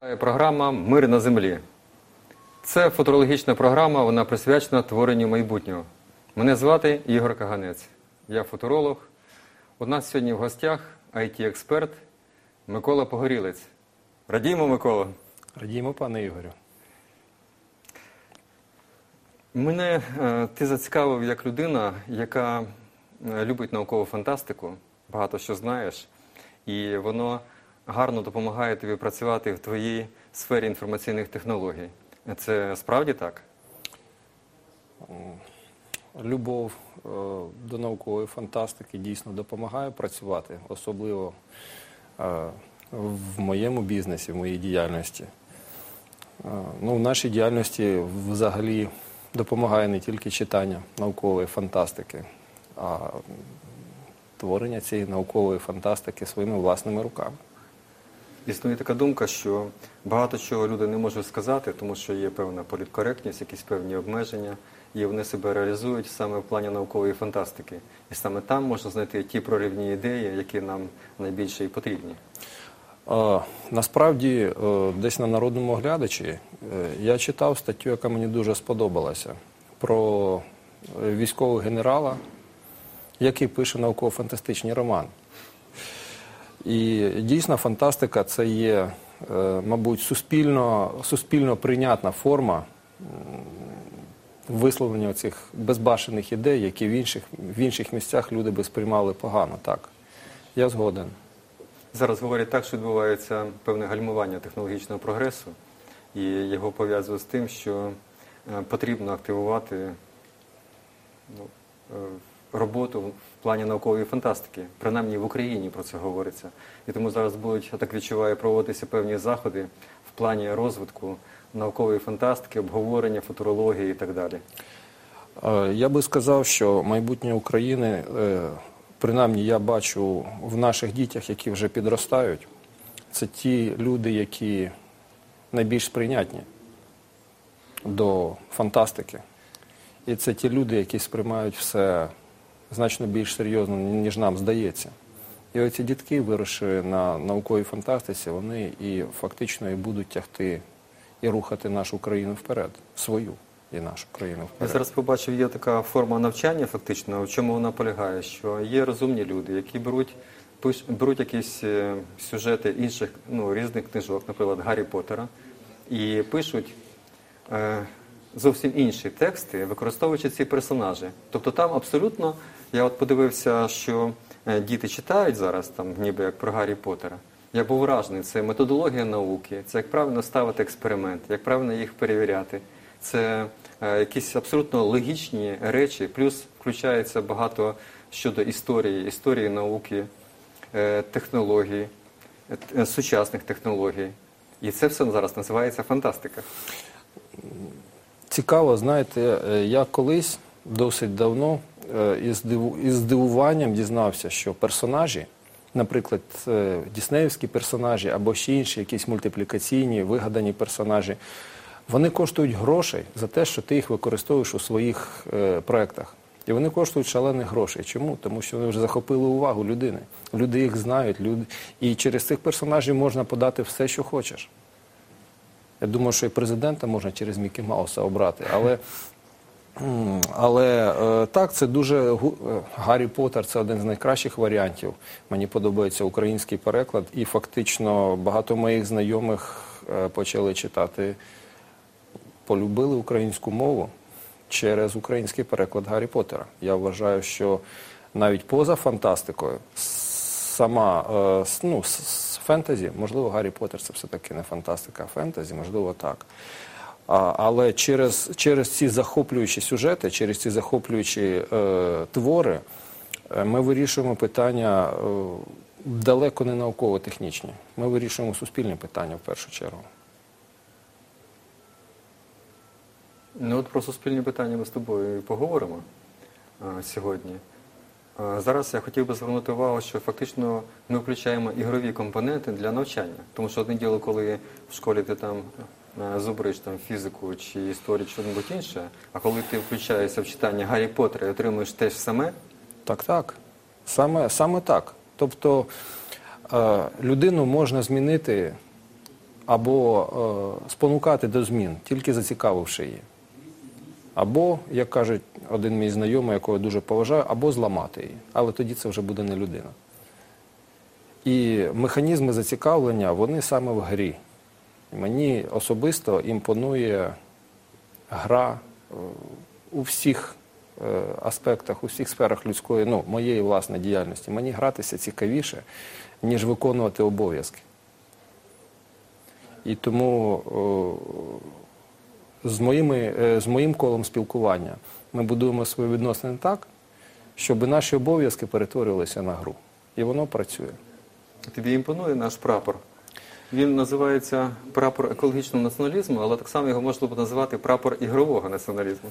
Програма «Мир на землі». Це футурологічна програма, вона присвячена творенню майбутнього. Мене звати Ігор Каганець. Я футуролог. У нас сьогодні в гостях IT-експерт Микола Погорілець. Радіємо, Микола. Радіємо, пане Ігорю. Мене ти зацікавив як людина, яка любить наукову фантастику, багато що знаєш, і воно гарно допомагає тобі працювати в твоїй сфері інформаційних технологій. Це справді так? Любов до наукової фантастики дійсно допомагає працювати, особливо в моєму бізнесі, в моїй діяльності. В нашій діяльності взагалі допомагає не тільки читання наукової фантастики, а творення цієї наукової фантастики своїми власними руками. Існує така думка, що багато чого люди не можуть сказати, тому що є певна політкоректність, якісь певні обмеження, і вони себе реалізують саме в плані наукової фантастики. І саме там можна знайти ті проривні ідеї, які нам найбільше і потрібні. Насправді, десь на Народному оглядачі я читав статтю, яка мені дуже сподобалася, про військового генерала, який пише науково-фантастичний роман. І дійсно фантастика – це є, мабуть, суспільно прийнятна форма висловлення цих безбашених ідей, які в інших місцях люди би сприймали погано. Так, я згоден. Зараз говорять так, що відбувається певне гальмування технологічного прогресу, і його пов'язують з тим, що потрібно активувати роботу в плані наукової фантастики. Принаймні в Україні про це говориться. І тому зараз будуть, я так відчуваю, проводитися певні заходи в плані розвитку наукової фантастики, обговорення, футурології і так далі. Я би сказав, що майбутнє України, принаймні я бачу в наших дітях, які вже підростають, це ті люди, які найбільш сприйнятні до фантастики. І це ті люди, які сприймають все значно більш серйозно, ніж нам здається. І оці дітки, виросші на науковій фантастиці, вони і фактично і будуть тягти і рухати нашу країну вперед, свою і нашу країну вперед. Я зараз побачив, є така форма навчання фактично, в чому вона полягає, що є розумні люди, які беруть якісь сюжети інших, різних книжок, наприклад, Гаррі Поттера, і пишуть зовсім інші тексти, використовуючи ці персонажі. Тобто там абсолютно, я от подивився, що діти читають зараз, там, ніби як про Гаррі Поттера. Я був вражений. Це методологія науки, це як правильно ставити експерименти, як правильно їх перевіряти. Це якісь абсолютно логічні речі, плюс включається багато щодо історії науки, технологій, сучасних технологій. І це все зараз називається фантастика. Цікаво, знаєте, я колись, досить давно, із здивуванням дізнався, що персонажі, наприклад, діснеївські персонажі або ще інші якісь мультиплікаційні, вигадані персонажі, вони коштують грошей за те, що ти їх використовуєш у своїх проєктах. І вони коштують шалених грошей. Чому? Тому що вони вже захопили увагу людини. Люди їх знають, і через цих персонажів можна подати все, що хочеш. Я думаю, що і президента можна через Мікі Мауса обрати. Але так, це дуже... Гаррі Поттер – це один з найкращих варіантів. Мені подобається український переклад. І фактично багато моїх знайомих почали читати, полюбили українську мову через український переклад Гаррі Поттера. Я вважаю, що навіть поза фантастикою, фентезі, можливо, Гаррі Поттер – це все-таки не фантастика, а фентезі, можливо, так. Але через ці захоплюючі сюжети, через ці захоплюючі твори ми вирішуємо питання далеко не науково-технічні. Ми вирішуємо суспільні питання в першу чергу. От про суспільні питання ми з тобою поговоримо сьогодні. Зараз я хотів би звернути увагу, що фактично ми включаємо ігрові компоненти для навчання. Тому що одне діло, коли в школі ти там зубриш фізику чи історію, чи щось інше, а коли ти включаєшся в читання Гаррі Поттера і отримуєш те ж саме? Так. Саме так. Тобто людину можна змінити або спонукати до змін, тільки зацікавивши її. Або, як каже один мій знайомий, якого я дуже поважаю, або зламати її. Але тоді це вже буде не людина. І механізми зацікавлення, вони саме в грі. Мені особисто імпонує гра у всіх аспектах, у всіх сферах людської, моєї власної діяльності. Мені гратися цікавіше, ніж виконувати обов'язки. І тому з моїм колом спілкування ми будуємо свої відносини так, щоб наші обов'язки перетворювалися на гру. І воно працює. Тобі імпонує наш прапор? Він називається прапор екологічного націоналізму, але так само його можна б назвати прапор ігрового націоналізму.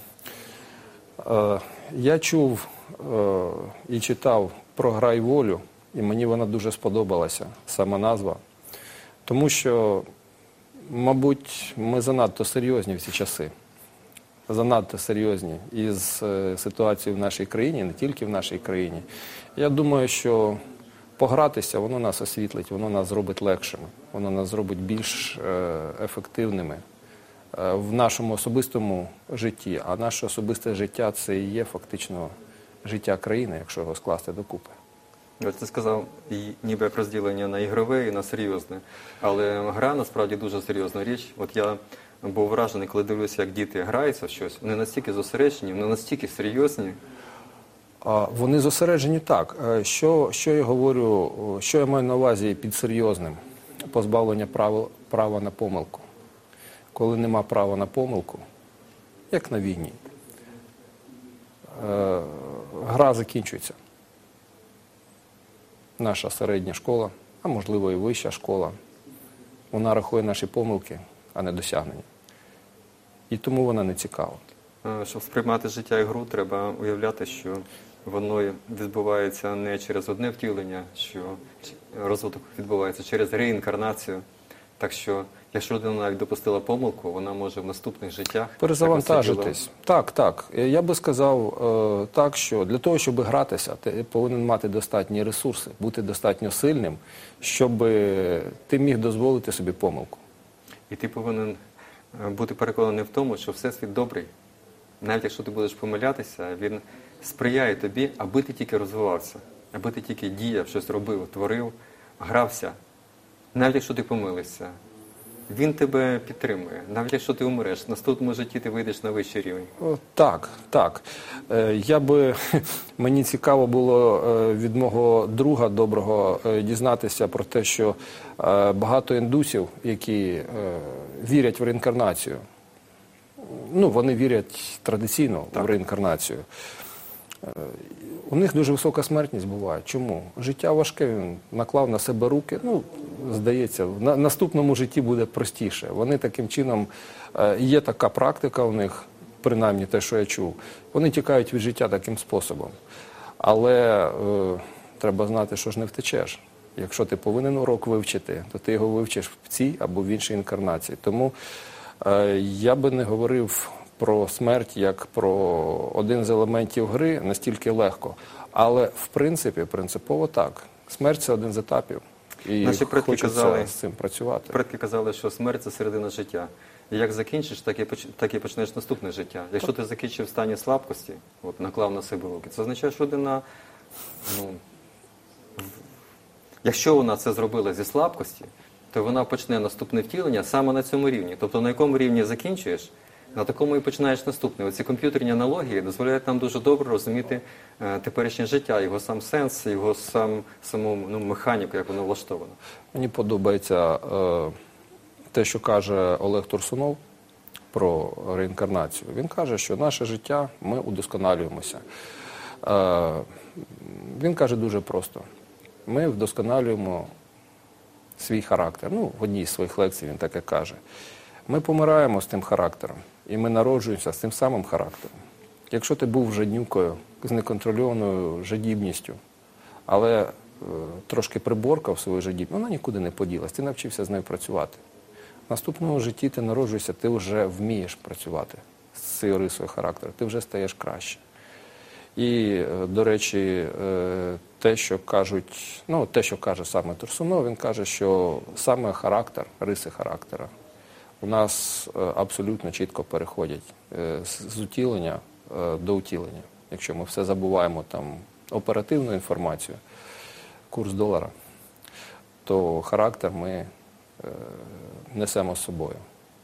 Я чув і читав про «Грай волю», і мені вона дуже сподобалася, сама назва. Тому що, мабуть, ми занадто серйозні в ці часи. Занадто серйозні із ситуацією в нашій країні, не тільки в нашій країні. Я думаю, що погратися, воно нас освітлить, воно нас зробить легшими, воно нас зробить більш ефективними в нашому особистому житті. А наше особисте життя – це і є фактично життя країни, якщо його скласти докупи. Ось ти сказав, ніби як розділення на ігрове і на серйозне. Але гра насправді дуже серйозна річ. От я був вражений, коли дивлюся, як діти граються в щось. Вони настільки зосереджені, вони настільки серйозні. Вони зосереджені так. Що я говорю, що я маю на увазі під серйозним? Позбавлення права на помилку. Коли нема права на помилку, як на війні, гра закінчується. Наша середня школа, а можливо і вища школа, вона рахує наші помилки, а не досягнення. І тому вона не цікава. Щоб сприймати життя і гру, треба уявляти, що воно відбувається не через одне втілення, що розвиток відбувається через реінкарнацію. Так що, якщо людина навіть допустила помилку, вона може в наступних життях перезавантажитись. Так. Я би сказав так, що для того, щоб гратися, ти повинен мати достатні ресурси, бути достатньо сильним, щоб ти міг дозволити собі помилку. І ти повинен бути переконаний в тому, що Всесвіт добрий. Навіть якщо ти будеш помилятися, він сприяє тобі, аби ти тільки розвивався, аби ти тільки діяв, щось робив, творив, грався. Навіть якщо ти помилився, він тебе підтримує. Навіть якщо ти умреш, в наступному житті ти вийдеш на вищий рівень. Так. Мені цікаво було від мого друга доброго дізнатися про те, що багато індусів, які вірять в реінкарнацію, вони вірять традиційно в реінкарнацію. У них дуже висока смертність буває. Чому? Життя важке, він наклав на себе руки. Здається, в наступному житті буде простіше. Вони таким чином, є така практика у них, принаймні те, що я чув, вони тікають від життя таким способом. Але треба знати, що ж не втечеш. Якщо ти повинен урок вивчити, то ти його вивчиш в цій або в іншій інкарнації. Тому я би не говорив про смерть як про один з елементів гри настільки легко. Але, в принципі, принципово так. Смерть – це один з етапів. І наші предки казали, з цим працювати. Предки казали, що смерть – це середина життя. І як закінчиш, так і почнеш наступне життя. Якщо ти закінчив в стані слабкості, наклав на себе руки, це означає, що людина, якщо вона це зробила зі слабкості, то вона почне наступне втілення саме на цьому рівні. Тобто на якому рівні закінчуєш, на такому і починаєш наступне. Оці комп'ютерні аналогії дозволяють нам дуже добре розуміти теперішнє життя, його сам сенс, його саму механіку, як воно влаштовано. Мені подобається те, що каже Олег Турсунов про реінкарнацію. Він каже, що наше життя, ми удосконалюємося. Він каже дуже просто. Ми вдосконалюємо свій характер. В одній з своїх лекцій він таке каже. Ми помираємо з тим характером, і ми народжуємося з тим самим характером. Якщо ти був жаднюкою, з неконтрольованою жадібністю, але трошки приборкав свою жадібність, вона нікуди не поділась, ти навчився з нею працювати. В наступному житті ти народжуєшся, ти вже вмієш працювати з цією рисою характеру, ти вже стаєш краще. І, до речі, те, що кажуть, ну, те, що каже саме Турсунов, він каже, що саме характер, риси характера у нас абсолютно чітко переходять з утілення до утілення. Якщо ми все забуваємо там оперативну інформацію, курс долара, то характер ми несемо з собою.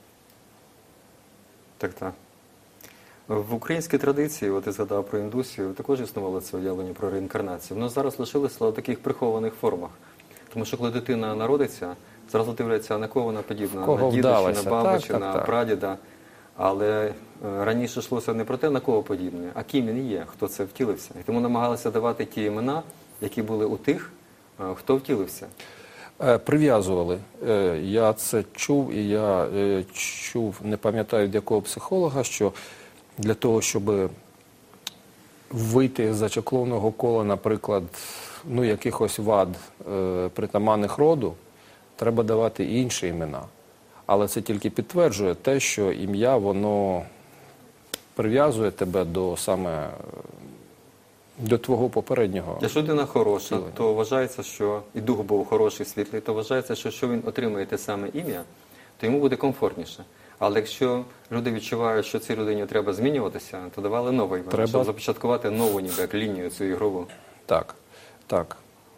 Так, так. В українській традиції, от ти згадав про індусів, також існувало це уявлення про реінкарнацію. Воно зараз лишилося в таких прихованих формах. Тому що коли дитина народиться, зразу дивляться, на кого вона подібна, Кого на діда, вдалося. чи на бабу, Так, чи так, на так. прадіда. Але раніше йшлося не про те, на кого подібне, а ким він є, хто це втілився. І тому намагалися давати ті імена, які були у тих, хто втілився. Прив'язували. Я це чув, і я чув, не пам'ятаю від якого психолога, що для того, щоб вийти з зачаклованого кола, наприклад, ну, якихось вад притаманних роду, треба давати інші імена. Але це тільки підтверджує те, що ім'я, воно прив'язує тебе до саме до твого попереднього. Якщо людина хороша, втілення. то вважається, що і дух був хороший, світлий, то вважається, що якщо він отримує те саме ім'я, то йому буде комфортніше. Але якщо люди відчувають, що цій людині треба змінюватися, то давали нове ім'я, щоб започаткувати нову ніби як лінію цю ігрову. Так, так.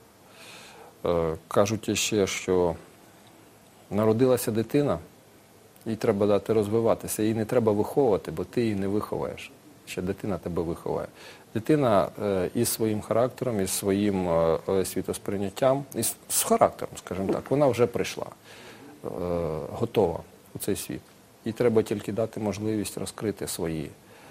Кажуть ще, що народилася дитина, їй треба дати розвиватися, її не треба виховувати, бо ти її не виховаєш. Ще дитина тебе виховає. Дитина із своїм характером, із своїм світосприйняттям, з характером, скажімо так, вона вже прийшла, готова у цей світ. Їй треба тільки дати можливість розкрити свої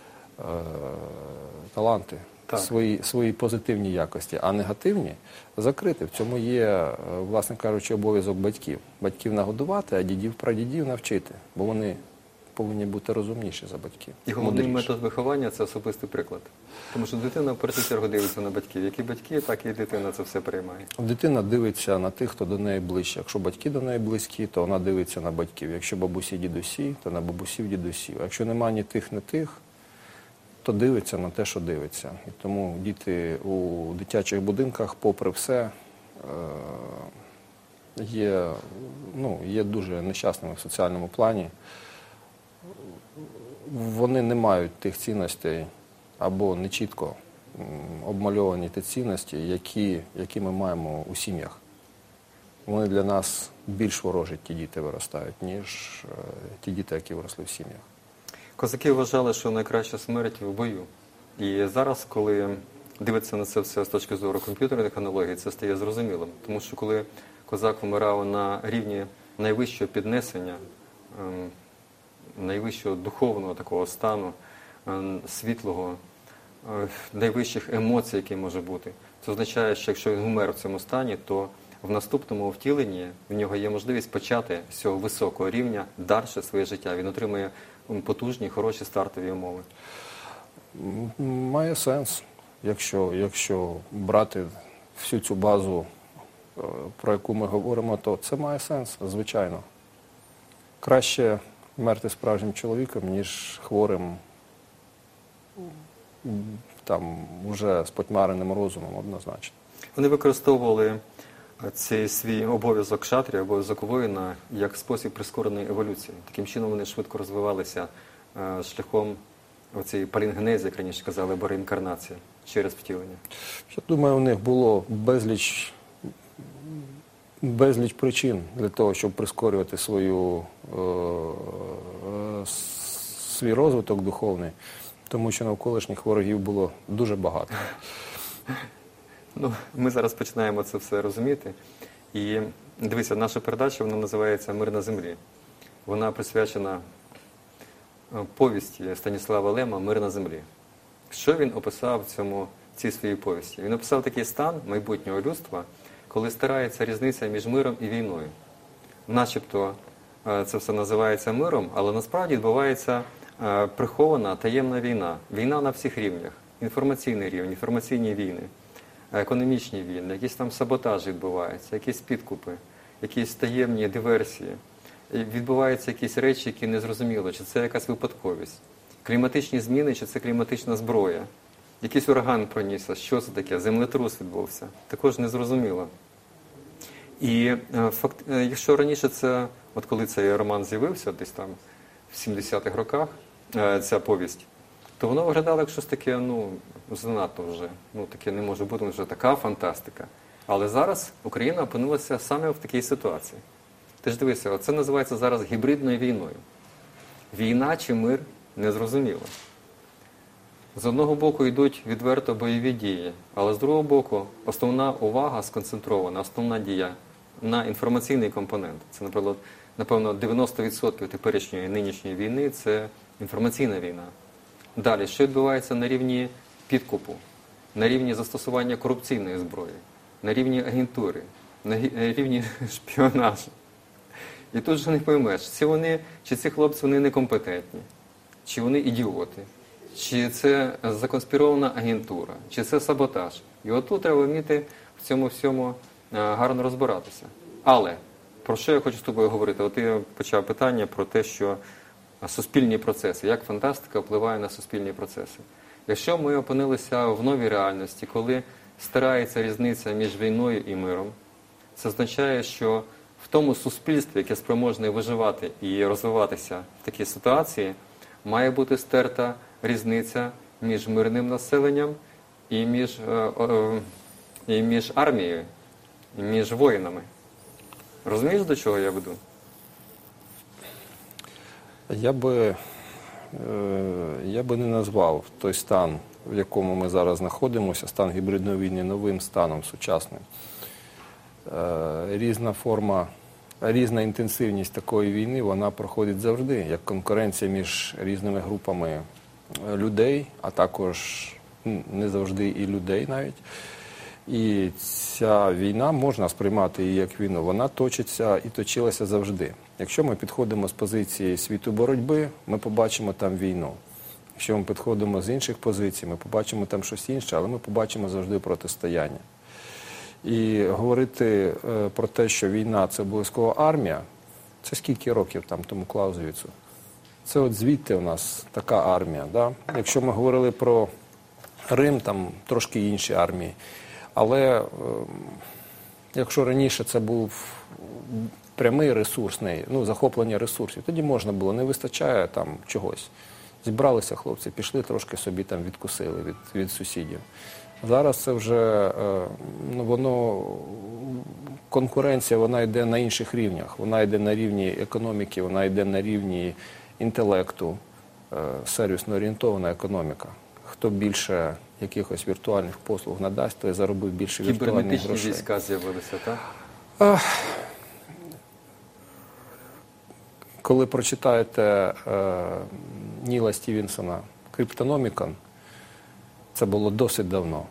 таланти, свої позитивні якості, а негативні закрити. В цьому є, власне кажучи, обов'язок батьків. Батьків нагодувати, а дідів, прадідів навчити, бо вони повинні бути розумніші за батьків. І головний мудріші. метод виховання – це особистий приклад. Тому що дитина в першу чергу дивиться на батьків. Які батьки, так і дитина це все приймає. Дитина дивиться на тих, хто до неї ближче. Якщо батьки до неї близькі, то вона дивиться на батьків. Якщо бабусі, дідусі, то на бабусів, дідусів. А якщо немає ні тих, ні тих, то дивиться на те, що дивиться. І тому діти у дитячих будинках, попри все, є дуже нещасними в соціальному плані. Вони не мають тих цінностей або не чітко обмальовані ті цінності, які ми маємо у сім'ях. Вони для нас більш ворожі, ті діти виростають, ніж ті діти, які виросли в сім'ях. Козаки вважали, що найкраща смерть в бою. І зараз, коли дивиться на це все з точки зору комп'ютерних аналогій, це стає зрозумілим. Тому що коли козак вмирав на рівні найвищого піднесення, найвищого духовного такого стану, світлого, найвищих емоцій, які може бути, це означає, що якщо він умер в цьому стані, то в наступному втіленні в нього є можливість почати з цього високого рівня далі своє життя. Він отримує потужні, хороші стартові умови. Має сенс, якщо брати всю цю базу, про яку ми говоримо, то це має сенс, звичайно. Краще вмерти справжнім чоловіком, ніж хворим, там, уже з потьмареним розумом, однозначно. Вони використовували цей свій обов'язок кшатрі, обов'язок воїна, як спосіб прискореної еволюції. Таким чином вони швидко розвивалися шляхом оцієї палінгенези, як раніше казали, або реінкарнації, через втілення. Я думаю, у них було безліч причин для того, щоб прискорювати свій розвиток духовний, тому що навколишніх ворогів було дуже багато. Ну, ми зараз починаємо це все розуміти. І дивіться, наша передача, вона називається «Мир на землі». Вона присвячена повісті Станіслава Лема «Мир на землі». Що він описав в цій своїй повісті? Він описав такий стан майбутнього людства, коли стирається різниця між миром і війною. Начебто це все називається миром, але насправді відбувається прихована таємна війна. Війна на всіх рівнях. Інформаційний рівень, інформаційні війни, економічні війни, якісь там саботажі відбуваються, якісь підкупи, якісь таємні диверсії. І відбуваються якісь речі, які не зрозуміло, чи це якась випадковість. Кліматичні зміни, чи це кліматична зброя. якийсь ураган пронісся, що це таке, землетрус відбувся. Також не зрозуміло. І якщо раніше це, от коли цей роман з'явився, десь там в 70-х роках, ця повість, то воно виглядало як щось таке, ну, занадто вже. Ну, таке не може бути, вже така фантастика. Але зараз Україна опинилася саме в такій ситуації. Ти ж дивися, це називається зараз гібридною війною. Війна чи мир – незрозуміло. З одного боку йдуть відверто бойові дії, але з другого боку основна увага сконцентрована, основна дія на інформаційний компонент. Це, напевно, 90% теперішньої нинішньої війни – це інформаційна війна. Далі, що відбувається на рівні підкупу, на рівні застосування корупційної зброї, на рівні агентури, на рівні шпіонажу. І тут же не поймеш, чи ці хлопці вони некомпетентні, чи вони ідіоти, чи це законспірована агентура, чи це саботаж. І отут треба вміти в цьому всьому гарно розбиратися. Але, про що я хочу з тобою говорити? От ти почав питання про те, що суспільні процеси, як фантастика впливає на суспільні процеси. Якщо ми опинилися в новій реальності, коли стирається різниця між війною і миром, це означає, що в тому суспільстві, яке спроможне виживати і розвиватися в такій ситуації, має бути стерта різниця між мирним населенням і між армією, і між воїнами. Розумієш, до чого я веду? Я би не назвав той стан, в якому ми зараз знаходимося, стан гібридної війни, новим станом, сучасним. Різна форма, різна інтенсивність такої війни, вона проходить завжди, як конкуренція між різними групами людей, а також не завжди і людей навіть. І ця війна, можна сприймати її як війну, вона точиться і точилася завжди. Якщо ми підходимо з позиції світу боротьби, ми побачимо там війну. Якщо ми підходимо з інших позицій, ми побачимо там щось інше, але ми побачимо завжди протистояння. І говорити про те, що війна – це обов'язково армія, це скільки років там тому Клаузевіцу? Це от звідти у нас така армія. Да? Якщо ми говорили про Рим, там трошки інші армії. Але якщо раніше це був прямий ресурсний, захоплення ресурсів, тоді можна було, не вистачає там чогось. Зібралися хлопці, пішли, трошки собі там відкусили від сусідів. Зараз це вже, конкуренція, вона йде на інших рівнях. Вона йде на рівні економіки, вона йде на рівні інтелекту, сервісно орієнтована економіка. Хто більше якихось віртуальних послуг надасть, той заробив більше віртуальних грошей. Кібернетичні війська з'явилися, так? Коли прочитаєте Ніла Стівенсона «Криптономікон», це було досить давно.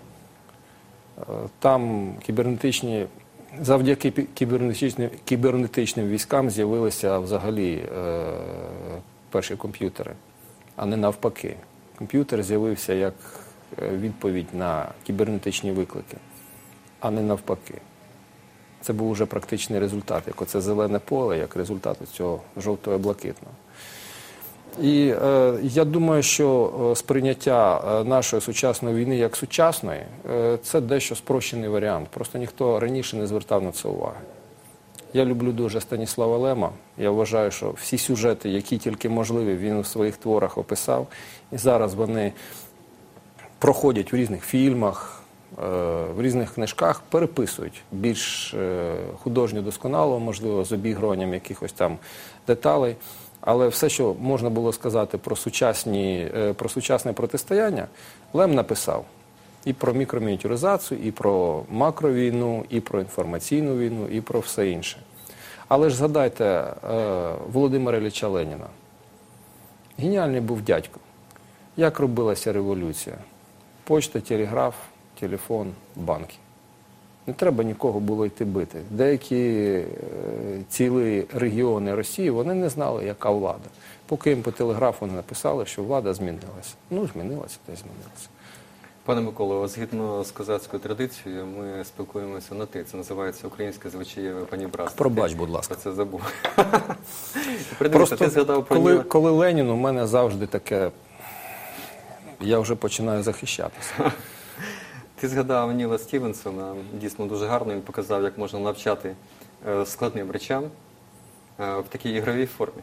Там завдяки кібернетичним військам з'явилися взагалі перші комп'ютери, а не навпаки. Комп'ютер з'явився як відповідь на кібернетичні виклики, а не навпаки. Це був вже практичний результат, як оце зелене поле, як результат цього жовтого і блакитного. І я думаю, що сприйняття нашої сучасної війни як сучасної – це дещо спрощений варіант. Просто ніхто раніше не звертав на це уваги. Я люблю дуже Станіслава Лема. Я вважаю, що всі сюжети, які тільки можливі, він у своїх творах описав. І зараз вони проходять в різних фільмах, в різних книжках, переписують більш художньо досконало, можливо, з обігруванням якихось там деталей. Але все, що можна було сказати про сучасне протистояння, Лем написав. І про мікромініатюризацію, і про макровійну, і про інформаційну війну, і про все інше. Але ж згадайте Володимира Ілліча Леніна. Геніальний був дядько. Як робилася революція? Почта, телеграф, телефон, банки. Не треба нікого було йти бити. Деякі цілі регіони Росії, вони не знали, яка влада. Поки їм по телеграфу не написали, що влада змінилася. Змінилася, та й змінилася. Пане Миколо, згідно з козацькою традицією, ми спілкуємося на «ти». Це називається українське звичаєве панібратство. Пробач, будь ласка. Про це забув. Просто, коли Ленін, у мене завжди таке я вже починаю захищатися. Ти згадав Ніла Стівенсона, дійсно дуже гарно він показав, як можна навчати складним речам в такій ігровій формі.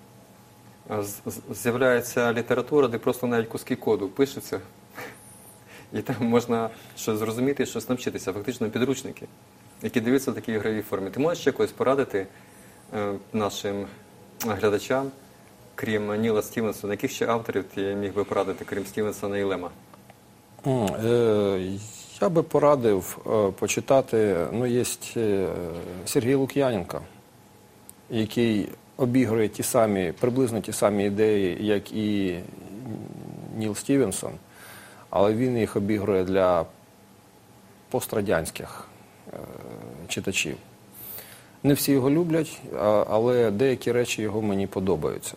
З'являється література, де просто навіть куски коду пишуться, і там можна щось зрозуміти, щось навчитися, фактично підручники, які дивляться в такій ігровій формі. Ти можеш ще якось порадити нашим глядачам, крім Ніла Стівенсона, яких ще авторів ти міг би порадити, крім Стівенсона і Лема? Я би порадив почитати, є Сергій Лук'яненко, який обігрує приблизно ті самі ідеї, як і Ніл Стівенсон, але він їх обігрує для пострадянських читачів. Не всі його люблять, але деякі речі його мені подобаються.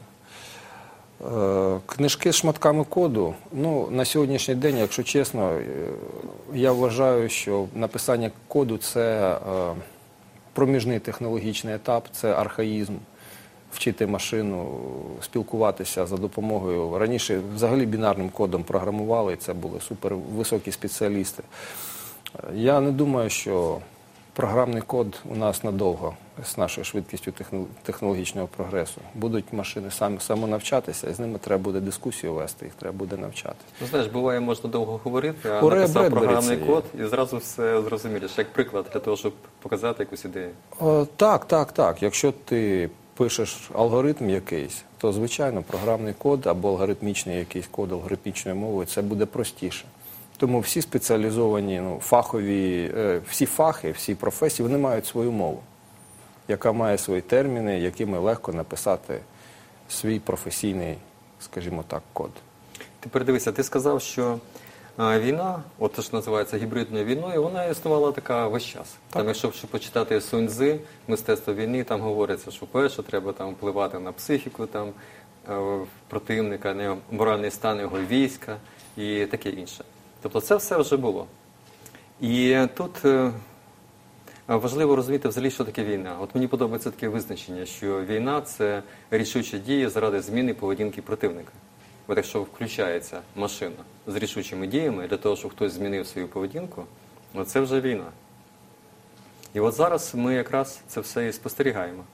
Книжки з шматками коду, на сьогоднішній день, якщо чесно, я вважаю, що написання коду – це проміжний технологічний етап, це архаїзм. Вчити машину, спілкуватися за допомогою. Раніше взагалі бінарним кодом програмували, і це були супервисокі спеціалісти. Я не думаю, що програмний код у нас надовго з нашою швидкістю технологічного прогресу. Будуть машини самонавчатися, і з ними треба буде дискусію вести, їх треба буде навчати. Знаєш, буває, можна довго говорити, а написав програмний код і зразу все зрозумієш. Як приклад для того, щоб показати якусь ідею. Так. Якщо ти пишеш алгоритм якийсь, то, звичайно, програмний код або алгоритмічний якийсь код алгоритмічною мовою, це буде простіше. Тому всі спеціалізовані, фахові, всі фахи, всі професії, вони мають свою мову, яка має свої терміни, якими легко написати свій професійний, скажімо так, код. Тепер дивися, ти сказав, що війна, те, що називається гібридною війною, вона існувала така весь час. Там, якщо почитати Сунь Цзи, «Мистецтво війни», там говориться, що перше треба впливати на психіку противника, на моральний стан його війська і таке інше. Тобто це все вже було. І тут важливо розуміти взагалі, що таке війна. Мені подобається таке визначення, що війна – це рішуча дія заради зміни поведінки противника. Якщо включається машина з рішучими діями для того, щоб хтось змінив свою поведінку, це вже війна. І зараз ми якраз це все і спостерігаємо.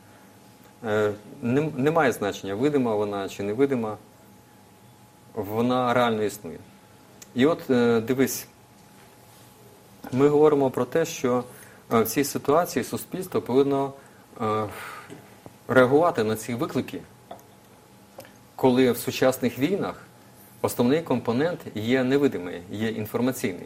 Немає значення, видима вона чи невидима, вона реально існує. І дивись, ми говоримо про те, що в цій ситуації суспільство повинно реагувати на ці виклики, коли в сучасних війнах основний компонент є невидимий, є інформаційний.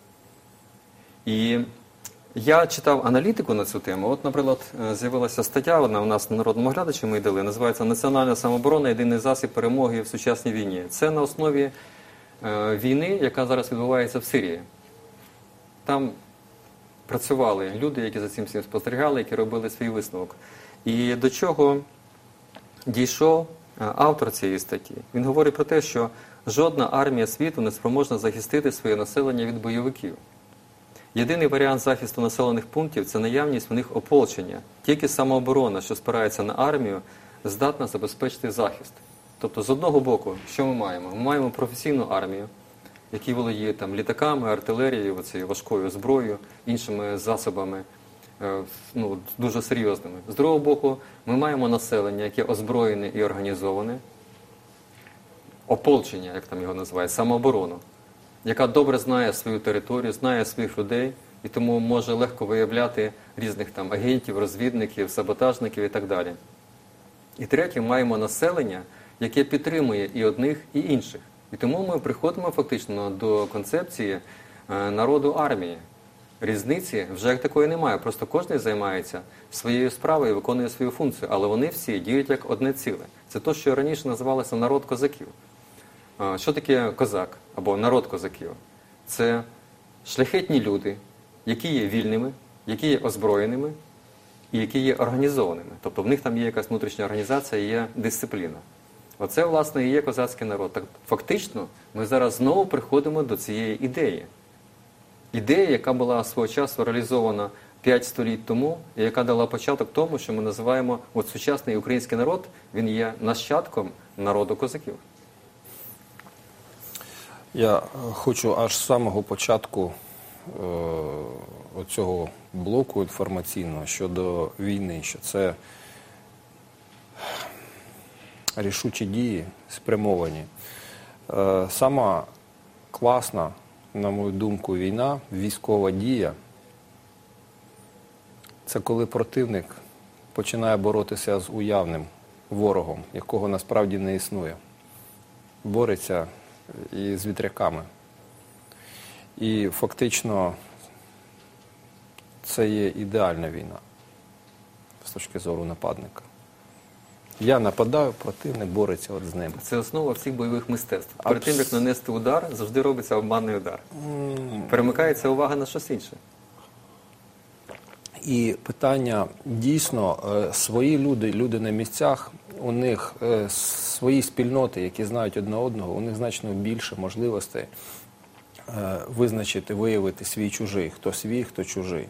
І я читав аналітику на цю тему. Наприклад, з'явилася стаття, вона у нас на Народному глядачі ми дали, називається «Національна самооборона – єдиний засіб перемоги в сучасній війні». Це на основі війни, яка зараз відбувається в Сирії. Там працювали люди, які за цим всім спостерігали, які робили свій висновок. І до чого дійшов автор цієї статті? Він говорить про те, що жодна армія світу не спроможна захистити своє населення від бойовиків. Єдиний варіант захисту населених пунктів – це наявність в них ополчення. Тільки самооборона, що спирається на армію, здатна забезпечити захист. Тобто, з одного боку, що ми маємо? Ми маємо професійну армію, які володіє літаками, артилерією, важкою зброєю, іншими засобами, дуже серйозними. З другого боку, ми маємо населення, яке озброєне і організоване, ополчення, як там його називають, самооборону, яка добре знає свою територію, знає своїх людей, і тому може легко виявляти різних агентів, розвідників, саботажників і так далі. І третє, маємо населення, яке підтримує і одних, і інших. І тому ми приходимо фактично до концепції народу армії. Різниці вже як такої немає, просто кожен займається своєю справою, виконує свою функцію, але вони всі діють як одне ціле. Це те, що раніше називалося народ козаків. Що таке козак або народ козаків? Це шляхетні люди, які є вільними, які є озброєними і які є організованими. Тобто в них там є якась внутрішня організація, є дисципліна. Оце, власне, і є козацький народ. Так, фактично, ми зараз знову приходимо до цієї ідеї. Ідея, яка була свого часу реалізована 5 століть тому, і яка дала початок тому, що ми називаємо сучасний український народ, він є нащадком народу козаків. Я хочу аж з самого початку оцього блоку інформаційного щодо війни, що це рішучі дії спрямовані. Сама класна, на мою думку, війна, військова дія – це коли противник починає боротися з уявним ворогом, якого насправді не існує. Бореться і з вітряками. І фактично це є ідеальна війна з точки зору нападника. Я нападаю, противник бореться от з ним. Це основа всіх бойових мистецтв. Перед тим, як нанести удар, завжди робиться обманний удар. Перемикається увага на щось інше. І питання дійсно, свої люди на місцях, у них свої спільноти, які знають одне одного, у них значно більше можливостей визначити, виявити свій-чужий, хто свій, хто чужий.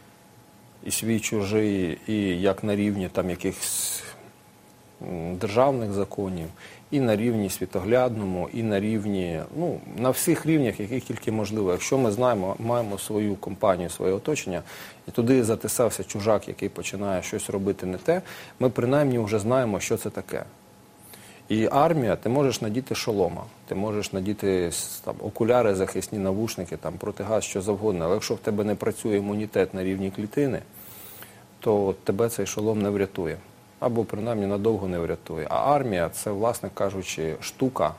І свій-чужий, і як на рівні там якихось державних законів, і на рівні світоглядному, і на рівні, на всіх рівнях, яких тільки можливо. Якщо ми знаємо, маємо свою компанію, своє оточення, і туди затисався чужак, який починає щось робити не те, ми принаймні вже знаємо, що це таке. І армія, ти можеш надіти шолома, ти можеш надіти там, окуляри, захисні навушники, там, протигаз, що завгодно, але якщо в тебе не працює імунітет на рівні клітини, то тебе цей шолом не врятує. Або, принаймні, надовго не врятує. А армія – це, власне кажучи, штука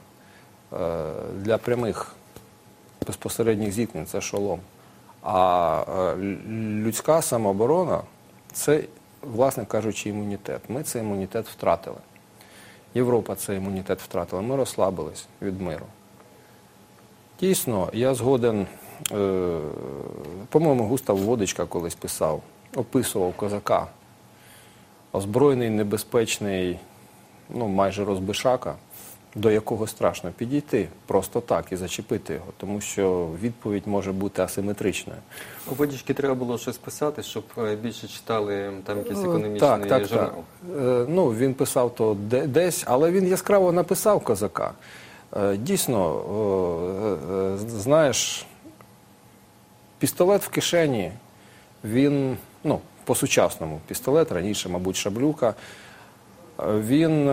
для прямих безпосередніх зіткнень – це шолом. А людська самооборона – це, власне кажучи, імунітет. Ми цей імунітет втратили. Європа цей імунітет втратила. Ми розслабились від миру. Дійсно, я згоден, по-моєму, Густав Водичка колись писав, описував козака. Озброєний, небезпечний, майже розбишака, до якого страшно підійти просто так і зачепити його, тому що відповідь може бути асиметричною. У Водички треба було щось писати, щоб більше читали там якийсь економічний журнал. Так. Він писав то десь, але він яскраво написав козака. Дійсно, знаєш, пістолет в кишені, він, по-сучасному пістолет, раніше, мабуть, шаблюка, він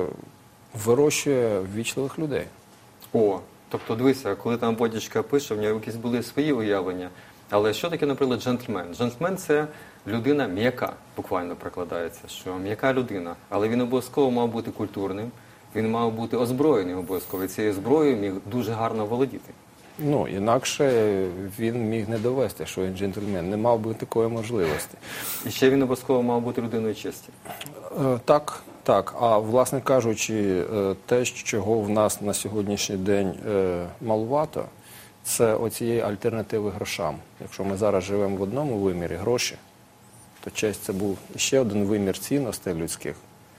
вирощує ввічливих людей. Тобто, дивися, коли там Бодічка пише, в нього якісь були свої уявлення. Але що таке, наприклад, джентльмен? Джентльмен – це людина м'яка, буквально перекладається, що м'яка людина. Але він обов'язково мав бути культурним, він мав бути озброєний обов'язково, і цією зброєю міг дуже гарно володіти. Інакше він міг не довести, що він джентльмен. Не мав би такої можливості. І ще він обов'язково мав бути людиною честі. Так. А, власне кажучи, те, чого в нас на сьогоднішній день малувато, це оцієї альтернативи грошам. Якщо ми зараз живемо в одному вимірі гроші, то честь – це був ще один вимір цінностей людських,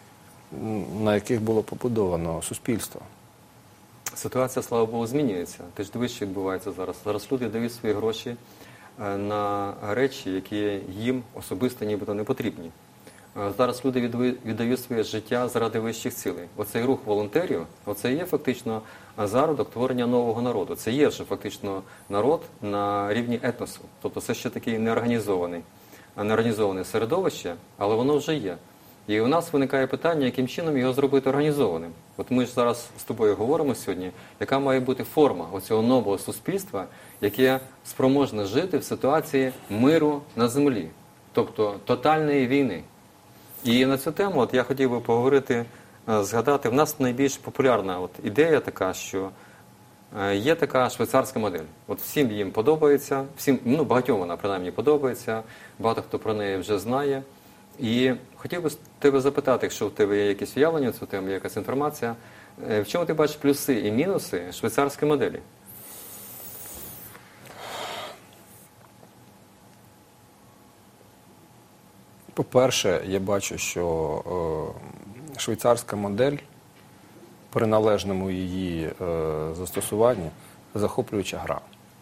на яких було побудовано суспільство. Ситуація, слава Богу, змінюється. Ти ж дивись, що відбувається зараз. Зараз люди дають свої гроші на речі, які їм особисто нібито не потрібні. Зараз люди віддають своє життя заради вищих цілей. Оцей рух волонтерів, оце є фактично зародок творення нового народу. Це є вже фактично народ на рівні етносу. Тобто це ще такий неорганізоване середовище, але воно вже є. І у нас виникає питання, яким чином його зробити організованим. От ми ж зараз з тобою говоримо сьогодні, яка має бути форма оцього нового суспільства, яке спроможне жити в ситуації миру на землі, тобто тотальної війни. І на цю тему я хотів би поговорити, згадати, в нас найбільш популярна ідея така, що є така швейцарська модель. От всім їм подобається, багатьом вона принаймні подобається, багато хто про неї вже знає. І хотів би тебе запитати, якщо в тебе є якісь уявлення, цю тему, якась інформація, в чому ти бачиш плюси і мінуси швейцарської моделі? По-перше, я бачу, що швейцарська модель при належному її застосуванні захоплююча гра.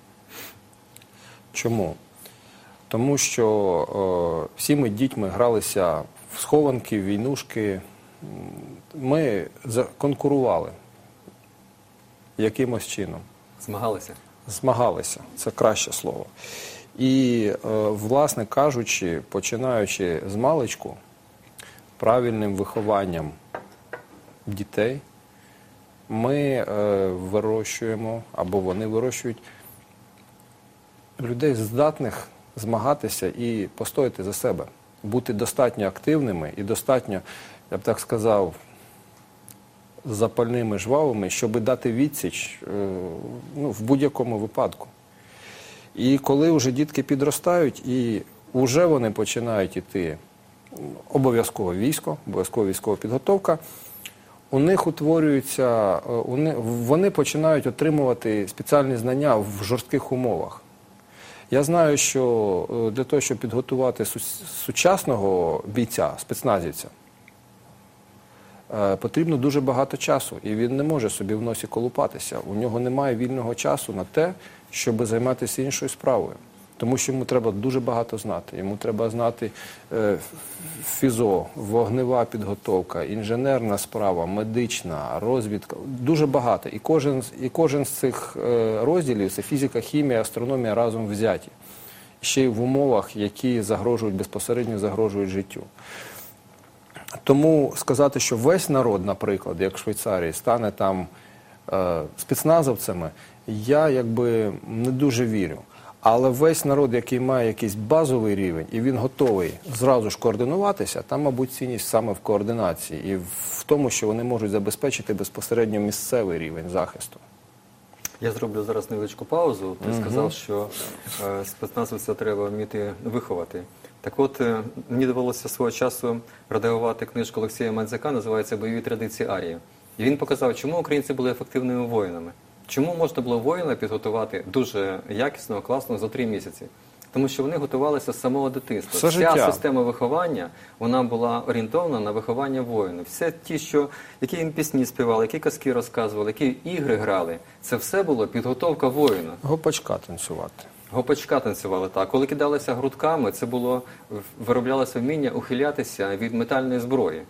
Чому? Тому що всі ми дітьми гралися в схованки, в війнушки. Ми конкурували якимось чином. Змагалися. Це краще слово. І, власне кажучи, починаючи з маличку, правильним вихованням дітей, ми вирощуємо, або вони вирощують людей здатних змагатися і постояти за себе, бути достатньо активними і достатньо, я б так сказав, запальними, жвавими, щоб дати відсіч в будь-якому випадку. І коли вже дітки підростають, і вже вони починають йти обов'язково військо, обов'язкова військова підготовка, у них утворюються, вони починають отримувати спеціальні знання в жорстких умовах. Я знаю, що для того, щоб підготувати сучасного бійця, спецназівця, потрібно дуже багато часу, і він не може собі в носі колупатися. У нього немає вільного часу на те, щоб займатися іншою справою. Тому що йому треба дуже багато знати. Йому треба знати фізо, вогнева підготовка, інженерна справа, медична, розвідка. Дуже багато. І кожен з цих розділів – це фізика, хімія, астрономія разом взяті. Ще й в умовах, які безпосередньо загрожують життю. Тому сказати, що весь народ, наприклад, як в Швейцарії, стане там спецназовцями, я не дуже вірю. Але весь народ, який має якийсь базовий рівень, і він готовий зразу ж координуватися, там, мабуть, цінність саме в координації і в тому, що вони можуть забезпечити безпосередньо місцевий рівень захисту. Я зроблю зараз невеличку паузу. Ти сказав, що спецназовця треба вміти виховати. Так от, мені довелося свого часу редагувати книжку Олексія Мандзяка, називається «Бойові традиції Арії». І він показав, чому українці були ефективними воїнами. Чому можна було воїна підготувати дуже якісного, класного за 3 місяці? Тому що вони готувалися з самого дитинства. Вся система виховання, вона була орієнтована на виховання воїна. Все ті, які їм пісні співали, які казки розказували, які ігри грали, це все було підготовка воїна. Гопачка танцювати. Гопачка танцювали, так. Коли кидалися грудками, це вироблялося вміння ухилятися від метальної зброї.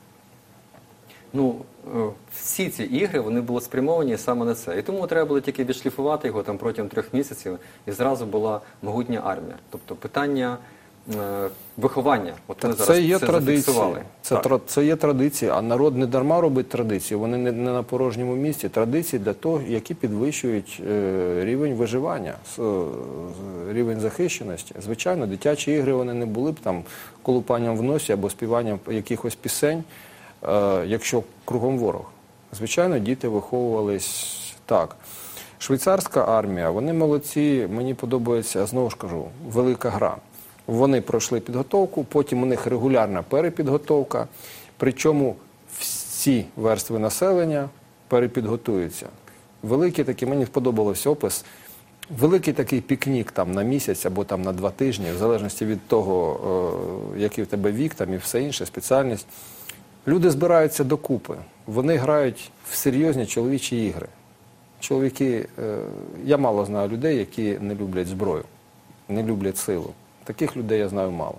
Всі ці ігри, вони були спрямовані саме на це. І тому треба було тільки відшліфувати його протягом 3 місяців, і зразу була могутня армія. Тобто питання виховання. От ми зараз це є традиції. Це є традиції, а народ не дарма робить традиції, вони не на порожньому місці. Традиції для того, які підвищують рівень виживання, рівень захищеності. Звичайно, дитячі ігри, вони не були б там колупанням в носі або співанням якихось пісень, якщо кругом ворог. Звичайно, діти виховувались так. Швейцарська армія, вони молодці, мені подобається, знову ж кажу, велика гра. Вони пройшли підготовку, потім у них регулярна перепідготовка, причому всі верстви населення перепідготуються. Великий такий, мені сподобався опис, великий такий пікнік там на місяць або там на 2 тижні, в залежності від того, який в тебе вік там і все інше, спеціальність. Люди збираються докупи, вони грають в серйозні чоловічі ігри. Чоловіки, я мало знаю людей, які не люблять зброю, не люблять силу. Таких людей я знаю мало.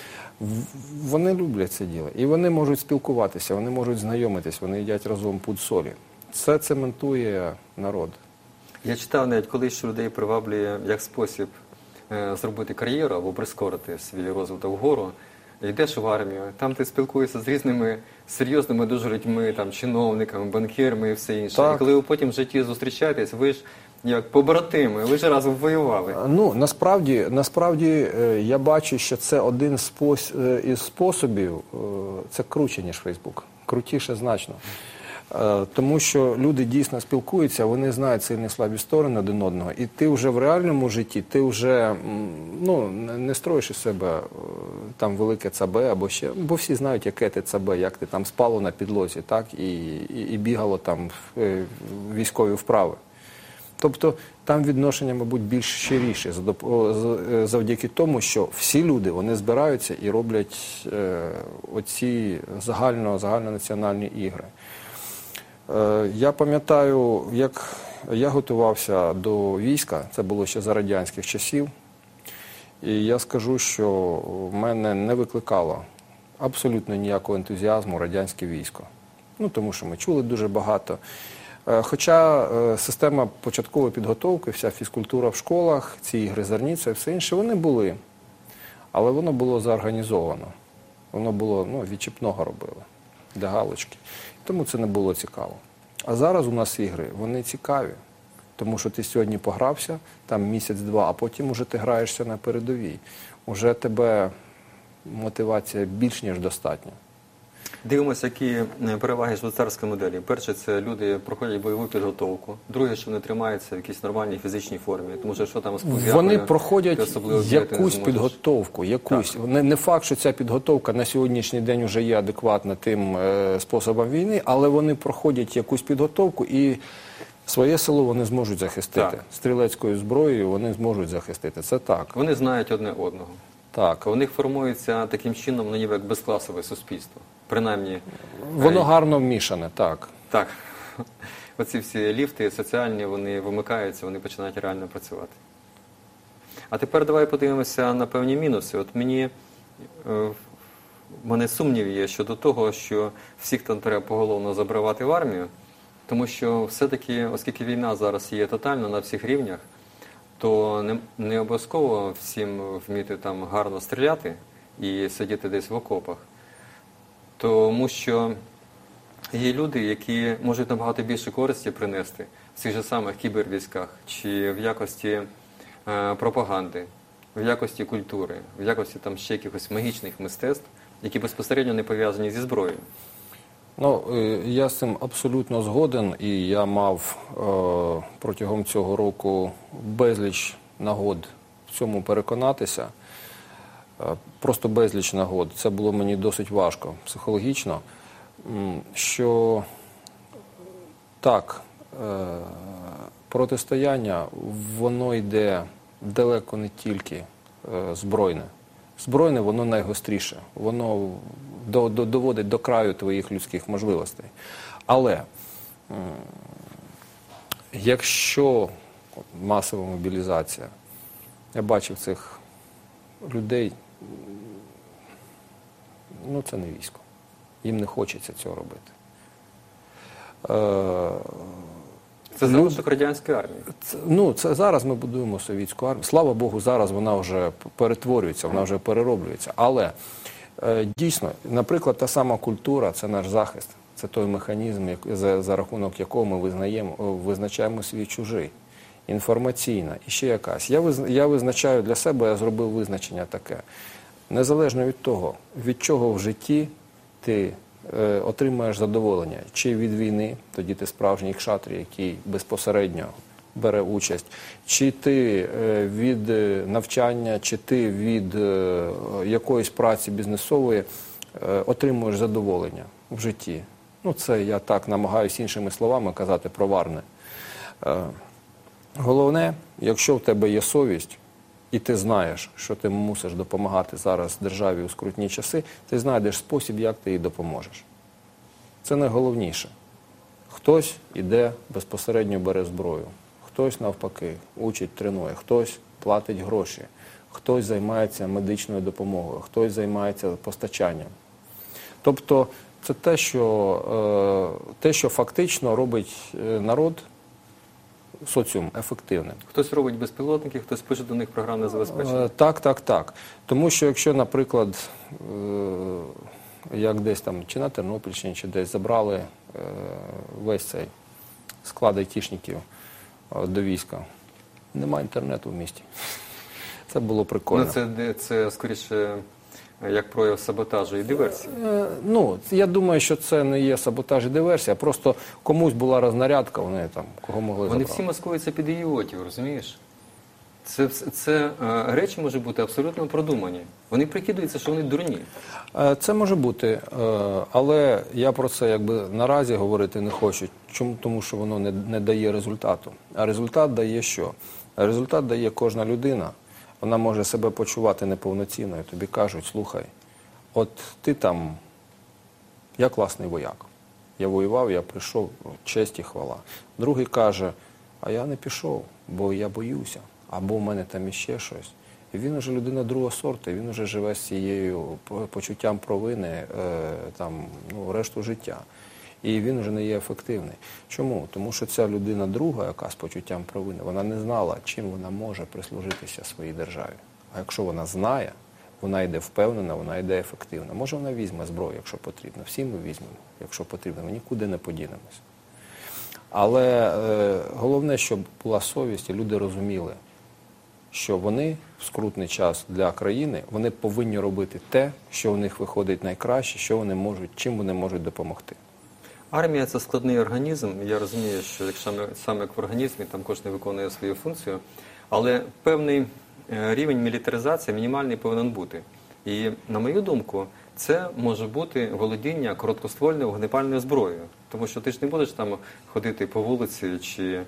Вони люблять це діло. І вони можуть спілкуватися, вони можуть знайомитись, вони їдять разом пуд солі. Це цементує народ. Я читав навіть колись, що людей приваблює як спосіб зробити кар'єру або прискорити свій розвиток вгору. Йдеш в армію, там ти спілкуєшся з різними серйозними дуже людьми, там, чиновниками, банкірами і все інше. Так. І коли ви потім в житті зустрічаєтесь, ви ж як побратими, ви ж разом воювали. Насправді я бачу, що це один із способів, це круче, ніж Фейсбук, крутіше значно. Тому що люди дійсно спілкуються, вони знають сильні і слабі сторони один одного. І ти вже в реальному житті, ти вже не строїш із себе там велике ЦБ або ще, бо всі знають, яке ти ЦБ, як ти там спало на підлозі, так, і бігало там військові вправи. Тобто там відношення, мабуть, більш щиріше завдяки тому, що всі люди, вони збираються і роблять оці загальнонаціональні ігри. Я пам'ятаю, як я готувався до війська, це було ще за радянських часів, і я скажу, що в мене не викликало абсолютно ніякого ентузіазму радянське військо. Тому що ми чули дуже багато. Хоча система початкової підготовки, вся фізкультура в школах, ці ігри Зарніця і все інше, вони були. Але воно було заорганізовано. Воно було, відчіпного робили, для галочки. Тому це не було цікаво. А зараз у нас ігри, вони цікаві. Тому що ти сьогодні погрався, там місяць-два, а потім уже ти граєшся на передовій. Уже тебе мотивація більш ніж достатня. Дивимося, які переваги швейцарської моделі. Перше, це люди проходять бойову підготовку. Друге, що вони тримаються в якійсь нормальній фізичній формі. Тому що там з позіякою, вони проходять якусь якусь підготовку. Не факт, що ця підготовка на сьогоднішній день вже є адекватна тим способам війни, але вони проходять якусь підготовку і своє село вони зможуть захистити. Так. Стрілецькою зброєю вони зможуть захистити. Це так. Вони знають одне одного. Так. У них формується таким чином, ніби як безкласове суспільство. Принаймні, Воно гарно вмішане, так. так. Оці всі ліфти соціальні, вони вимикаються, вони починають реально працювати. А тепер давай подивимося на певні мінуси. От в мене сумнів є щодо того, що всіх там треба поголовно забравати в армію, тому що все-таки, оскільки війна зараз є тотальна на всіх рівнях, то не обов'язково всім вміти там гарно стріляти і сидіти десь в окопах. Тому що є люди, які можуть набагато більше користі принести в цих же самих кібервійськах, чи в якості пропаганди, в якості культури, в якості там ще якихось магічних мистецтв, які безпосередньо не пов'язані зі зброєю. Я з цим абсолютно згоден, і я мав протягом цього року безліч нагод в цьому переконатися. Просто безліч нагод. Це було мені досить важко психологічно, що так, протистояння, воно йде далеко не тільки збройне. Збройне, воно найгостріше, воно доводить до краю твоїх людських можливостей. Але якщо масова мобілізація, я бачив цих людей, це не військо. Їм не хочеться цього робити. Це залишок радянської армії. Це зараз ми будуємо совєтську армію. Слава Богу, зараз вона вже перетворюється, вона вже перероблюється. Але дійсно, наприклад, та сама культура – це наш захист. Це той механізм, за рахунок якого ми визначаємо свій чужий. Інформаційна і ще якась. Я визначаю для себе, я зробив визначення таке. Незалежно від того, від чого в житті ти отримаєш задоволення. Чи від війни, тоді ти справжній кшатрій, який безпосередньо бере участь, чи ти від навчання, чи ти від якоїсь праці бізнесової отримуєш задоволення в житті. Це я так намагаюся іншими словами казати проварне. Головне, якщо в тебе є совість, і ти знаєш, що ти мусиш допомагати зараз державі у скрутні часи, ти знайдеш спосіб, як ти їй допоможеш. Це найголовніше. Хтось іде, безпосередньо бере зброю, хтось навпаки учить, тренує, хтось платить гроші, хтось займається медичною допомогою, хтось займається постачанням. Тобто це те, що фактично робить народ, соціум ефективним. Хтось робить безпілотники, хтось пише до них програмне забезпечення. Так. Тому що якщо, наприклад, як десь там, чи на Тернопільщині, чи десь забрали весь цей склад айтішників до війська, немає інтернету в місті. Це було прикольно. Це скоріше як прояв саботажу і диверсії. Я думаю, що це не є саботаж і диверсія, просто комусь була рознарядка, вони там кого могли забрати. Вони всі маскуються під ідіотів, розумієш? Це речі можуть бути абсолютно продумані. Вони прикидаються, що вони дурні. Це може бути, але я про це наразі говорити не хочу. Чому? Тому що воно не дає результату. А результат дає що? Результат дає кожна людина. Вона може себе почувати неповноцінною. Тобі кажуть, слухай, от ти там, я класний вояк. Я воював, я прийшов, честь і хвала. Другий каже, а я не пішов, бо я боюся. Або в мене там іще щось. І він уже людина другого сорту, він уже живе з цією почуттям провини решту життя. і він вже не є ефективний. Чому? Тому що ця людина друга, яка з почуттям провини, вона не знала, чим вона може прислужитися своїй державі. А якщо вона знає, вона йде впевнена, вона йде ефективна. Може, вона візьме зброю, якщо потрібно. Всі ми візьмемо, якщо потрібно. Ми нікуди не подінемось. Але головне, щоб була совість, і люди розуміли, що вони в скрутний час для країни, вони повинні робити те, що у них виходить найкраще, що вони можуть, чим вони можуть допомогти. Армія – це складний організм. Я розумію, що саме як в організмі, там кожен виконує свою функцію, але певний рівень мілітаризації мінімальний повинен бути. І, на мою думку, це може бути володіння короткоствольною вогнепальною зброєю. Тому що ти ж не будеш там ходити по вулиці чи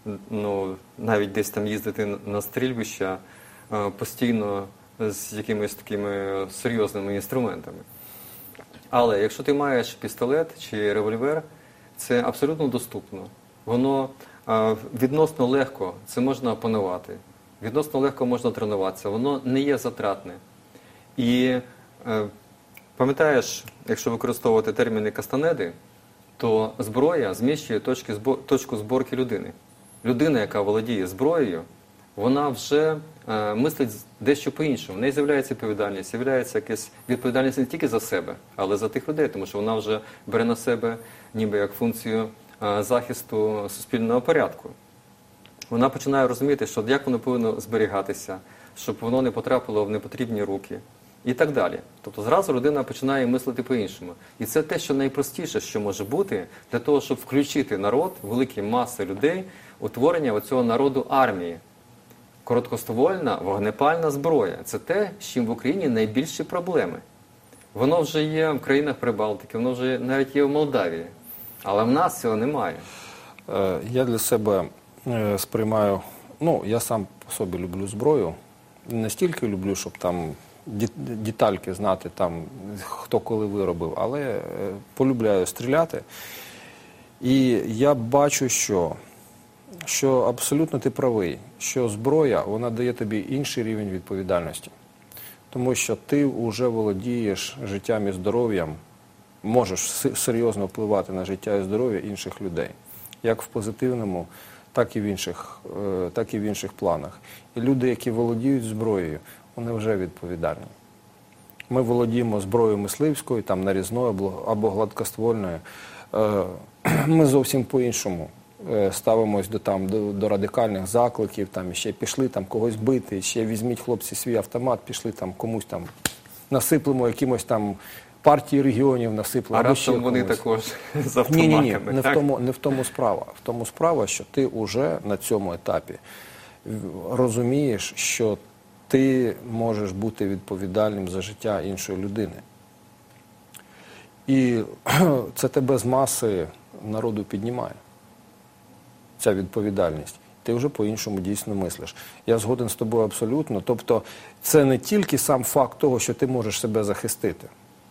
навіть десь там їздити на стрільбища постійно з якимись такими серйозними інструментами. Але якщо ти маєш пістолет чи револьвер, це абсолютно доступно. Воно відносно легко це можна опанувати, відносно легко можна тренуватися, воно не є затратне. І пам'ятаєш, якщо використовувати терміни Кастанеди, то зброя зміщує точку зборки людини. Людина, яка володіє зброєю, вона вже мислить дещо по-іншому. В неї з'являється якась відповідальність не тільки за себе, але за тих людей, тому що вона вже бере на себе ніби як функцію захисту суспільного порядку. Вона починає розуміти, що як воно повинно зберігатися, щоб воно не потрапило в непотрібні руки і так далі. Тобто зразу людина починає мислити по-іншому. І це те, що найпростіше, що може бути для того, щоб включити народ, великі маси людей, утворення оцього народу армії. Короткоствольна вогнепальна зброя – це те, з чим в Україні найбільші проблеми. Воно вже є в країнах Прибалтики, воно вже навіть є в Молдавії. Але в нас цього немає. Я для себе сприймаю, я сам по собі люблю зброю. Не стільки люблю, щоб там детальки знати, там, хто коли виробив, але полюбляю стріляти. І я бачу, що абсолютно ти правий, що зброя, вона дає тобі інший рівень відповідальності. Тому що ти вже володієш життям і здоров'ям, можеш серйозно впливати на життя і здоров'я інших людей. Як в позитивному, так і в інших планах. І люди, які володіють зброєю, вони вже відповідальні. Ми володіємо зброєю мисливською, там, нарізною або гладкоствольною. Ми зовсім по-іншому ставимось до радикальних закликів, там, ще пішли там, когось бити, ще візьміть, хлопці, свій автомат, пішли там, комусь там, насиплемо якимось там партії регіонів, насиплемо. А раптом вони також з автоматами. Ні, не в тому справа. В тому справа, що ти вже на цьому етапі розумієш, що ти можеш бути відповідальним за життя іншої людини. І це тебе з маси народу піднімає, ця відповідальність. Ти вже по-іншому дійсно мислиш. Я згоден з тобою абсолютно. Тобто це не тільки сам факт того, що ти можеш себе захистити.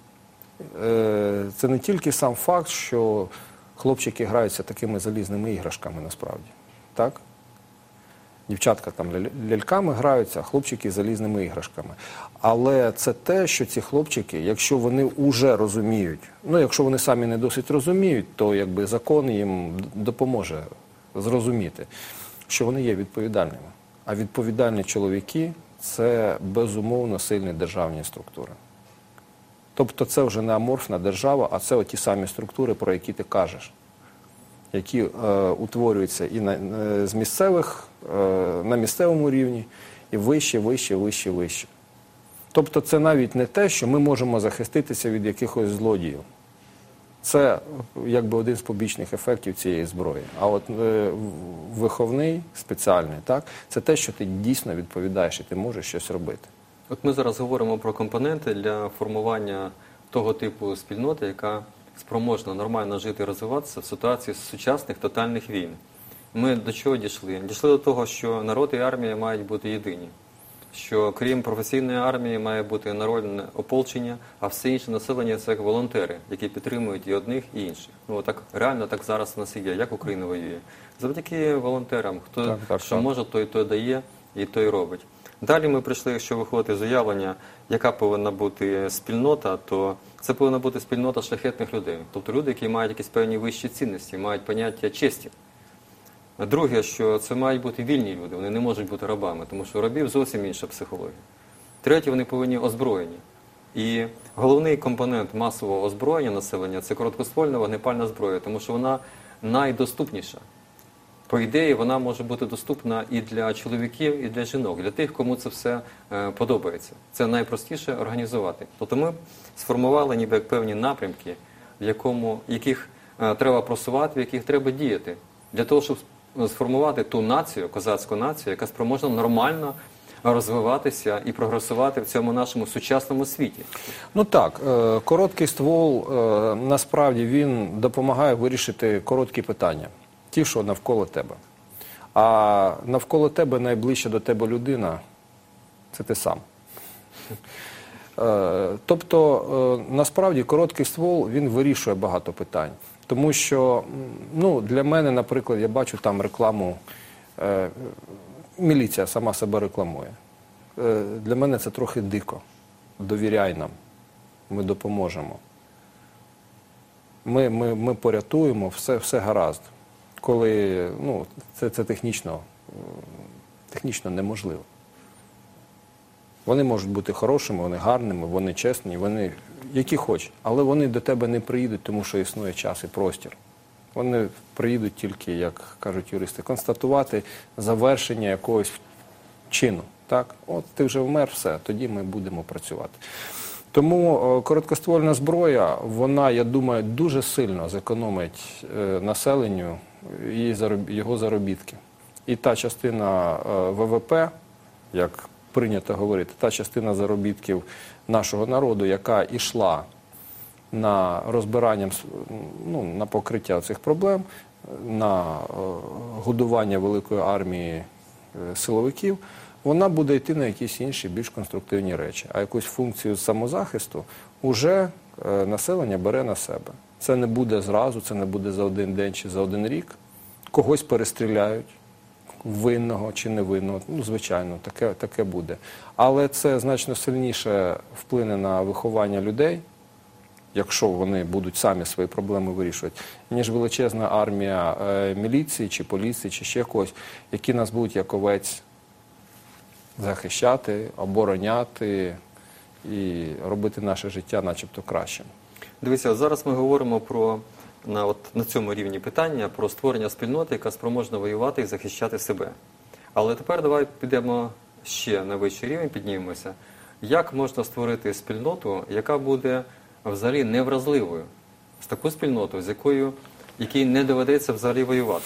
Це не тільки сам факт, що хлопчики граються такими залізними іграшками насправді. Так? Дівчатка там ляльками граються, а хлопчики залізними іграшками. Але це те, що ці хлопчики, якщо вони вже розуміють, якщо вони самі не досить розуміють, то якби закон їм допоможе зрозуміти, що вони є відповідальними. А відповідальні чоловіки – це безумовно сильні державні структури. Тобто це вже не аморфна держава, а це ті самі структури, про які ти кажеш, які утворюються і з місцевих, на місцевому рівні, і вище. Тобто це навіть не те, що ми можемо захиститися від якихось злодіїв. Це якби один з побічних ефектів цієї зброї. А от виховний, спеціальний, так, це те, що ти дійсно відповідаєш і ти можеш щось робити. От ми зараз говоримо про компоненти для формування того типу спільноти, яка спроможна нормально жити і розвиватися в ситуації сучасних тотальних війн. Ми до чого дійшли? Дійшли до того, що народ і армія мають бути єдині. Що крім професійної армії має бути народне ополчення, а все інше населення – це як волонтери, які підтримують і одних, і інших. Так реально так зараз у нас і є. Як Україна воює? Завдяки волонтерам. Хто що може, той дає і той робить. Далі ми прийшли, якщо виходити з уявлення, яка повинна бути спільнота, то це повинна бути спільнота шляхетних людей. Тобто люди, які мають якісь певні вищі цінності, мають поняття честі. Друге, що це мають бути вільні люди, вони не можуть бути рабами, тому що у рабів зовсім інша психологія. Третє, вони повинні озброєні. І головний компонент масового озброєння населення – це короткоствольна вогнепальна зброя, тому що вона найдоступніша. По ідеї, вона може бути доступна і для чоловіків, і для жінок, для тих, кому це все подобається. Це найпростіше організувати. Тобто ми сформували ніби як певні напрямки, яких треба просувати, в яких треба діяти. Для того, щоб сформувати ту націю, козацьку націю, яка спроможна нормально розвиватися і прогресувати в цьому нашому сучасному світі. Ну так, короткий ствол, насправді, він допомагає вирішити короткі питання. Ті, що навколо тебе. А навколо тебе найближча до тебе людина – це ти сам. Тобто, насправді, короткий ствол, він вирішує багато питань. Тому що, для мене, наприклад, я бачу там рекламу, міліція сама себе рекламує. Для мене це трохи дико. Довіряй нам, ми допоможемо. Ми порятуємо, все гаразд. Коли це технічно неможливо. Вони можуть бути хорошими, вони гарними, вони чесні, вони які хочуть, але вони до тебе не приїдуть, тому що існує час і простір. Вони приїдуть тільки, як кажуть юристи, констатувати завершення якогось чину. Так? От ти вже вмер, все, тоді ми будемо працювати. Тому короткоствольна зброя, вона, я думаю, дуже сильно зекономить населенню і його заробітки. І та частина ВВП, як прийнято говорити, та частина заробітків нашого народу, яка йшла на розбирання, на покриття цих проблем, на годування великої армії силовиків, вона буде йти на якісь інші, більш конструктивні речі. А якусь функцію самозахисту уже населення бере на себе. Це не буде зразу, це не буде за один день чи за один рік. Когось перестріляють, винного чи невинного. Звичайно, таке буде. Але це значно сильніше вплине на виховання людей, якщо вони будуть самі свої проблеми вирішувати, ніж величезна армія міліції чи поліції чи ще когось, які нас будуть як овець захищати, обороняти і робити наше життя начебто кращим. Дивіться, зараз ми говоримо про на цьому рівні питання про створення спільноти, яка спроможна воювати і захищати себе. Але тепер давай підемо ще на вищий рівень, піднімемося. Як можна створити спільноту, яка буде взагалі невразливою? З таку спільноту, якій не доведеться взагалі воювати.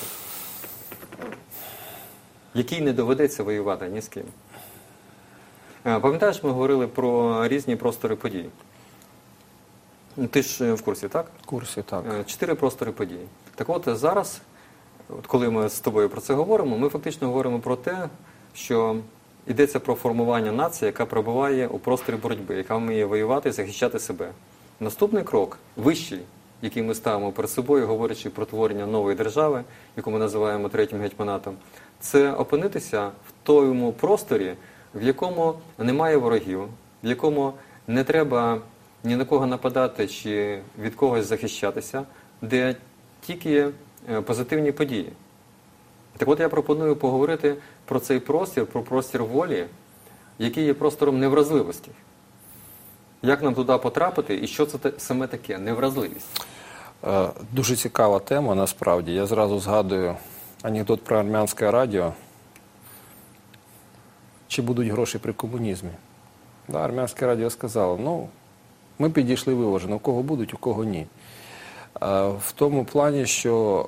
Якій не доведеться воювати ні з ким. Пам'ятаєш, ми говорили про різні простори подій? Ти ж в курсі, так? В курсі, так. 4 простори подій. Так от зараз, коли ми з тобою про це говоримо, ми фактично говоримо про те, що йдеться про формування нації, яка перебуває у просторі боротьби, яка вміє воювати і захищати себе. Наступний крок, вищий, який ми ставимо перед собою, говорячи про творення нової держави, яку ми називаємо третім гетьманатом, це опинитися в тому просторі, в якому немає ворогів, в якому не треба ні на кого нападати чи від когось захищатися, де тільки позитивні події. Так от я пропоную поговорити про цей простір, про простір волі, який є простором невразливості. Як нам туди потрапити і що це саме таке невразливість? Дуже цікава тема, насправді. Я зразу згадую анекдот про армянське радіо. Чи будуть гроші при комунізмі? Армянське радіо сказало, ми підійшли виважено, у кого будуть, у кого ні. В тому плані, що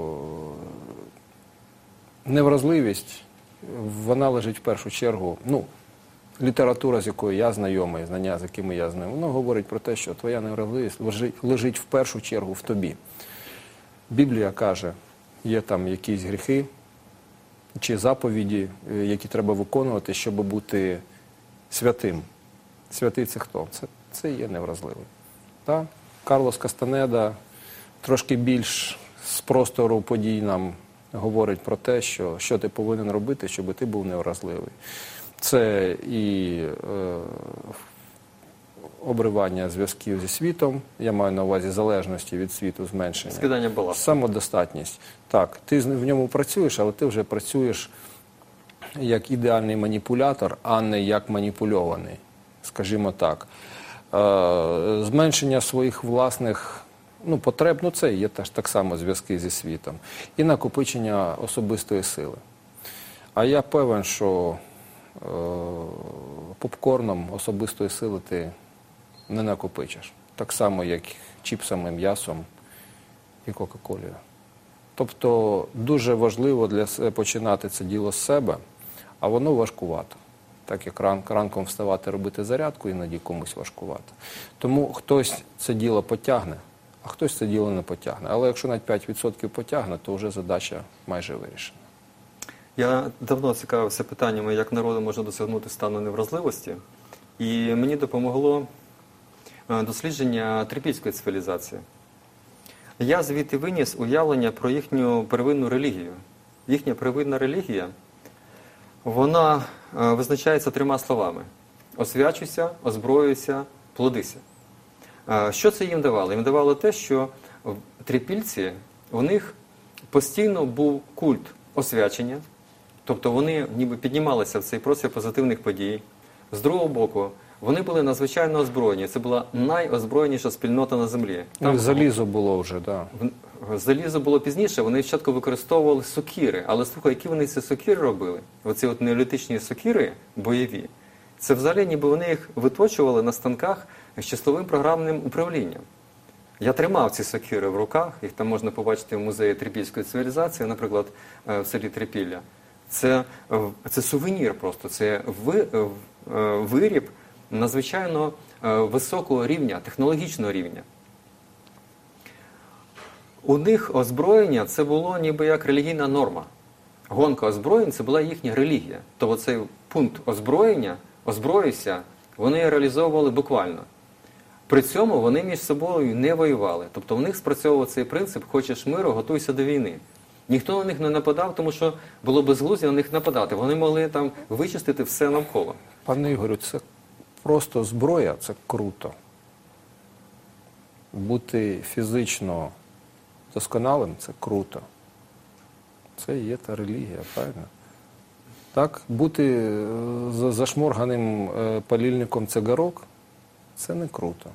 невразливість, вона лежить в першу чергу, література, з якою я знайомий, знання, з якими я знайомий, воно говорить про те, що твоя невразливість лежить в першу чергу в тобі. Біблія каже, є там якісь гріхи чи заповіді, які треба виконувати, щоб бути святим. Святий – це хто? Це є невразливий. Так? Карлос Кастанеда трошки більш з простору подій нам говорить про те, що ти повинен робити, щоб ти був невразливий. Це і обривання зв'язків зі світом, я маю на увазі залежності від світу, зменшення. Скидання баласту. Самодостатність. Так, ти в ньому працюєш, але ти вже працюєш як ідеальний маніпулятор, а не як маніпульований, скажімо так. Зменшення своїх власних потреб, це є теж так само зв'язки зі світом. І накопичення особистої сили. А я певен, що попкорном особистої сили ти не накопичиш. Так само, як чіпсами, м'ясом і кока-колою. Тобто дуже важливо починати це діло з себе, а воно важкувато. Так як ранком вставати, робити зарядку, іноді комусь важкувато. Тому хтось це діло потягне, а хтось це діло не потягне. Але якщо навіть 5% потягне, то вже задача майже вирішена. Я давно цікавився питаннями, як народу можна досягнути стану невразливості. І мені допомогло дослідження трипільської цивілізації. Я звідти виніс уявлення про їхню первинну релігію. Їхня первинна релігія, вона визначається 3 словами. Освячуйся, озброюйся, плодися. Що це їм давало? Їм давало те, що трипільці, у них постійно був культ освячення, тобто вони ніби піднімалися в цей простір позитивних подій. З другого боку, вони були надзвичайно озброєні. Це була найозброєніша спільнота на землі. Там залізо було вже, так. Да. Залізо було пізніше, вони спочатку використовували сокири. Але слухай, які вони ці сокири робили? Оці неолітичні сокири бойові. Це взагалі ніби вони їх виточували на станках з числовим програмним управлінням. Я тримав ці сокири в руках, їх там можна побачити в музеї трипільської цивілізації, наприклад, в селі Трипілля. Це сувенір просто, це виріб надзвичайно високого рівня, технологічного рівня. У них озброєння це було ніби як релігійна норма. Гонка озброєнь – це була їхня релігія. Тобто цей пункт озброєння, озброївся, вони реалізовували буквально. При цьому вони між собою не воювали. Тобто в них спрацьовував цей принцип «хочеш миру, готуйся до війни». Ніхто на них не нападав, тому що було безглуздя на них нападати. Вони могли там вичистити все навколо. Пане Ігорю, це просто зброя, це круто. Бути фізично досконалим – це круто. Це і є та релігія, правильно? Так, бути зашморганим палільником цигарок – це не круто.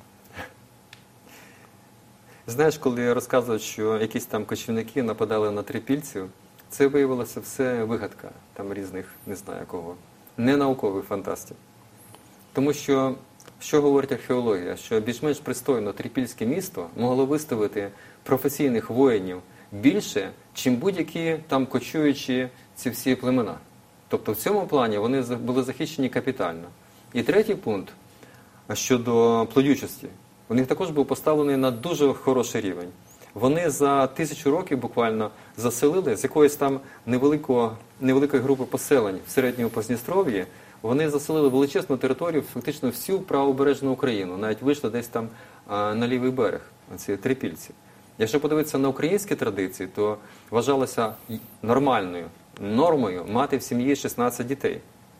Знаєш, коли розказують, що якісь там кочівники нападали на трипільців, це виявилося все вигадка там різних, не знаю кого, не наукових фантастів. Тому що говорить археологія? Що більш-менш пристойно трипільське місто могло виставити професійних воїнів більше, чим будь-які там кочуючі ці всі племена. Тобто в цьому плані вони були захищені капітально. І третій пункт щодо плодючості. У них також був поставлений на дуже хороший рівень. Вони за 1000 років буквально заселили з якоїсь там невеликої групи поселень в середньому Позністров'ї, вони заселили величезну територію, фактично всю правобережну Україну. Навіть вийшли десь там на лівий берег, ці трипільці. Якщо подивитися на українські традиції, то вважалося нормальною нормою мати в сім'ї 16 дітей.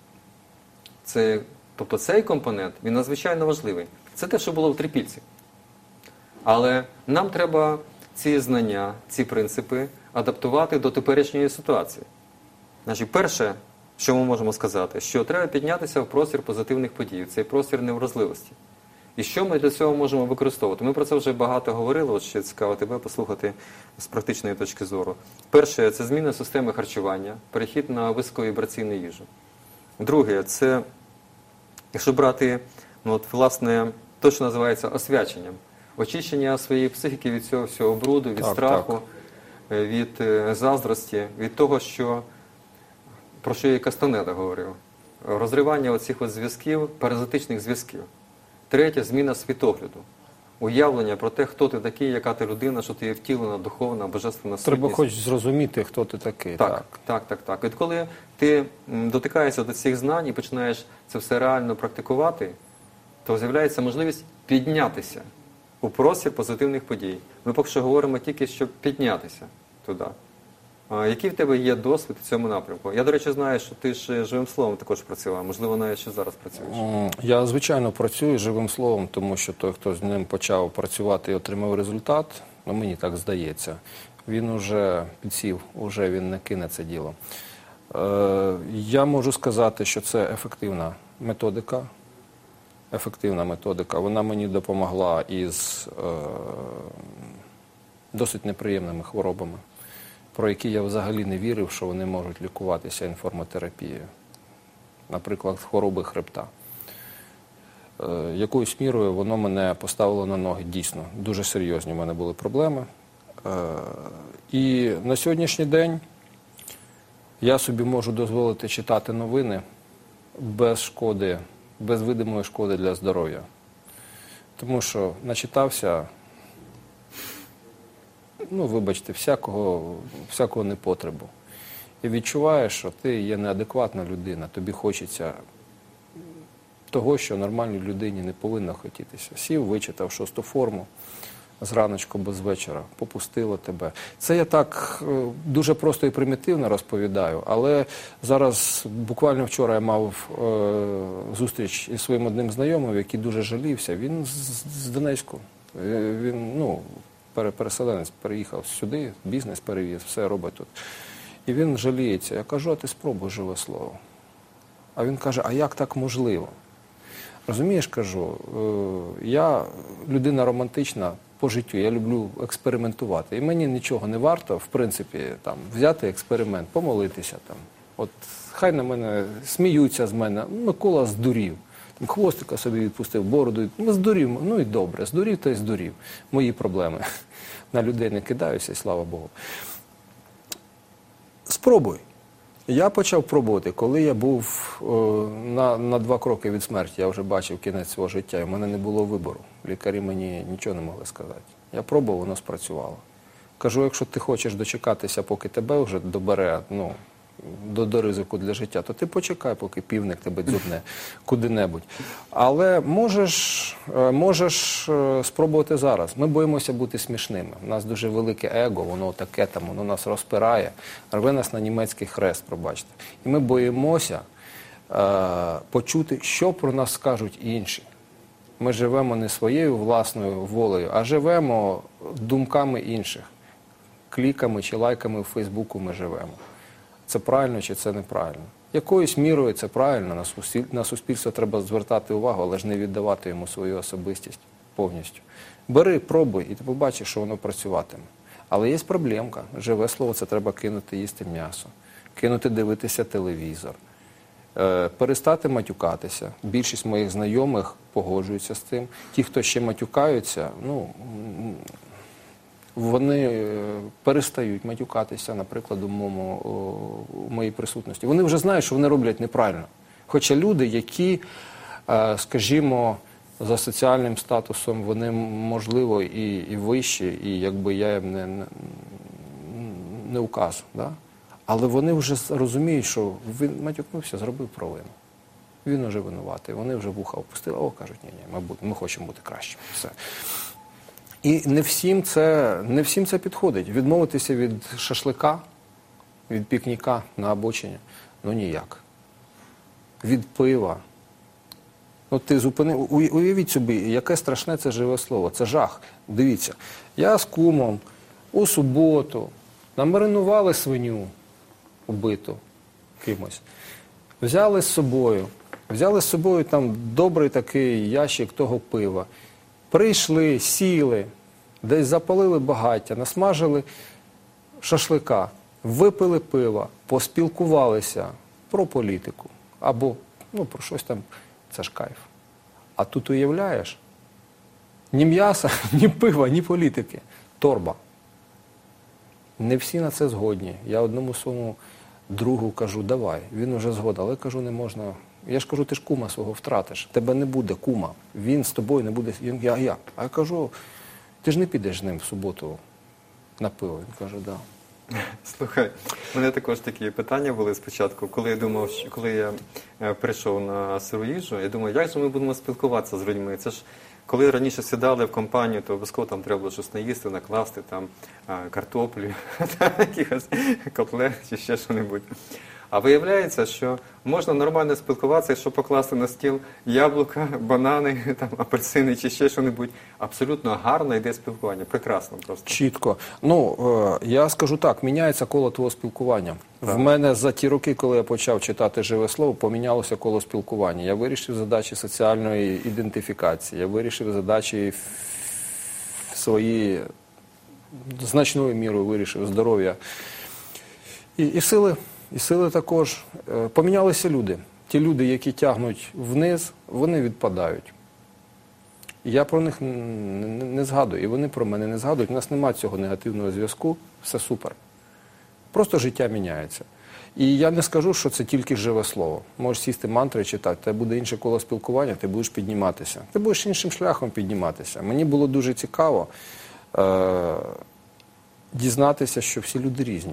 Тобто цей компонент, він надзвичайно важливий. Це те, що було в трипільці. Але нам треба ці знання, ці принципи адаптувати до теперішньої ситуації. Значить, перше, що ми можемо сказати, що треба піднятися в простір позитивних подій, в цей простір невразливості. І що ми для цього можемо використовувати? Ми про це вже багато говорили, от ще цікаво тебе послухати з практичної точки зору. Перше, це зміна системи харчування, перехід на високовібраційну їжу. Друге, це, якщо брати, власне, то, що називається освяченням. Очищення своєї психіки від цього всього бруду, від страху, від заздрості, від того, про що і Кастанеда говорив. Розривання оцих зв'язків, паразитичних зв'язків. Третє – зміна світогляду. Уявлення про те, хто ти такий, яка ти людина, що ти є втілена, духовна, божественна сутність. Треба хоч зрозуміти, хто ти такий. Так. І коли ти дотикаєшся до цих знань і починаєш це все реально практикувати, то з'являється можливість піднятися у простір позитивних подій. Ми поки що говоримо тільки, щоб піднятися туди. Який в тебе є досвід у цьому напрямку? Я, до речі, знаю, що ти ж живим словом також працював, можливо, навіть ще зараз працюєш. Я, звичайно, працюю живим словом, тому що той, хто з ним почав працювати і отримав результат, ну, мені так здається, він уже підсів, уже він не кине це діло. Я можу сказати, що це ефективна методика. Ефективна методика. Вона мені допомогла із досить неприємними хворобами, про які я взагалі не вірив, що вони можуть лікуватися інформотерапією. Наприклад, хвороби хребта. Якоюсь мірою воно мене поставило на ноги дійсно. Дуже серйозні в мене були проблеми. І на сьогоднішній день я собі можу дозволити читати новини без шкоди, без видимої шкоди для здоров'я. Тому що начитався, ну, вибачте, всякого непотребу. І відчуваєш, що ти є неадекватна людина, тобі хочеться того, що нормальній людині не повинно хотітися. Сів, вичитав 6-ту форму, зраночку без вечора, попустило тебе. Це я так дуже просто і примітивно розповідаю, але зараз, буквально вчора я мав зустріч із своїм одним знайомим, який дуже жалівся. Він з Донецьку. Він, ну, переселенець, переїхав сюди, бізнес перевіз, все робить тут. І він жаліється. Я кажу, а ти спробуй живе слово. А він каже, а як так можливо? Розумієш, кажу, я людина романтична по життю, я люблю експериментувати. І мені нічого не варто, в принципі, там, взяти експеримент, помолитися. Там. От хай на мене сміються з мене, Микола здурів. Там, хвостика собі відпустив, бороду, здурів, ну і добре, здурів то й здурів. Мої проблеми. На людей не кидаюся, і слава Богу. Спробуй. Я почав пробувати, коли я був на 2 кроки від смерті, я вже бачив кінець свого життя, і в мене не було вибору. Лікарі мені нічого не могли сказати. Я пробував, воно спрацювало. Кажу, якщо ти хочеш дочекатися, поки тебе вже добере, ну, до ризику для життя, то ти почекай, поки півник тебе дзюбне куди-небудь. Але можеш спробувати зараз. Ми боїмося бути смішними. У нас дуже велике его, воно таке там, воно нас розпирає, рве нас на німецький хрест, пробачте. І ми боїмося почути, що про нас скажуть інші. Ми живемо не своєю власною волею, а живемо думками інших. Кліками чи лайками в Фейсбуку ми живемо. Це правильно чи це неправильно? Якоюсь мірою це правильно, на суспільство треба звертати увагу, але ж не віддавати йому свою особистість повністю. Бери, пробуй, і ти побачиш, що воно працюватиме. Але є проблемка. Живе слово – це треба кинути їсти м'ясо, кинути дивитися телевізор, перестати матюкатися. Більшість моїх знайомих погоджуються з тим. Ті, хто ще матюкаються, ну, вони перестають матюкатися, наприклад, у моїй присутності. Вони вже знають, що вони роблять неправильно. Хоча люди, які, скажімо, за соціальним статусом, вони, можливо, і вищі, і якби я їм не указ. Да? Але вони вже розуміють, що він матюкнувся, зробив провину. Він уже винуватий. Вони вже вуха опустили, кажуть, ні, ми хочемо бути кращими. Все. І не всім це підходить. Відмовитися від шашлика, від пікніка на обочині, ну ніяк. Від пива. Ну, ти уявіть собі, яке страшне це живе слово. Це жах. Дивіться, я з кумом у суботу намаринували свиню убиту кимось. Взяли з собою там добрий такий ящик того пива. Прийшли, сіли, десь запалили багаття, насмажили шашлика, випили пива, поспілкувалися про політику або про щось там, це ж кайф. А тут уявляєш, ні м'яса, ні пива, ні політики. Торба. Не всі на це згодні. Я одному своєму другу кажу, давай, він уже згоден, але кажу, не можна. Я ж кажу, ти ж кума свого втратиш, тебе не буде кума, він з тобою не буде. А я кажу, ти ж не підеш з ним в суботу на пиво. Він каже, да. Слухай, у мене також такі питання були спочатку, коли я прийшов на сиру їжу, я думаю, як же ми будемо спілкуватися з людьми? Це ж коли раніше сідали в компанію, то обов'язково там треба було щось наїсти, накласти там картоплю, якихось котлет чи ще що-небудь. А виявляється, що можна нормально спілкуватися, якщо покласти на стіл яблука, банани, там, апельсини чи ще що-небудь. Абсолютно гарно йде спілкування. Прекрасно просто. Чітко. Я скажу так, міняється коло твого спілкування. В мене за ті роки, коли я почав читати «Живе слово», помінялося коло спілкування. Я вирішив задачі соціальної ідентифікації, я вирішив задачі свої, значною мірою вирішив здоров'я. І сили. І сили також. Помінялися люди. Ті люди, які тягнуть вниз, вони відпадають. Я про них не згадую, і вони про мене не згадують. У нас немає цього негативного зв'язку, все супер. Просто життя міняється. І я не скажу, що це тільки живе слово. Можеш сісти мантри читати, тебе буде інше коло спілкування, ти будеш підніматися. Ти будеш іншим шляхом підніматися. Мені було дуже цікаво дізнатися, що всі люди різні.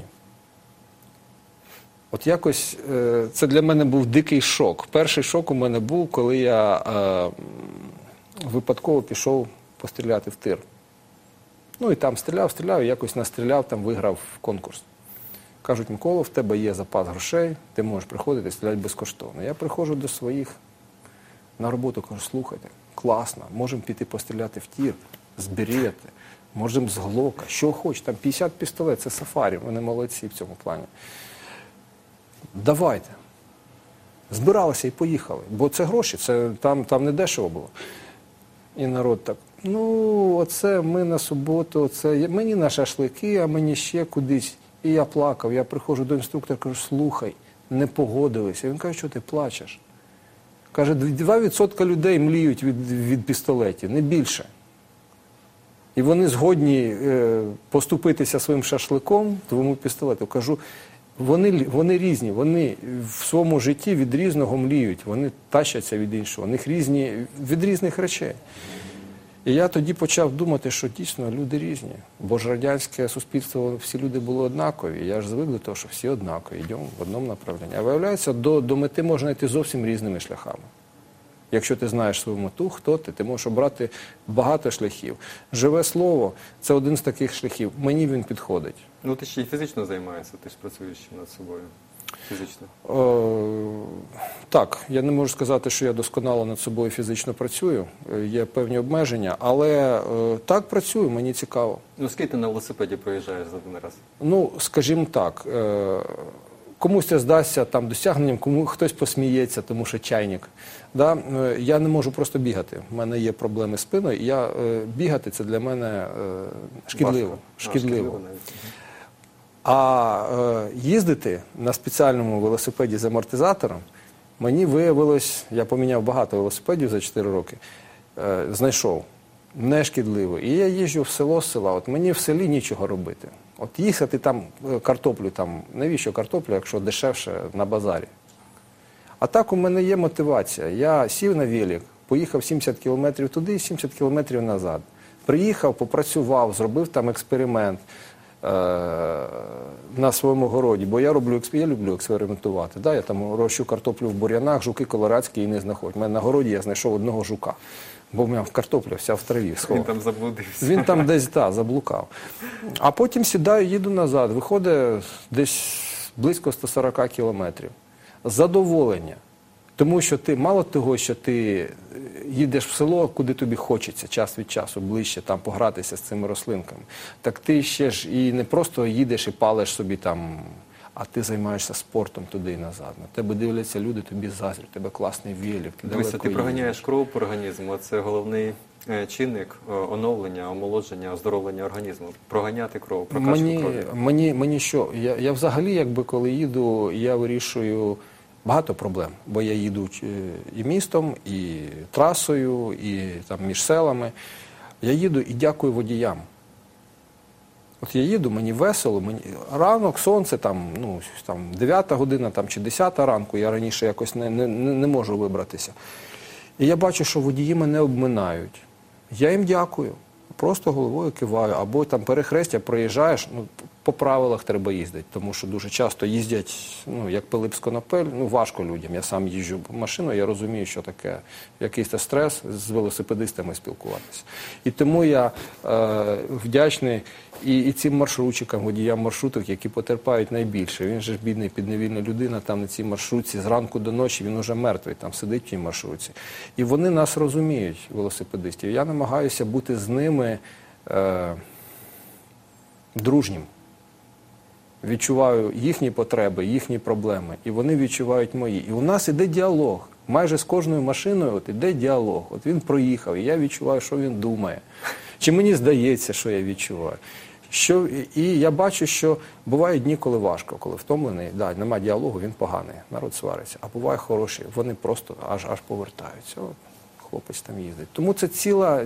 От якось це для мене був дикий шок. Перший шок у мене був, коли я випадково пішов постріляти в тир. Ну і там стріляв, і якось настріляв, там виграв конкурс. Кажуть: Микола, в тебе є запас грошей, ти можеш приходити і стріляти безкоштовно. Я приходжу до своїх на роботу, кажу: слухайте, класно, можемо піти постріляти в тир, зберігати, можемо з глока, що хоч, там 50 пістолет, це сафарі, вони молодці в цьому плані. Давайте. Збиралися і поїхали. Бо це гроші, це, там не дешево було. І народ так: оце ми на суботу, мені на шашлики, а мені ще кудись. І я плакав, я приходжу до інструктора, кажу: слухай, не погодилися. Він каже: що ти плачеш? Каже: 2% людей мліють від пістолетів, не більше. І вони згодні поступитися своїм шашликом, твоєму пістолету. Кажу: вони різні, вони в своєму житті від різного мліють, вони тащаться від іншого, у них різні, від різних речей. І я тоді почав думати, що дійсно люди різні, бо ж радянське суспільство, всі люди були однакові, я ж звик до того, що всі однакові, йдемо в одному направленні. А виявляється, до мети можна йти зовсім різними шляхами. Якщо ти знаєш свою мету, хто ти можеш обрати багато шляхів. Живе слово – це один з таких шляхів. Мені він підходить. Ну, ти ще й фізично займаєшся, ти ж працюєш над собою фізично. Так, я не можу сказати, що я досконало над собою фізично працюю. Є певні обмеження, але так працюю, мені цікаво. Ну, скільки ти на велосипеді проїжджаєш за один раз? Ну, скажімо так, комусь це здасться там досягненням, кому хтось посміється, тому що чайник. Да? Я не можу просто бігати. У мене є проблеми з спиною, і бігати – це для мене шкідливо. Шкідливо. А їздити на спеціальному велосипеді з амортизатором мені виявилось, я поміняв багато велосипедів за 4 роки, знайшов, не шкідливо. І я їжджу в село з села, от мені в селі нічого робити. От їхати там картоплю, навіщо картоплю, якщо дешевше на базарі? А так у мене є мотивація. Я сів на велик, поїхав 70 кілометрів туди, 70 кілометрів назад. Приїхав, попрацював, зробив там експеримент на своєму городі, бо я люблю експериментувати. Да? Я там рощу картоплю в бур'янах, жуки колорадські і не знаходять. У мене на городі я знайшов одного жука, бо в мене картопля вся в траві схована. Він там заблудився. Він там десь, заблукав. А потім сідаю, їду назад. Виходить десь близько 140 кілометрів. Задоволення. Тому що ти, мало того, що ти їдеш в село, куди тобі хочеться, час від часу, ближче, там погратися з цими рослинками, так ти ще ж і не просто їдеш і палиш собі там, а ти займаєшся спортом туди і назад. На тебе дивляться люди, тобі заздрять, у тебе класний велик. Дивися, ти проганяєш кров по організму, це головний чинник оновлення, омолодження, оздоровлення організму. Проганяти кров, прокачку крові. Мені що? Я взагалі, якби коли їду, я вирішую багато проблем, бо я їду і містом, і трасою, і там між селами. Я їду і дякую водіям. От я їду, мені весело, ранок, сонце, там 9 година чи 10 ранку, я раніше якось не можу вибратися. І я бачу, що водії мене обминають. Я їм дякую, просто головою киваю, або там перехрестя проїжджаєш, по правилах треба їздити, тому що дуже часто їздять, як Пилип з Конопель, важко людям. Я сам їжджу машиною, я розумію, що таке якийсь стрес з велосипедистами спілкуватися. І тому я вдячний і цим маршрутчикам, водіям маршруток, які потерпають найбільше. Він же ж бідний, підневільна людина, там на цій маршрутці, зранку до ночі він уже мертвий, там сидить в тій маршрутці. І вони нас розуміють, велосипедистів. Я намагаюся бути з ними дружнім. Відчуваю їхні потреби, їхні проблеми, і вони відчувають мої. І у нас іде діалог. Майже з кожною машиною іде діалог. От він проїхав, і я відчуваю, що він думає. Чи мені здається, що я відчуваю. І я бачу, що бувають дні, коли важко, коли втомлений, нема діалогу, він поганий, народ свариться. А буває хороший, вони просто аж повертаються. От, хлопець там їздить. Тому це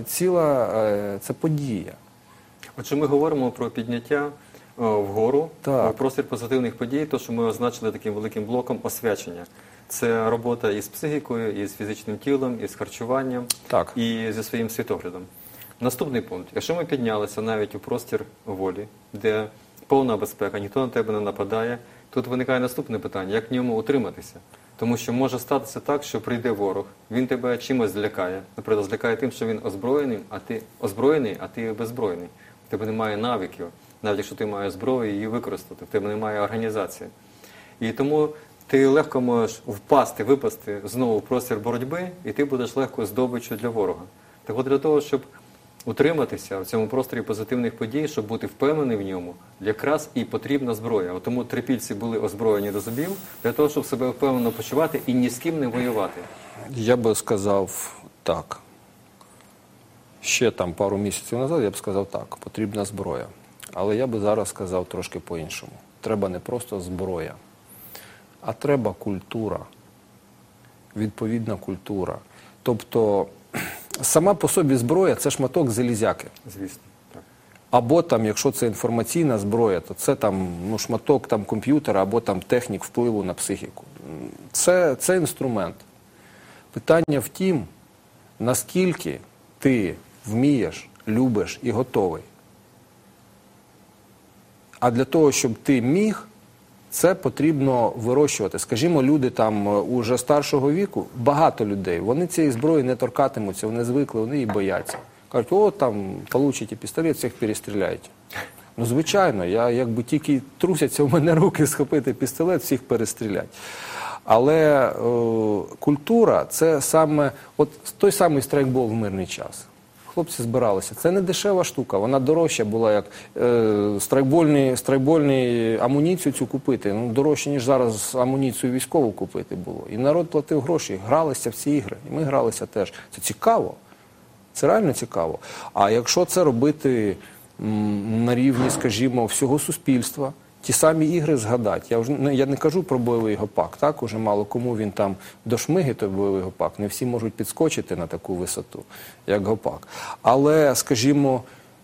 це подія. Отже, ми говоримо про підняття вгору, Так. в простір позитивних подій, то, що ми означили таким великим блоком освячення. Це робота із психікою, із фізичним тілом, із харчуванням, Так. і зі своїм світоглядом. Наступний пункт. Якщо ми піднялися навіть у простір волі, де повна безпека, ніхто на тебе не нападає, тут виникає наступне питання, як в ньому утриматися? Тому що може статися так, що прийде ворог, він тебе чимось злякає. Наприклад, злякає тим, що він озброєний, а ти беззбройний. У тебе немає навиків, навіть якщо ти маєш зброю, її використати, в тебе немає організації. І тому ти легко можеш випасти знову в простір боротьби, і ти будеш легко здобиччю для ворога. Так от для того, щоб утриматися в цьому просторі позитивних подій, щоб бути впевнений в ньому, якраз і потрібна зброя. От тому трипільці були озброєні до зубів, для того, щоб себе впевнено почувати і ні з ким не воювати. Я би сказав так. Ще там пару місяців назад я б сказав так, потрібна зброя. Але я би зараз сказав трошки по-іншому. Треба не просто зброя, а треба культура, відповідна культура. Тобто сама по собі зброя – це шматок залізяки. Звісно, так. Або там, якщо це інформаційна зброя, то це там, шматок там, комп'ютера, або там технік впливу на психіку. Це інструмент. Питання в тім, наскільки ти вмієш, любиш і готовий. А для того, щоб ти міг, це потрібно вирощувати. Скажімо, люди там уже старшого віку, багато людей, вони цієї зброї не торкатимуться, вони звикли, вони її бояться. Кажуть, о, там, получите пістолет, всіх перестріляйте. Ну, звичайно, якби тільки трусяться в мене руки схопити пістолет, всіх перестрілять. Але культура – це саме, от той самий страйкбол в мирний час. Хлопці збиралися. Це не дешева штука, вона дорожча була, як страйкбольну амуніцію цю купити. Дорожче, ніж зараз амуніцію військову купити було. І народ платив гроші, гралися в ці ігри. І ми гралися теж. Це цікаво. Це реально цікаво. А якщо це робити на рівні, скажімо, всього суспільства, ті самі ігри згадати. Я не кажу про бойовий гопак, так? Уже мало кому він там до шмиги, той бойовий гопак. Не всі можуть підскочити на таку висоту, як гопак. Але, скажімо,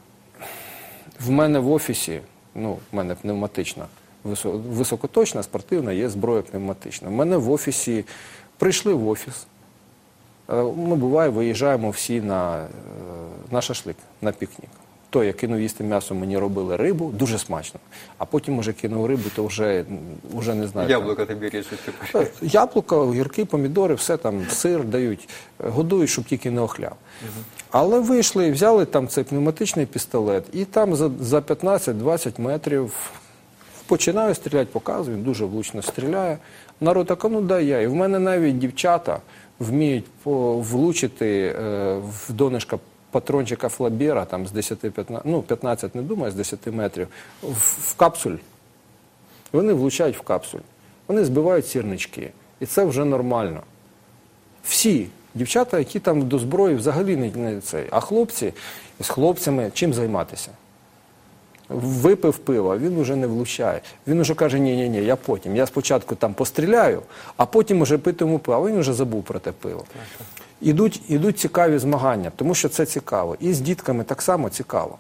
в мене в офісі, в мене пневматична, високоточна, спортивна, є зброя пневматична. В мене в офісі, прийшли в офіс, ми, буває, виїжджаємо всі на шашлик, на пікнік. Той, я кинув їсти м'ясо, мені робили рибу, дуже смачно. А потім уже кинув рибу, то вже не знаю. Яблука тобі ріжуть тепер. Яблука, огірки, помідори, все там, сир дають, годують, щоб тільки не охляв. Але вийшли, взяли там цей пневматичний пістолет, і там за 15-20 метрів починаю стріляти, показую, він дуже влучно стріляє. Народ так, дай я. І в мене навіть дівчата вміють влучити в донышко патрончика Флабера, там з 10-15, 15 не думаю, з 10 метрів, в капсуль. Вони влучають в капсуль. Вони збивають сірнички. І це вже нормально. Всі дівчата, які там до зброї взагалі не цей. А хлопці, з хлопцями чим займатися? Випив пиво, він вже не влучає. Він вже каже, ні, я потім. Я спочатку там постріляю, а потім вже питиму пиво. А він вже забув про те пиво. Ідуть цікаві змагання, тому що це цікаво. І з дітками так само цікаво.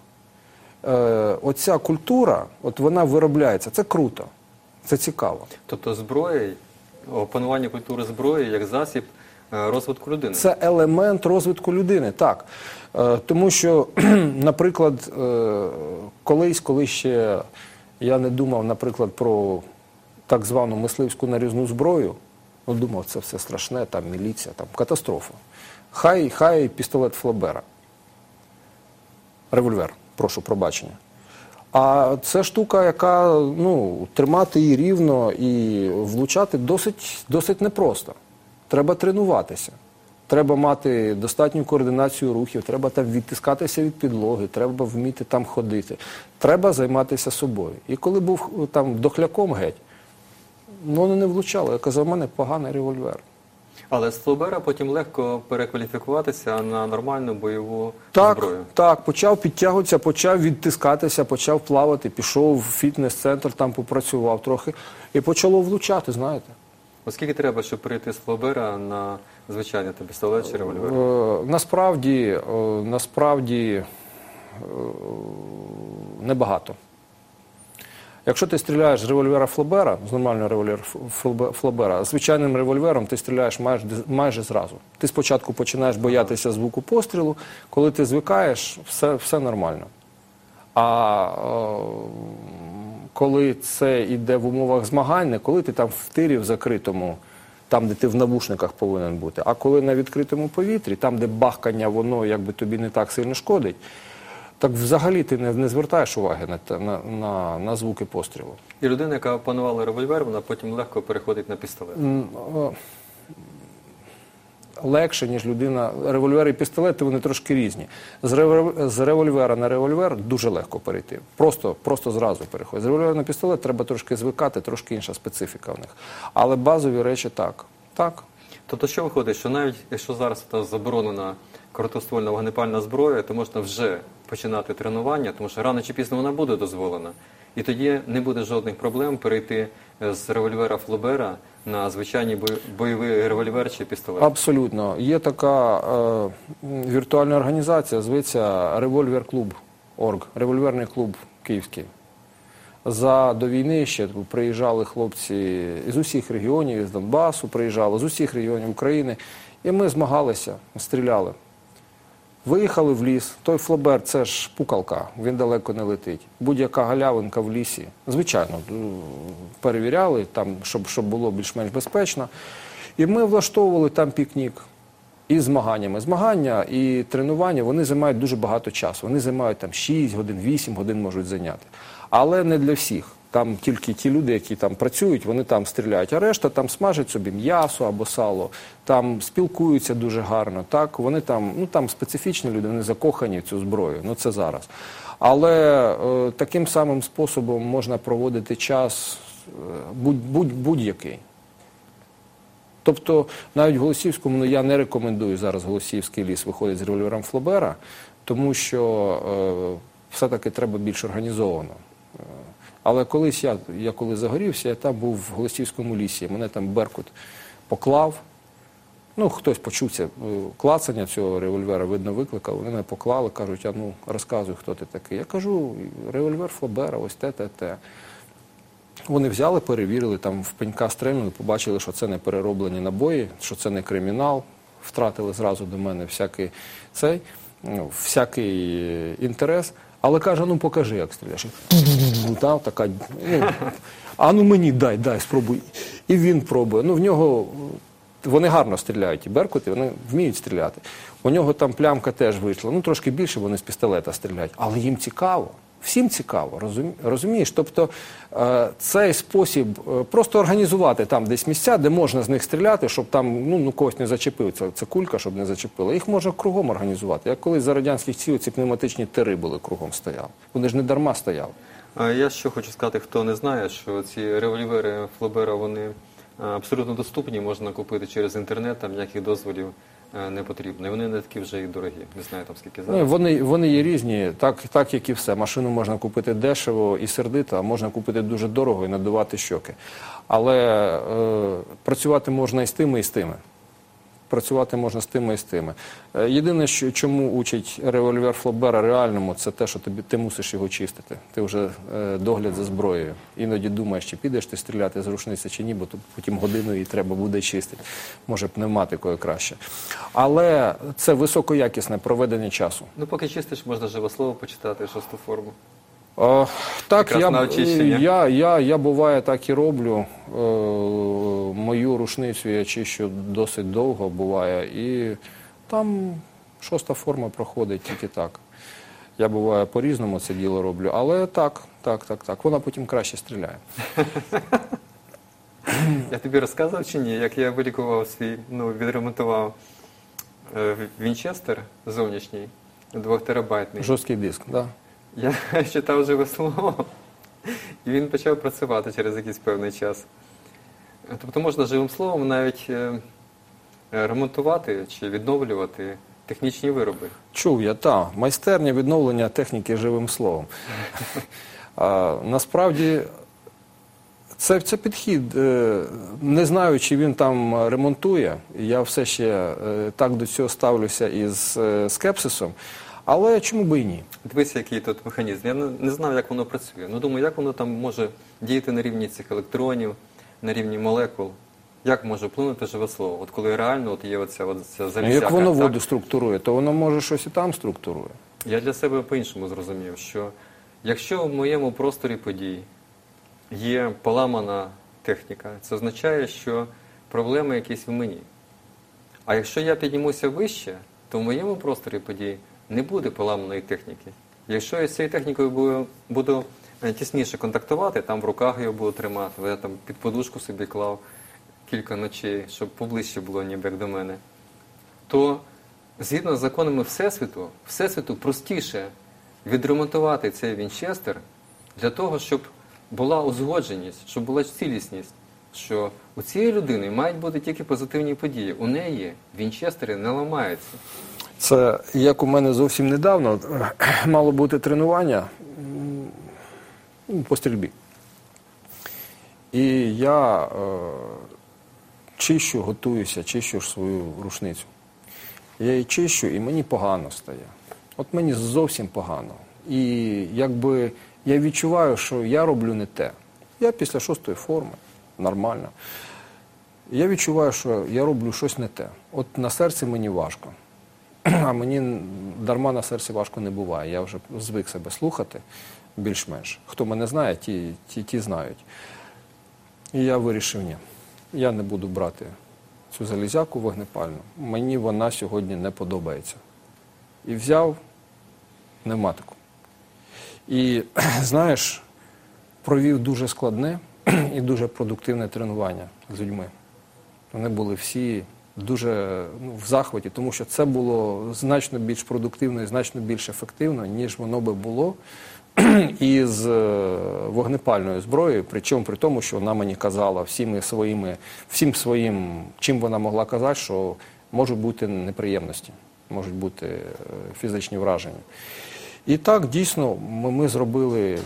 Оця культура, от вона виробляється, це круто, це цікаво. Тобто зброя, опанування культури зброї як засіб розвитку людини. Це елемент розвитку людини, так. Тому що, наприклад, коли ще Я не думав, наприклад, про так звану мисливську нарізну зброю. Ну, думав, це все страшне, там міліція, там катастрофа. Хай пістолет Флобера. Револьвер, прошу пробачення. А це штука, яка, ну, тримати її рівно і влучати досить непросто. Треба тренуватися. Треба мати достатню координацію рухів, треба там відтискатися від підлоги, треба вміти там ходити. Треба займатися собою. І коли був там дохляком геть, ну, не влучало. Я казав, у мене поганий револьвер. Але з Флобера потім легко перекваліфікуватися на нормальну бойову зброю. Так, почав підтягуватися, почав відтискатися, почав плавати, пішов в фітнес-центр, там попрацював трохи і почало влучати, знаєте. Оскільки треба, щоб перейти з Флобера на звичайний пістолет чи револьвер? Насправді небагато. Якщо ти стріляєш з револьвера Флобера, з нормального револьвера Флобера, звичайним револьвером ти стріляєш майже зразу. Ти спочатку починаєш боятися звуку пострілу, коли ти звикаєш, все нормально. А коли це йде в умовах змагань, не коли ти там в тирі в закритому, там, де ти в навушниках повинен бути, а коли на відкритому повітрі, там, де бахкання, воно якби тобі не так сильно шкодить, так взагалі ти не звертаєш уваги на звуки пострілу. І людина, яка опанувала револьвер, вона потім легко переходить на пістолет. Легше, ніж людина. Револьвер і пістолети, вони трошки різні. З револьвера на револьвер дуже легко перейти. Просто зразу переходить. З револьвера на пістолет треба трошки звикати, трошки інша специфіка в них. Але базові речі так. Так. Тобто що виходить, що навіть якщо зараз заборонена короткоствольна вогнепальна зброя, то можна вже починати тренування, тому що рано чи пізно вона буде дозволена. І тоді не буде жодних проблем перейти з револьвера Флобера на звичайний бойовий револьвер чи пістолет. Абсолютно. Є така віртуальна організація, зветься Револьвер-клуб.орг, револьверний клуб київський. До війни ще приїжджали хлопці з усіх регіонів, із Донбасу приїжджали, з усіх регіонів України. І ми змагалися, стріляли. Виїхали в ліс. Той Флобер – це ж пукалка, він далеко не летить. Будь-яка галявинка в лісі. Звичайно, перевіряли, там, щоб було більш-менш безпечно. І ми влаштовували там пікнік із змаганнями. Змагання і тренування, вони займають дуже багато часу. Вони займають там 6 годин, 8 годин можуть зайняти. Але не для всіх. Там тільки ті люди, які там працюють, вони там стріляють, а решта там смажать собі м'ясо або сало, там спілкуються дуже гарно, так, вони там, ну там специфічні люди, вони закохані в цю зброю, ну це зараз. Але таким самим способом можна проводити час будь-який. Тобто навіть в Голосіївському, ну я не рекомендую зараз Голосіївський ліс виходить з револьвером Флобера, тому що все-таки треба більш організовано. Але колись я коли загорівся, я там був в Голосіївському лісі, мене там Беркут поклав, ну хтось почувся клацання цього револьвера, видно викликав, вони мене поклали, кажуть, розказуй, хто ти такий. Я кажу, револьвер Флобера, ось те. Вони взяли, перевірили, там в пенька стрельнули, побачили, що це не перероблені набої, що це не кримінал, втратили зразу до мене всякий інтерес. Але каже, покажи, як стріляєш. Там така, мені дай, спробуй. І він пробує. В нього, вони гарно стріляють, і беркути, вони вміють стріляти. У нього там плямка теж вийшла, трошки більше вони з пістолета стріляють. Але їм цікаво, всім цікаво, розумієш? Тобто цей спосіб просто організувати там десь місця, де можна з них стріляти, щоб там когось не зачепив, це кулька, щоб не зачепила. Їх можна кругом організувати. Як колись за радянських часів ці пневматичні тири були кругом стояли. Вони ж не дарма стояли. Я що хочу сказати, хто не знає, що ці револьвери Флобера, вони абсолютно доступні, можна купити через інтернет, там ніяких дозволів не потрібно. І вони не такі вже і дорогі. Не знаю там скільки зараз. Вони є різні, так як і все. Машину можна купити дешево і сердито, а можна купити дуже дорого і надувати щоки. Але працювати можна і з тими, і з тими. Працювати можна з тими і з тими. Єдине, чому учить револьвер Флобера реальному, це те, що ти мусиш його чистити. Ти вже догляд за зброєю. Іноді думаєш, чи підеш ти стріляти з рушниці, чи ні, бо потім годину її треба буде чистити. Може, пневматикою краще. Але це високоякісне проведення часу. Поки чистиш, можна живослово почитати, 6-ту форму. Так, Якраз на очищення. я буває так і роблю. Мою рушницю я чищу досить довго, буває. І там 6-та форма проходить тільки так. Я буває по-різному це діло роблю, але так. Вона потім краще стріляє. Я тобі розказував чи ні, як я вилікував відремонтував Вінчестер зовнішній, 2-терабайтний. Жорсткий диск, так? Да. Я читав живе слово, і він почав працювати через якийсь певний час. Тобто можна живим словом навіть ремонтувати чи відновлювати технічні вироби. Чув я, так. Майстерня відновлення техніки живим словом. Насправді, це підхід. Не знаю, чи він там ремонтує. Я все ще так до цього ставлюся із скепсисом. Але чому би і ні? Дивися, який тут механізм. Я не знав, як воно працює. Думаю, як воно там може діяти на рівні цих електронів, на рівні молекул. Як може вплинути живе слово? От коли реально є оця залізяка. Як воно так? воду структурує, то воно може щось і там структурує. Я для себе по-іншому зрозумів, що якщо в моєму просторі подій є поламана техніка, це означає, що проблеми якісь в мені. А якщо я піднімуся вище, то в моєму просторі подій не буде поламаної техніки. Якщо я з цією технікою буду тісніше контактувати, там в руках його буду тримати, я там під подушку собі клав кілька ночей, щоб поближче було ніби як до мене, то згідно з законами Всесвіту простіше відремонтувати цей Вінчестер для того, щоб була узгодженість, щоб була цілісність, що у цієї людини мають бути тільки позитивні події. У неї Вінчестери не ламаються. Це як у мене зовсім недавно мало бути тренування по стрільбі. І я чищу свою рушницю. Я її чищу, і мені погано стає. От мені зовсім погано. І якби я відчуваю, що я роблю не те. Я після 6-ї форми, нормально. Я відчуваю, що я роблю щось не те. От на серці мені важко. А мені дарма на серці важко не буває. Я вже звик себе слухати більш-менш. Хто мене знає, ті знають. І я вирішив, ні. Я не буду брати цю залізяку вогнепальну. Мені вона сьогодні не подобається. І взяв пневматику. І, знаєш, провів дуже складне і дуже продуктивне тренування з людьми. Вони були всі дуже в захваті, тому що це було значно більш продуктивно і значно більш ефективно, ніж воно би було із вогнепальною зброєю, причому при тому, що вона мені казала всім своїм, чим вона могла казати, що можуть бути неприємності, можуть бути фізичні враження. І так, дійсно, ми зробили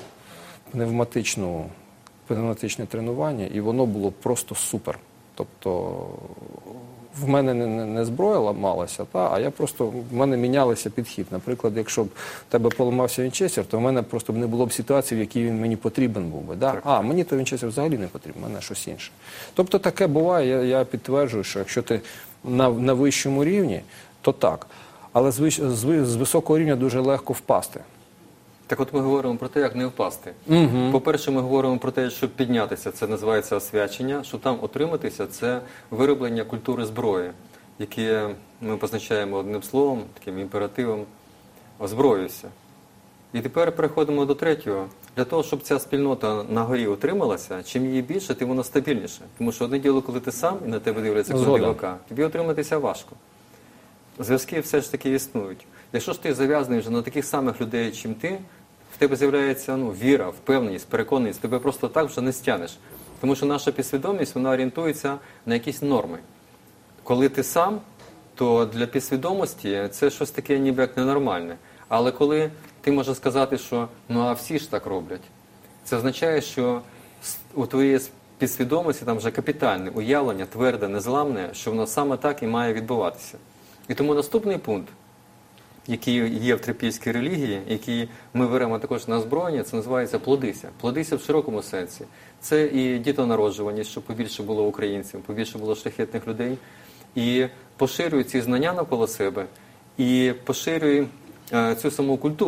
пневматичне тренування, і воно було просто супер. Тобто в мене не зброя ламалася, а в мене мінялися підхід. Наприклад, якщо б в тебе поламався Вінчестер, то в мене просто б не було б ситуації, в якій він мені потрібен був би. Да? Мені то Вінчестер взагалі не потрібен, мене щось інше. Тобто таке буває, я підтверджую, що якщо ти на вищому рівні, то так. Але з високого рівня дуже легко впасти. Так от ми говоримо про те, як не впасти. По-перше, ми говоримо про те, щоб піднятися, це називається освячення, щоб там отриматися, це вироблення культури зброї, яке ми позначаємо одним словом, таким імперативом «озброюйся». І тепер переходимо до третього. Для того, щоб ця спільнота на горі утрималася, чим її більше, тим вона стабільніше. Тому що одне діло, коли ти сам і на тебе дивляться коли дивака, тобі утриматися важко. Зв'язки все ж таки існують. Якщо ж ти зав'язаний вже на таких самих людей, чим ти, в тебе з'являється віра, впевненість, переконаність, тебе просто так вже не стягнеш. Тому що наша підсвідомість, вона орієнтується на якісь норми. Коли ти сам, то для підсвідомості це щось таке ніби як ненормальне. Але коли ти можеш сказати, що а всі ж так роблять, це означає, що у твоїй підсвідомості там вже капітальне уявлення, тверде, незламне, що воно саме так і має відбуватися. І тому наступний пункт, який є в трипільській релігії, який ми беремо також на озброєння, це називається «плодися». Плодися в широкому сенсі. Це і дітонароджуваність, щоб побільше було українців, побільше було шляхетних людей. І поширюй ці знання навколо себе, і поширюй цю саму культуру,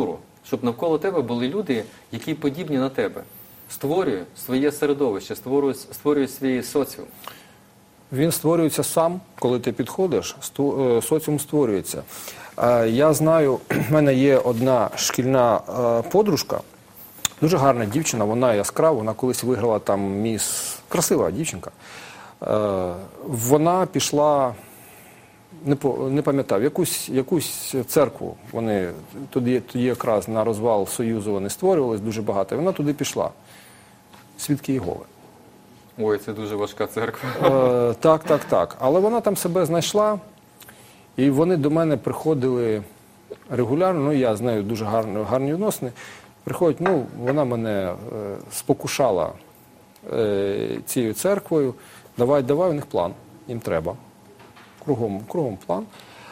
щоб навколо тебе були люди, які подібні на тебе. Створює своє середовище, створює свій соціум. Він створюється сам, коли ти підходиш, соціум створюється. Я знаю, в мене є одна шкільна подружка, дуже гарна дівчина, вона яскрава, вона колись виграла там міс, красива дівчинка. Вона пішла, не пам'ятаю, якусь церкву, вони тоді якраз на розвал Союзу вони створювались дуже багато, і вона туди пішла. Свідки Єгови. Ой, це дуже важка церква. Так. Але вона там себе знайшла, і вони до мене приходили регулярно, ну я з нею дуже гарні відносини. Приходять, ну, вона мене спокушала цією церквою, давай, у них план, їм треба. Кругом план.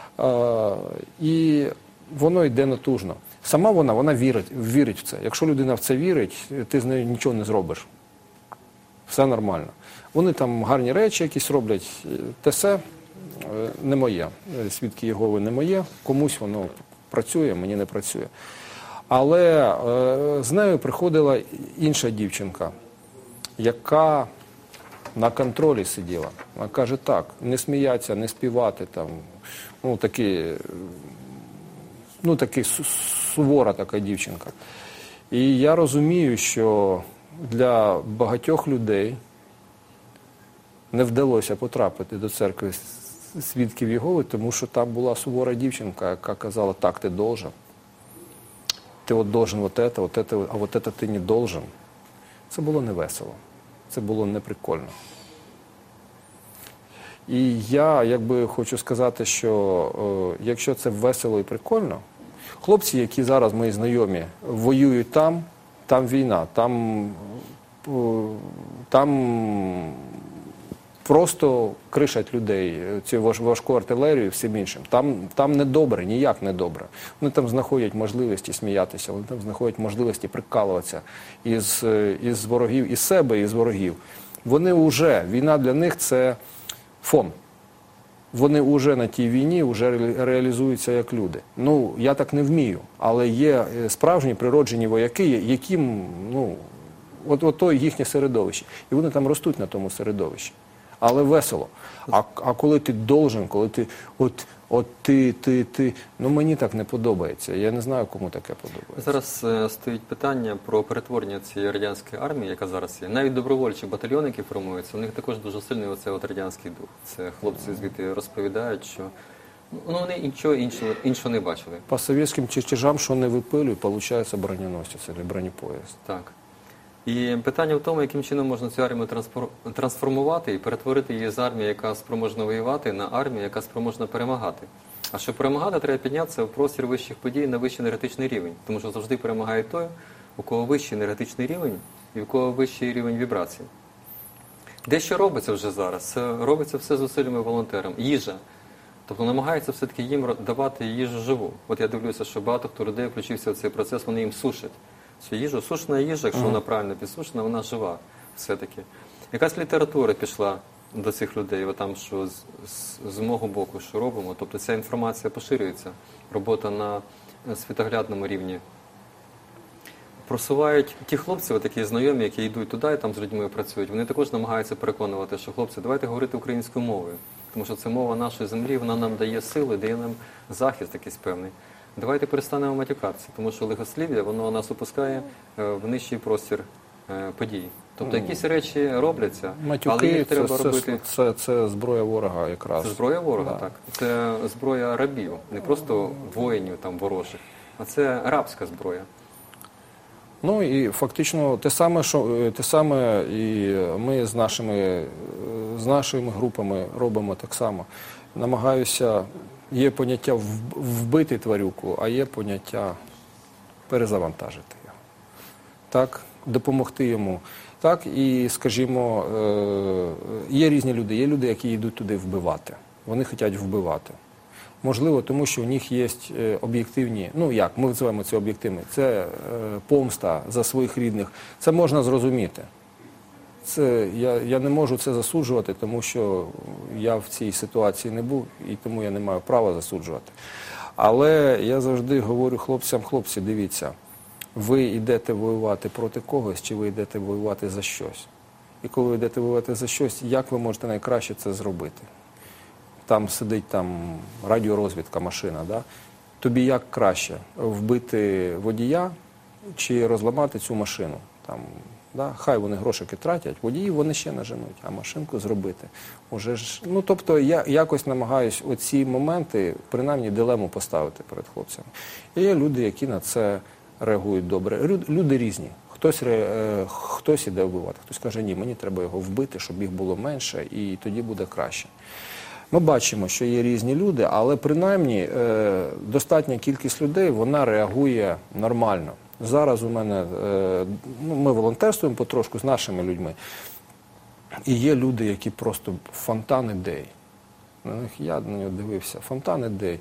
І воно йде натужно. Сама вона вірить в це. Якщо людина в це вірить, ти з нею нічого не зробиш. Все нормально. Вони там гарні речі якісь роблять, те все не моє. Свідки Єгови не моє. Комусь воно працює, мені не працює. Але з нею приходила інша дівчинка, яка на контролі сиділа. Вона каже, так, не сміятися, не співати, там, таки сувора така дівчинка. І я розумію, що для багатьох людей не вдалося потрапити до церкви свідків Єгови, тому що там була сувора дівчинка, яка казала, так, ти должен. Ти от должен вот это, а вот это ти не должен. Це було не весело. Це було не прикольно. І я, хочу сказати, що якщо це весело і прикольно, хлопці, які зараз мої знайомі, воюють там війна, там просто кришать людей, цю важку артилерію і всім іншим. Там не добре, ніяк не добре. Вони там знаходять можливості сміятися, вони там знаходять можливості прикалуватися із ворогів, із себе, і з ворогів. Війна для них – це фон. Вони вже на тій війні реалізуються як люди. Ну, я так не вмію, але є справжні природжені вояки, яким, ото їхнє середовище. І вони там ростуть на тому середовищі. Але весело. А коли ти должен, коли ти, ти, мені так не подобається. Я не знаю, кому таке подобається. Зараз стоїть питання про перетворення цієї радянської армії, яка зараз є. Навіть добровольчі батальйони, які формуються, у них також дуже сильний оцей радянський дух. Це хлопці звідти розповідають, що вони нічого іншого не бачили. По совєтським чертежам, що не випилює, виходить броненосець або бронепоїзд. Так. І питання в тому, яким чином можна цю армію трансформувати і перетворити її з армії, яка спроможна воювати, на армію, яка спроможна перемагати. А щоб перемагати, треба піднятися в простір вищих подій на вищий енергетичний рівень. Тому що завжди перемагає той, у кого вищий енергетичний рівень і у кого вищий рівень вібрацій. Дещо робиться вже зараз. Робиться все зусиллями волонтерам. Їжа. Тобто намагаються все-таки їм давати їжу живу. От я дивлюся, що багато хто людей включився в цей процес, вони їм сушать цю їжу. Сушена їжа, якщо вона правильно підсушена, вона жива все-таки. Якась література пішла до цих людей, отам, що з мого боку, що робимо. Тобто ця інформація поширюється. Робота на світоглядному рівні. Просувають ті хлопці, такі знайомі, які йдуть туди і там з людьми працюють, вони також намагаються переконувати, що хлопці, давайте говорити українською мовою. Тому що це мова нашої землі, вона нам дає сили, дає нам захист якийсь певний. Давайте перестанемо матюкатися, тому що лихослів'я, воно нас опускає в нижчий простір подій. Тобто якісь речі робляться, але їх треба робити. Це зброя ворога якраз. Це зброя ворога, так. Це зброя рабів, не просто воїнів там ворожих, а це рабська зброя. Ну і фактично те саме і ми з нашими групами робимо так само. Намагаюся, є поняття вбити тварюку, а є поняття перезавантажити його. Так, допомогти йому. Так, і, скажімо, є різні люди. Є люди, які йдуть туди вбивати. Вони хочуть вбивати. Можливо, тому що в них є об'єктивні, ми називаємо це об'єктивні, це помста за своїх рідних. Це можна зрозуміти. Я не можу це засуджувати, тому що я в цій ситуації не був, і тому я не маю права засуджувати. Але я завжди говорю хлопцям, хлопці, дивіться, ви йдете воювати проти когось, чи ви йдете воювати за щось. І коли ви йдете воювати за щось, як ви можете найкраще це зробити? Там сидить радіорозвідка, машина, да? Тобі як краще вбити водія чи розламати цю машину? Да? Хай вони грошики тратять, водії вони ще наженуть, а машинку зробити. Уже ж, тобто я якось намагаюсь оці моменти, принаймні дилему поставити перед хлопцями. І є люди, які на це реагують добре. Люди різні. Хтось іде вбивати, хтось каже, ні, мені треба його вбити, щоб їх було менше, і тоді буде краще. Ми бачимо, що є різні люди, але принаймні достатня кількість людей, вона реагує нормально. Зараз у мене, ми волонтерствуємо потрошку з нашими людьми, і є люди, які просто фонтан ідей. Я на нього дивився, фонтан ідей.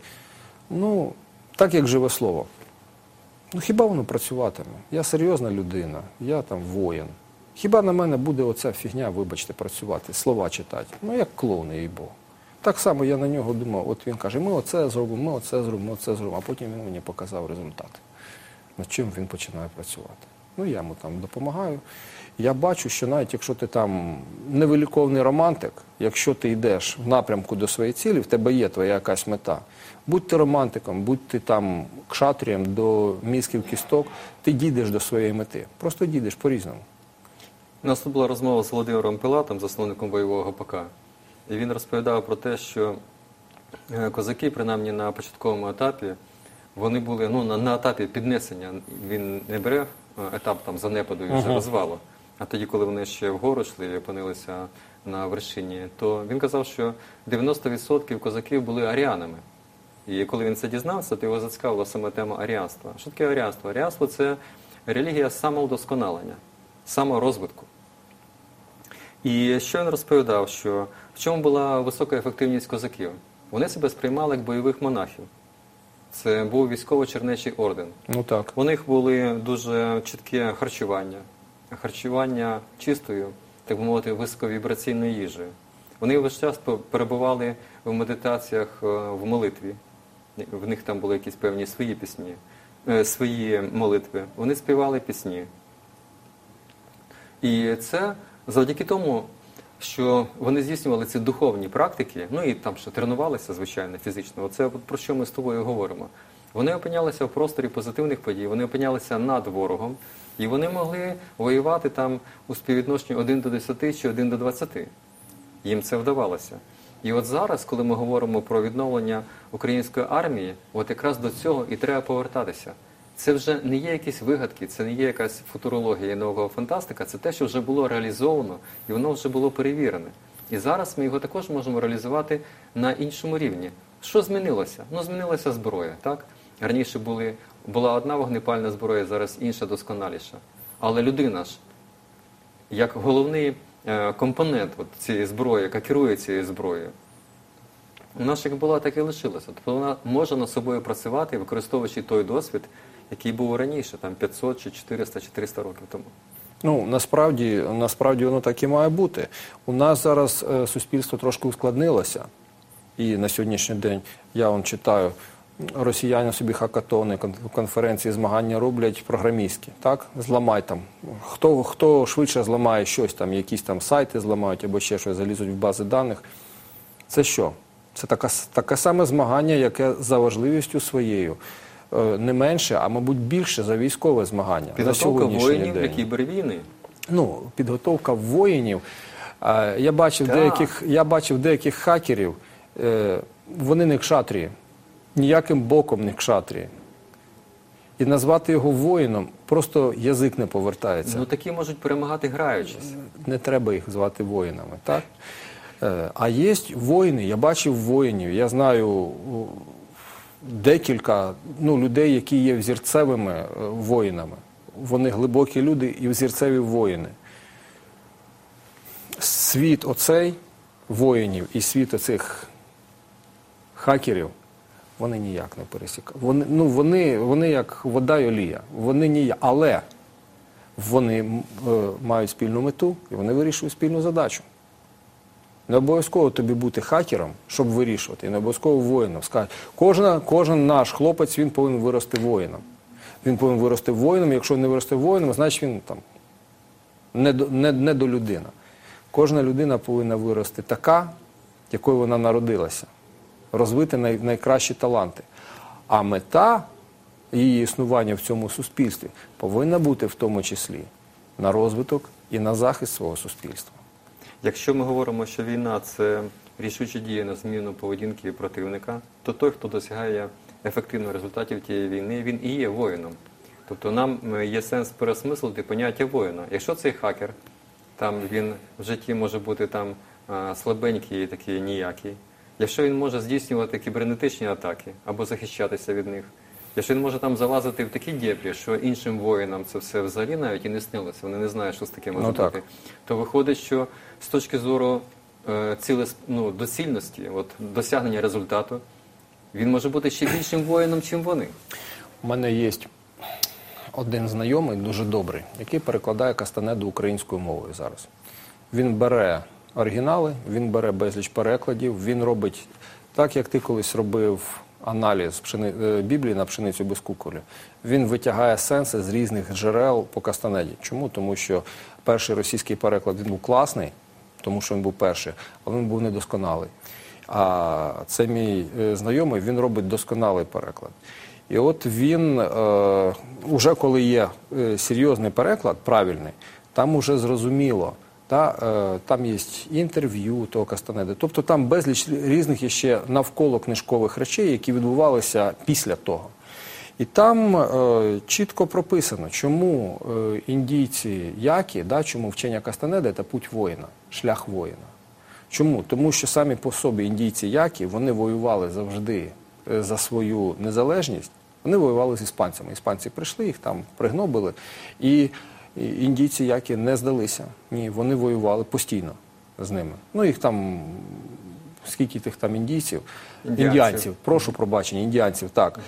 Так як живе слово. Хіба воно працюватиме? Я серйозна людина, я воїн. Хіба на мене буде оця фігня, вибачте, працювати, слова читати? Як клоун, їй-богу. Так само я на нього думав, от він каже, ми оце зробимо, ми оце зробимо, ми оце зробимо, а потім він мені показав результат. Над чим він починає працювати. Я йому допомагаю. Я бачу, що навіть якщо ти невиліковний романтик, якщо ти йдеш в напрямку до своєї цілі, в тебе є твоя якась мета. Будь ти романтиком, будь ти кшатрієм до мізків кісток, ти дійдеш до своєї мети. Просто дійдеш по-різному. У нас тут була розмова з Володимиром Пилатом, засновником бойового ПК. І він розповідав про те, що козаки, принаймні на початковому етапі, вони були на етапі піднесення. Він не бере етап занепаду і вже розвалу. А тоді, коли вони ще вгору йшли і опинилися на вершині, то він казав, що 90% козаків були аріанами. І коли він це дізнався, то його зацікавила саме тема аріанства. Що таке аріанство? Аріанство – це релігія самовдосконалення, саморозвитку. І що він розповідав, що в чому була висока ефективність козаків? Вони себе сприймали як бойових монахів. Це був військово-чернечий орден. Так. У них були дуже чітке харчування чистою, так би мовити, високовібраційною їжею. Вони весь час перебували в медитаціях, в молитві. В них там були якісь певні свої пісні, свої молитви. Вони співали пісні. І це завдяки тому, що вони здійснювали ці духовні практики, і ще тренувалися, звичайно, фізично. Оце про що ми з тобою говоримо. Вони опинялися в просторі позитивних подій, вони опинялися над ворогом, і вони могли воювати у співвідношенні 1 до 10 чи 1 до 20. Їм це вдавалося. І от зараз, коли ми говоримо про відновлення української армії, от якраз до цього і треба повертатися. Це вже не є якісь вигадки, це не є якась футурологія і наукова фантастика, це те, що вже було реалізовано, і воно вже було перевірене. І зараз ми його також можемо реалізувати на іншому рівні. Що змінилося? Змінилася зброя, так? Раніше була одна вогнепальна зброя, зараз інша досконаліша. Але людина ж, як головний компонент цієї зброї, яка керує цією зброєю, у нас як була, так і лишилася. Тобто вона може над собою працювати, використовуючи той досвід, який був раніше, 500 чи 400 чи 300 років тому. Насправді воно так і має бути. У нас зараз суспільство трошки ускладнилося. І на сьогоднішній день, я читаю, росіяни собі хакатони, конференції, змагання роблять програмістські. Так? Зламай Хто швидше зламає щось, якісь сайти зламають або ще щось, залізуть в бази даних. Це що? Це таке саме змагання, яке за важливістю своєю. Не менше, а мабуть більше за військове змагання. Підготовка воїнів для кібервійни. Підготовка воїнів. Я бачив деяких хакерів, вони не кшатрії, ніяким боком не кшатрії. І назвати його воїном, просто язик не повертається. Такі можуть перемагати граючись. Не треба їх звати воїнами, так? А є воїни, я бачив воїнів, я знаю декілька людей, які є взірцевими воїнами. Вони глибокі люди і взірцеві воїни. Світ оцей воїнів і світ оцих хакерів, вони ніяк не пересікають. Вони як вода й олія. Вони ніяк. Але вони мають спільну мету і вони вирішують спільну задачу. Не обов'язково тобі бути хакером, щоб вирішувати, і не обов'язково воїном. Кожен наш хлопець, він повинен вирости воїном. Він повинен вирости воїном. Якщо він не виросте воїном, значить він там недолюдина. Кожна людина повинна вирости така, якою вона народилася, розвити найкращі таланти. А мета її існування в цьому суспільстві повинна бути в тому числі на розвиток і на захист свого суспільства. Якщо ми говоримо, що війна – це рішучі дії на зміну поведінки противника, то той, хто досягає ефективних результатів тієї війни, він і є воїном. Тобто нам є сенс переосмислити поняття воїна. Якщо цей хакер, там він в житті може бути там слабенький, такий ніякий, якщо він може здійснювати кібернетичні атаки або захищатися від них, якщо він може там залазити в такі дєпрі, що іншим воїнам це все взагалі навіть і не снилося, вони не знають, що з таке може бути, то виходить, що з точки зору доцільності, досягнення результату, він може бути ще більшим воїном, чим вони. У мене є один знайомий, дуже добрий, який перекладає Кастанеду українською мовою зараз. Він бере оригінали, він бере безліч перекладів, він робить так, як ти колись робив аналіз Біблії на пшеницю без куколі. Він витягає сенси з різних джерел по Кастанеді. Чому? Тому що перший російський переклад він був класний, тому що він був перший, але він був недосконалий. А це мій знайомий, він робить досконалий переклад. І от він, уже коли є серйозний переклад, правильний, там уже зрозуміло, там є інтерв'ю того Кастанеди. Тобто там безліч різних іще навколо книжкових речей, які відбувалися після того. І там чітко прописано, чому індійці які, чому вчення Кастанеди – це путь воїна, шлях воїна. Чому? Тому що самі по собі індійці які, вони воювали завжди за свою незалежність, вони воювали з іспанцями. Іспанці прийшли, їх там пригнобили, і індійці які не здалися. Ні, вони воювали постійно з ними. Ну, їх там, скільки тих там індійців? Індіанців. Прошу пробачення, індіанців, так.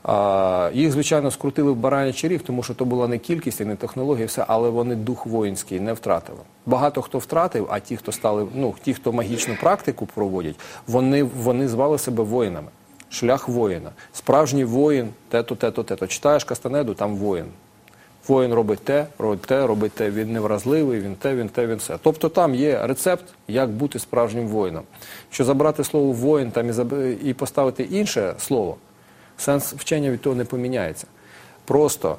Їх, звичайно, скрутили в баранячий ріг, тому що то була не кількість і не технологія, все, але вони дух воїнський не втратили. Багато хто втратив, а ті, хто стали, ті, хто магічну практику проводять, вони звали себе воїнами. Шлях воїна. Справжній воїн, те-то. Читаєш Кастанеду, там воїн. Воїн робить те, робить те. Він невразливий, він те, все. Тобто там є рецепт, як бути справжнім воїном. Що забрати слово «воїн» там і поставити інше слово, сенс вчення від того не поміняється. Просто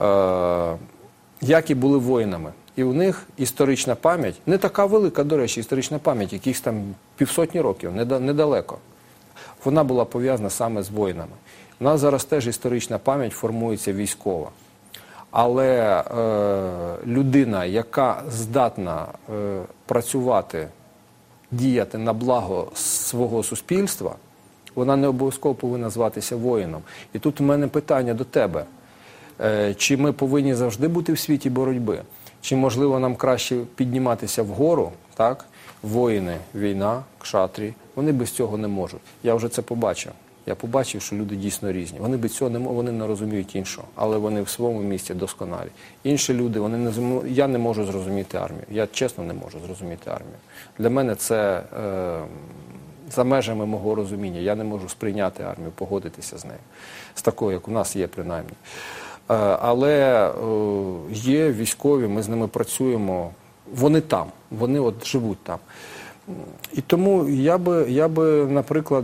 які були воїнами. І у них історична пам'ять, не така велика, до речі, історична пам'ять, якихось там 500 років, недалеко. Вона була пов'язана саме з воїнами. У нас зараз теж історична пам'ять формується військова. Але людина, яка здатна працювати, діяти на благо свого суспільства, вона не обов'язково повинна зватися воїном. І тут у мене питання до тебе. Чи ми повинні завжди бути в світі боротьби? Чи, можливо, нам краще підніматися вгору, так? Воїни, війна, кшатрі, вони без цього не можуть. Я вже це побачив. Я побачив, що люди дійсно різні. Вони без цього вони не розуміють іншого, але вони в своєму місці досконалі. Інші люди, я не можу зрозуміти армію. Я чесно не можу зрозуміти армію. Для мене це за межами мого розуміння. Я не можу сприйняти армію, погодитися з нею. З такою, як у нас є принаймні. Але є військові, ми з ними працюємо. Вони там, вони от живуть там. І тому я би, наприклад,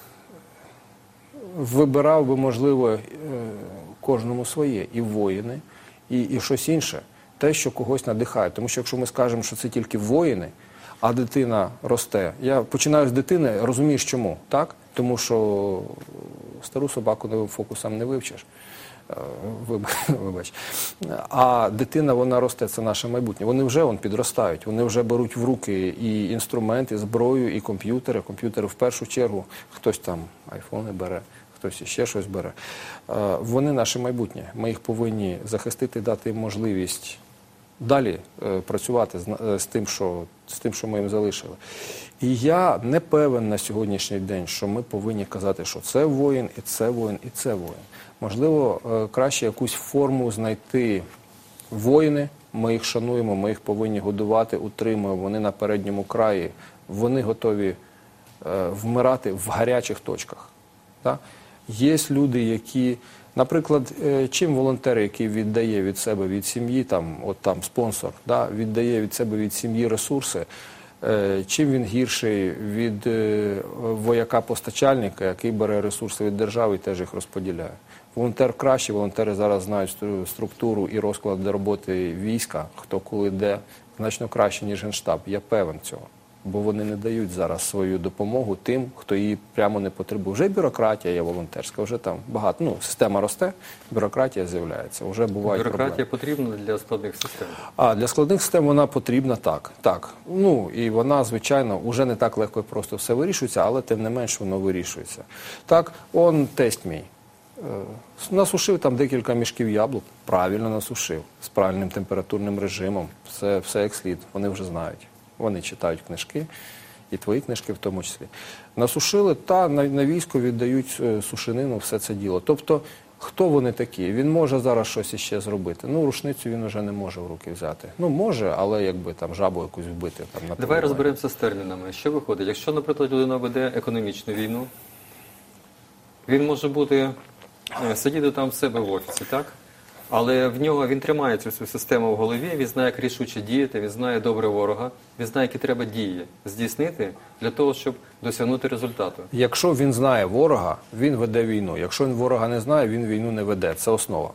вибирав би, можливо, кожному своє, і воїни, і щось інше, те, що когось надихає. Тому що якщо ми скажемо, що це тільки воїни, а дитина росте. Я починаю з дитини, розумієш чому, так? Тому що стару собаку фокусом не вивчиш. Вибач. А дитина, вона росте, це наше майбутнє. Вони вже підростають, вони вже беруть в руки і інструменти, і зброю, і комп'ютери. Комп'ютери в першу чергу, хтось там айфони бере, хтось ще щось бере. Вони наше майбутнє. Ми їх повинні захистити, дати їм можливість далі працювати з тим, що ми їм залишили. І я не певен на сьогоднішній день, що ми повинні казати, що це воїн, і це воїн, і це воїн. Можливо, краще якусь форму знайти. Воїни, ми їх шануємо, ми їх повинні годувати, утримуємо, вони на передньому краї, вони готові вмирати в гарячих точках. Так? Є люди, які Наприклад, чим волонтер, який віддає від себе, від сім'ї, там спонсор, да, віддає від себе, від сім'ї ресурси, чим він гірший від вояка-постачальника, який бере ресурси від держави і теж їх розподіляє. Волонтер кращий, волонтери зараз знають структуру і розклад роботи війська, хто коли де, значно краще, ніж Генштаб. Я певен цього. Бо вони не дають зараз свою допомогу тим, хто її прямо не потребує. Вже бюрократія є волонтерська, вже там багато, система росте, бюрократія з'являється, вже бувають Бюрократія проблеми. потрібна для складних систем. А для складних систем вона потрібна так. І вона, звичайно, вже не так легко і просто все вирішується, але тим не менш воно вирішується. Так, тесть мій. Насушив там декілька мішків яблук, правильно насушив, з правильним температурним режимом, все як слід, вони вже знають. Вони читають книжки, і твої книжки в тому числі. Насушили та на військо віддають сушенину, все це діло. Тобто, хто вони такі? Він може зараз щось іще зробити. Рушницю він вже не може в руки взяти. Може, але якби там жабу якусь вбити. Давай розберемося з термінами. Що виходить? Якщо, наприклад, людина веде економічну війну, він може сидіти там в себе в офісі, так? Але він тримає цю систему в голові, він знає, як рішуче діяти, він знає добре ворога, він знає, які треба дії здійснити для того, щоб досягнути результату. Якщо він знає ворога, він веде війну. Якщо він ворога не знає, він війну не веде. Це основа.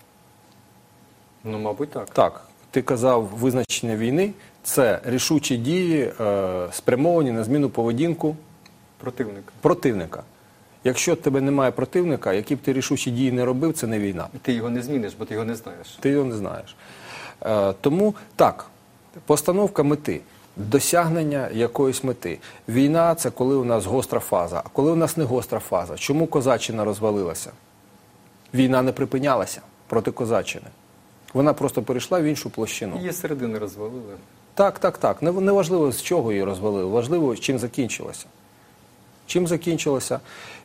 Мабуть, так. Так. Ти казав, визначення війни – це рішучі дії, спрямовані на зміну поведінку противника. Якщо в тебе немає противника, які б ти рішучі дії не робив, це не війна. Ти його не зміниш, бо ти його не знаєш. Ти його не знаєш. Тому так, постановка мети, досягнення якоїсь мети. Війна – це коли у нас гостра фаза. А коли у нас не гостра фаза? Чому Козаччина розвалилася? Війна не припинялася проти Козаччини. Вона просто перейшла в іншу площину. Її середини розвалили. Так. Неважливо, з чого її розвалили. Важливо, чим закінчилося. Чим закінчилося?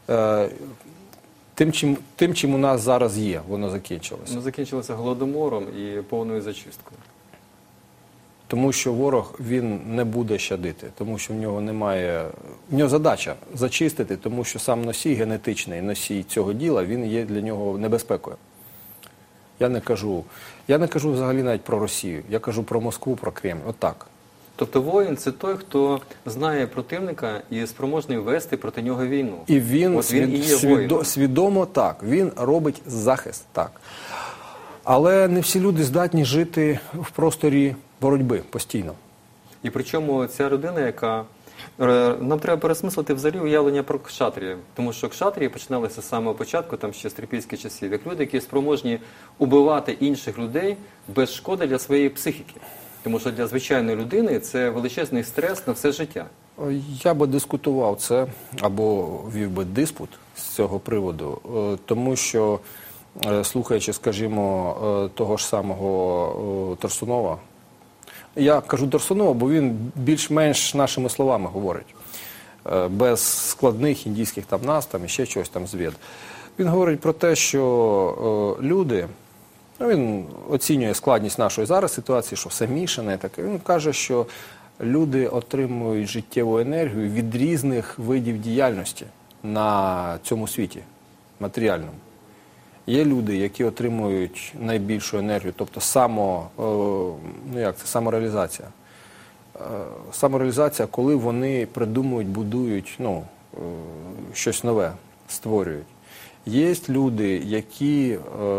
Тим, чим у нас зараз є, воно закінчилося. Закінчилося голодомором і повною зачисткою. Тому що ворог, він не буде щадити, тому що в нього немає... В нього задача зачистити, тому що сам носій генетичний, носій цього діла, він є для нього небезпекою. Я не кажу взагалі навіть про Росію, я кажу про Москву, про Кремль, отак. Тобто воїн – це той, хто знає противника і спроможний вести проти нього війну. І він воїном. Свідомо так, він робить захист, так. Але не всі люди здатні жити в просторі боротьби постійно. І причому ця людина, яка... Нам треба пересмислити взагалі уявлення про кшатріїв. Тому що кшатрії починалися з самого початку, там ще з трипільських часів, як люди, які спроможні убивати інших людей без шкоди для своєї психіки. Тому що для звичайної людини це величезний стрес на все життя. Я би дискутував це, або вів би диспут з цього приводу, тому що, слухаючи, скажімо, того ж самого Торсунова, я кажу Торсунова, бо він більш-менш нашими словами говорить, без складних індійських там назв, там і ще чогось там звід. Він говорить про те, що люди... Він оцінює складність нашої зараз ситуації, що все мішане. Таке. Він каже, що люди отримують життєву енергію від різних видів діяльності на цьому світі, матеріальному. Є люди, які отримують найбільшу енергію, тобто самореалізація. Самореалізація, коли вони придумують, будують, щось нове, створюють. Є люди, які...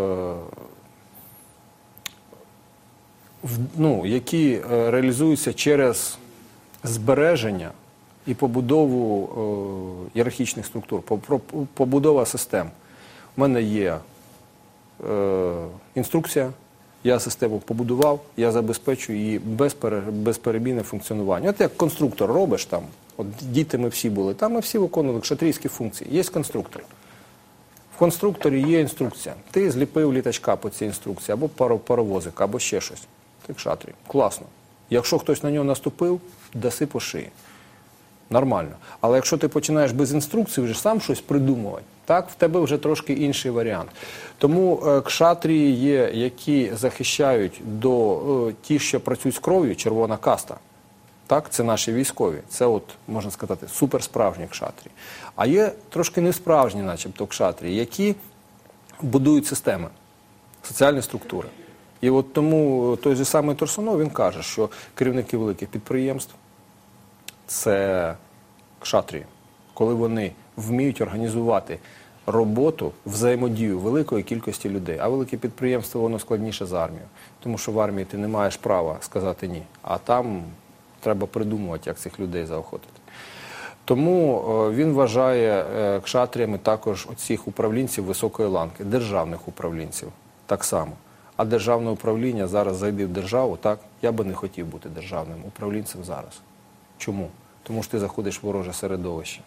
які реалізуються через збереження і побудову ієрархічних структур, побудова систем. У мене є інструкція, я систему побудував, я забезпечую її безперебійне функціонування. От як конструктор робиш там, от діти ми всі були, там ми всі виконували кшатрійські функції. Є конструктор. В конструкторі є інструкція. Ти зліпив літачка по цій інструкції, або паровозик, або ще щось. Ти кшатрій. Класно. Якщо хтось на нього наступив, даси по шиї. Нормально. Але якщо ти починаєш без інструкції вже сам щось придумувати, так, в тебе вже трошки інший варіант. Тому кшатрії є, які захищають ті, що працюють з кров'ю, червона каста. Так, це наші військові. Це, от, можна сказати, суперсправжні кшатрії. А є трошки несправжні, начебто, кшатрії, які будують системи, соціальні структури. І от тому той же самий Турсунов, він каже, що керівники великих підприємств – це кшатрії, коли вони вміють організувати роботу, взаємодію великої кількості людей. А велике підприємство, воно складніше за армію. Тому що в армії ти не маєш права сказати ні. А там треба придумувати, як цих людей заохотити. Тому він вважає кшатріями також оцих управлінців високої ланки, державних управлінців так само. А державне управління зараз зайде в державу, так, я би не хотів бути державним управлінцем зараз. Чому? Тому що ти заходиш в вороже середовище.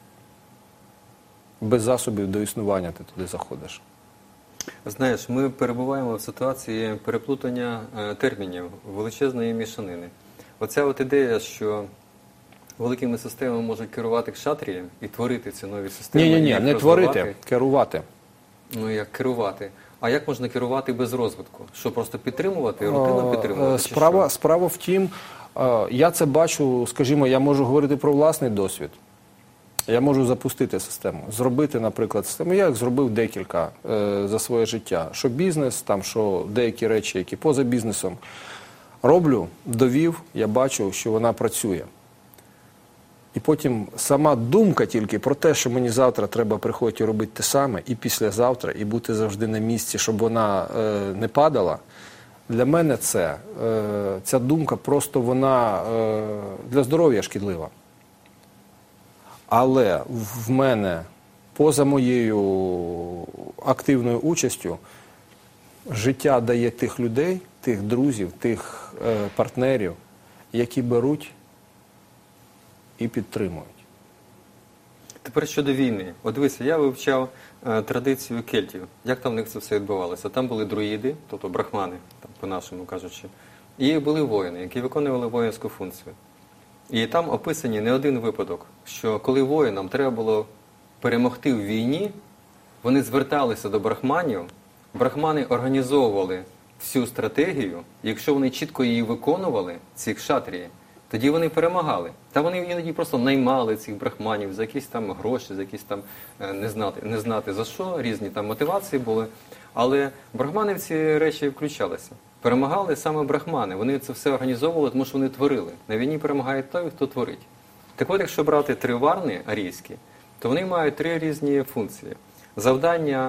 Без засобів до існування ти туди заходиш. Знаєш, ми перебуваємо в ситуації переплутання термінів, величезної мішанини. Оця от ідея, що великими системами можуть керувати кшатрії і творити ці нові системи. Ні, як не розвивати. творити, керувати. Ну, як керувати. А як можна керувати без розвитку? Що, просто підтримувати, рутину підтримувати? чи що? Справа в тім, я це бачу, скажімо, я можу говорити про власний досвід. Я можу запустити систему, зробити, наприклад, систему. Я їх зробив декілька за своє життя. Що бізнес, там, що деякі речі, які поза бізнесом. Роблю, довів, я бачу, що вона працює. І потім сама думка тільки про те, що мені завтра треба приходити і робити те саме, і післязавтра, і бути завжди на місці, щоб вона не падала, для мене ця думка просто вона для здоров'я шкідлива. Але в мене, поза моєю активною участю, життя дає тих людей, тих друзів, тих партнерів, які беруть і підтримують. Тепер щодо війни. От дивися, я вивчав традицію кельтів. Як там в них це все відбувалося? Там були друїди, тобто брахмани, там, по-нашому кажучи, і були воїни, які виконували воїнську функцію. І там описані не один випадок, що коли воїнам треба було перемогти в війні, вони зверталися до брахманів, брахмани організовували всю стратегію, і якщо вони чітко її виконували, ці кшатрії, тоді вони перемагали. Та вони іноді просто наймали цих брахманів за якісь там гроші, за якісь там не знати за що, різні там мотивації були. Але брахмани в ці речі включалися. Перемагали саме брахмани. Вони це все організовували, тому що вони творили. На війні перемагає той, хто творить. Так от, якщо брати три варни арійські, то вони мають три різні функції. Завдання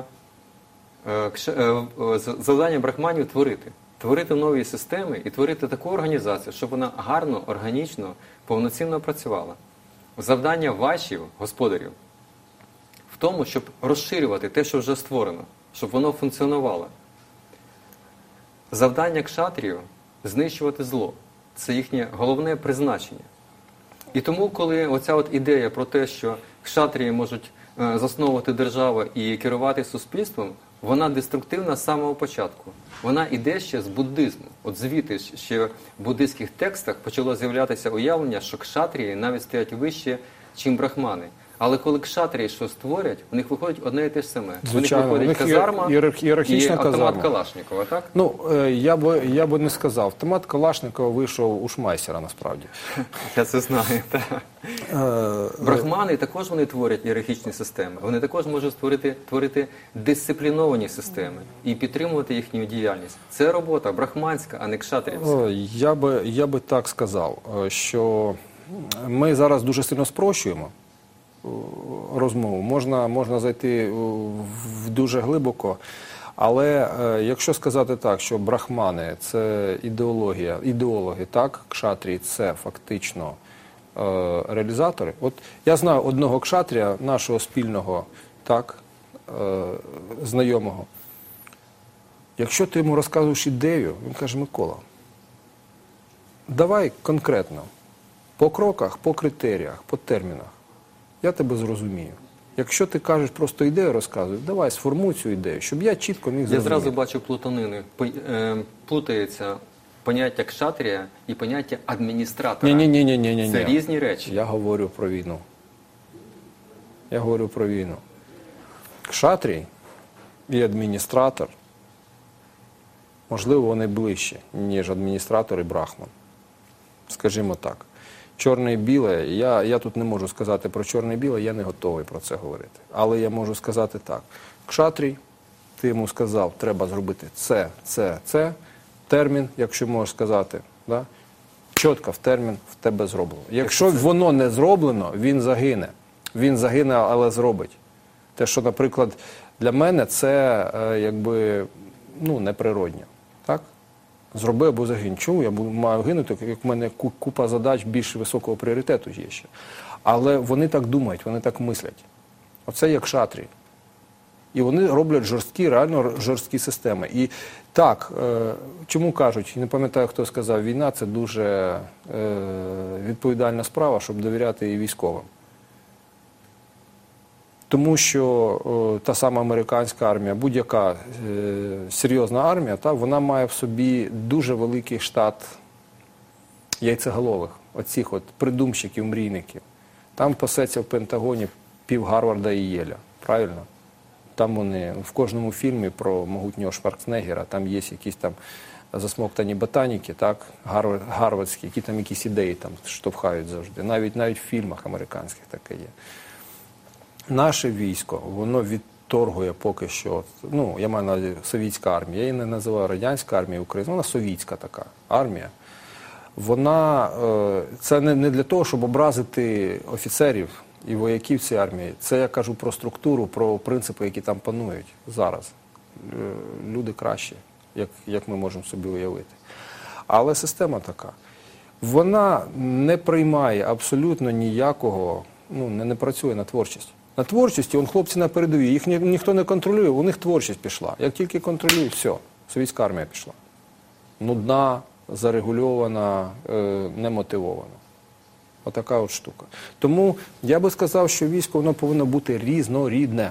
брахманів – творити. Творити нові системи і творити таку організацію, щоб вона гарно, органічно, повноцінно працювала. Завдання вашів, господарів, в тому, щоб розширювати те, що вже створено, щоб воно функціонувало. Завдання кшатріїв – знищувати зло. Це їхнє головне призначення. І тому, коли оця от ідея про те, що кшатрії можуть засновувати державу і керувати суспільством, вона деструктивна з самого початку. Вона йде ще з буддизму. От звідти ще в буддистських текстах почало з'являтися уявлення, що кшатрії навіть стоять вище, чим брахмани. Але коли кшатрії щось створять, у них виходить одне і те ж саме. Звичайно, у них виходить казарма і автомат казарма. Калашникова, так? Ну, я би не сказав. Автомат Калашникова вийшов у Шмайсера, насправді. Я це знаю, так. Брахмани також вони творять ієрархічні системи. Вони також можуть творити дисципліновані системи і підтримувати їхню діяльність. Це робота брахманська, а не кшатрівська. Я би так сказав, що ми зараз дуже сильно спрощуємо розмову. Можна зайти в дуже глибоко. Але якщо сказати так, що брахмани – це ідеологи, так, кшатрії – це фактично реалізатори. От я знаю одного кшатрія, нашого спільного, так, знайомого. Якщо ти йому розказуєш ідею, він каже: Микола, давай конкретно, по кроках, по критеріях, по термінах. Я тебе зрозумію. Якщо ти кажеш просто ідею, розказуй, давай сформуй цю ідею, щоб я чітко міг зрозуміти. Я зразу бачу плутанини. Плутається поняття кшатрія і поняття адміністратора. Ні. Це різні речі. Я говорю про війну. Кшатрій і адміністратор, можливо, вони ближче, ніж адміністратор і брахман. Скажімо так. Чорне і біле, я тут не можу сказати про чорне і біле, я не готовий про це говорити. Але я можу сказати так. Кшатрій ти йому сказав, треба зробити це, термін, якщо можеш сказати, да? Чітко в термін в тебе зроблено. Якщо воно не зроблено, він загине. Він загине, але зробить. Те, що, наприклад, для мене це якби, ну, неприродне. Так? Зроби або загинь. Чому я маю гинути, як в мене купа задач більш високого пріоритету є ще. Але вони так думають, вони так мислять. Оце як шатрі. І вони роблять жорсткі, реально жорсткі системи. І так, чому кажуть, не пам'ятаю, хто сказав, війна – це дуже відповідальна справа, щоб довіряти і військовим. Тому що та сама американська армія, будь-яка серйозна армія, вона має в собі дуже великий штат яйцеголових, оцих от придумщиків, мрійників. Там пасеться в Пентагоні пів Гарварда і Єля, правильно? Там вони, в кожному фільмі про могутнього Шварценеггера, там є якісь там засмоктані ботаніки, так, гарвардські, які там якісь ідеї там штовхають завжди. Навіть в фільмах американських таке є. Наше військо, воно відторгує поки що, ну, я маю на увазі совєтська армія, я її не називаю радянська армія України, вона совєтська така армія. Вона, це не для того, щоб образити офіцерів і вояків цієї армії. Це я кажу про структуру, про принципи, які там панують зараз. Люди кращі, як ми можемо собі уявити. Але система така. Вона не приймає абсолютно ніякого, ну, не працює на творчість. На творчості, хлопці на передовій, їх ніхто не контролює, у них творчість пішла. Як тільки контролюють, все, совєтська армія пішла. Нудна, зарегульована, немотивована. Отака от штука. Тому я би сказав, що військо воно повинно бути різнорідне.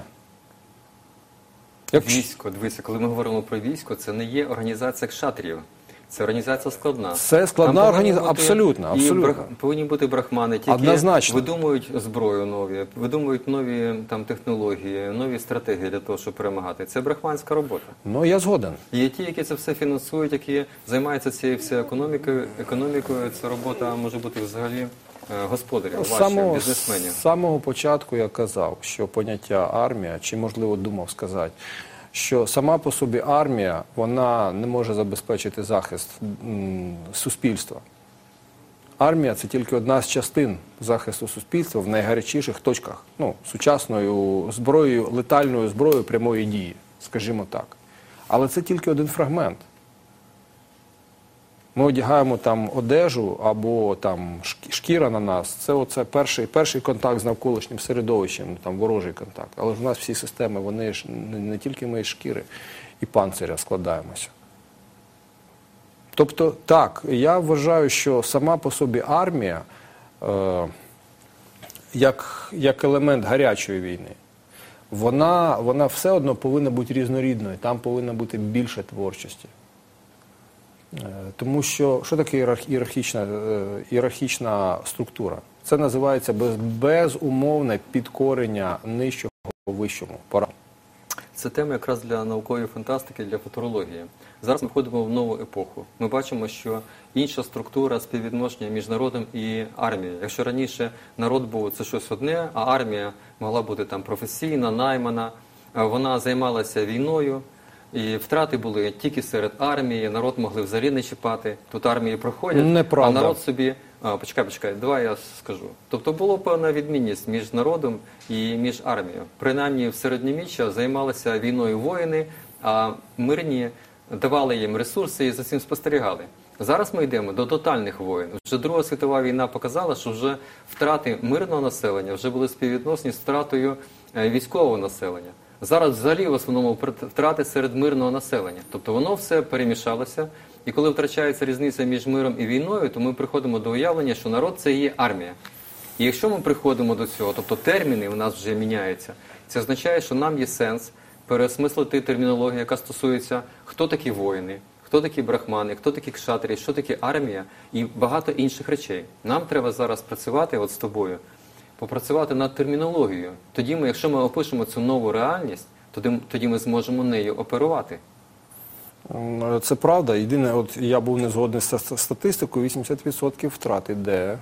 Військо, дивіться, коли ми говоримо про військо, це не є організація кшатріїв. Це організація складна. Це складна організація, абсолютно. Повинні бути брахмани, які однозначно видумують зброю нові, видумують нові там технології, нові стратегії для того, щоб перемагати. Це брахманська робота. Ну, я згоден. І є ті, які це все фінансують, які займаються цією всією економікою. Ця робота може бути взагалі господарів, бізнесменів. З самого початку я казав, що поняття армія, чи можливо думав сказати, що сама по собі армія, вона не може забезпечити захист суспільства. Армія – це тільки одна з частин захисту суспільства в найгарячіших точках. Ну, сучасною зброєю, летальною зброєю прямої дії, скажімо так. Але це тільки один фрагмент. Ми одягаємо там одежу або там шкіра на нас. Це оце перший контакт з навколишнім середовищем, там ворожий контакт. Але ж у нас всі системи, вони ж не тільки ми з шкіри і панциря складаємося. Тобто, так, я вважаю, що сама по собі армія, як елемент гарячої війни, вона все одно повинна бути різнорідною, там повинна бути більше творчості. Тому що таке ієрархічна структура? Це називається безумовне підкорення нижчого вищому. Пора. Це тема якраз для наукової фантастики, для футурології. Зараз ми входимо в нову епоху. Ми бачимо, що інша структура співвідношення між народом і армією. Якщо раніше народ був це щось одне, а армія могла бути там професійна, наймана, вона займалася війною, і втрати були тільки серед армії, народ могли взагалі не чіпати. Тут армії проходять, неправда. А народ собі... Почекай, давай я скажу. Тобто була певна відмінність між народом і між армією. Принаймні в середньовіччя займалися війною воїни, а мирні давали їм ресурси і за цим спостерігали. Зараз ми йдемо до тотальних воєн. Вже Друга світова війна показала, що вже втрати мирного населення вже були співвідносні з втратою військового населення. Зараз взагалі в основному втрати серед мирного населення. Тобто воно все перемішалося. І коли втрачається різниця між миром і війною, то ми приходимо до уявлення, що народ – це є армія. І якщо ми приходимо до цього, тобто терміни у нас вже міняються, це означає, що нам є сенс переосмислити термінологію, яка стосується, хто такі воїни, хто такі брахмани, хто такі кшатрі, що таке армія і багато інших речей. Нам треба зараз працювати от з тобою, попрацювати над термінологією. Тоді ми, якщо ми опишемо цю нову реальність, тоді ми зможемо нею оперувати. Це правда. Єдине, от я був не згодний з статистикою, 80% втрат іде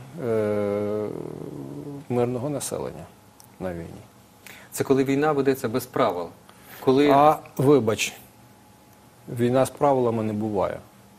мирного населення на війні. Це коли війна ведеться без правил. Коли... А вибач, війна з правилами не буває.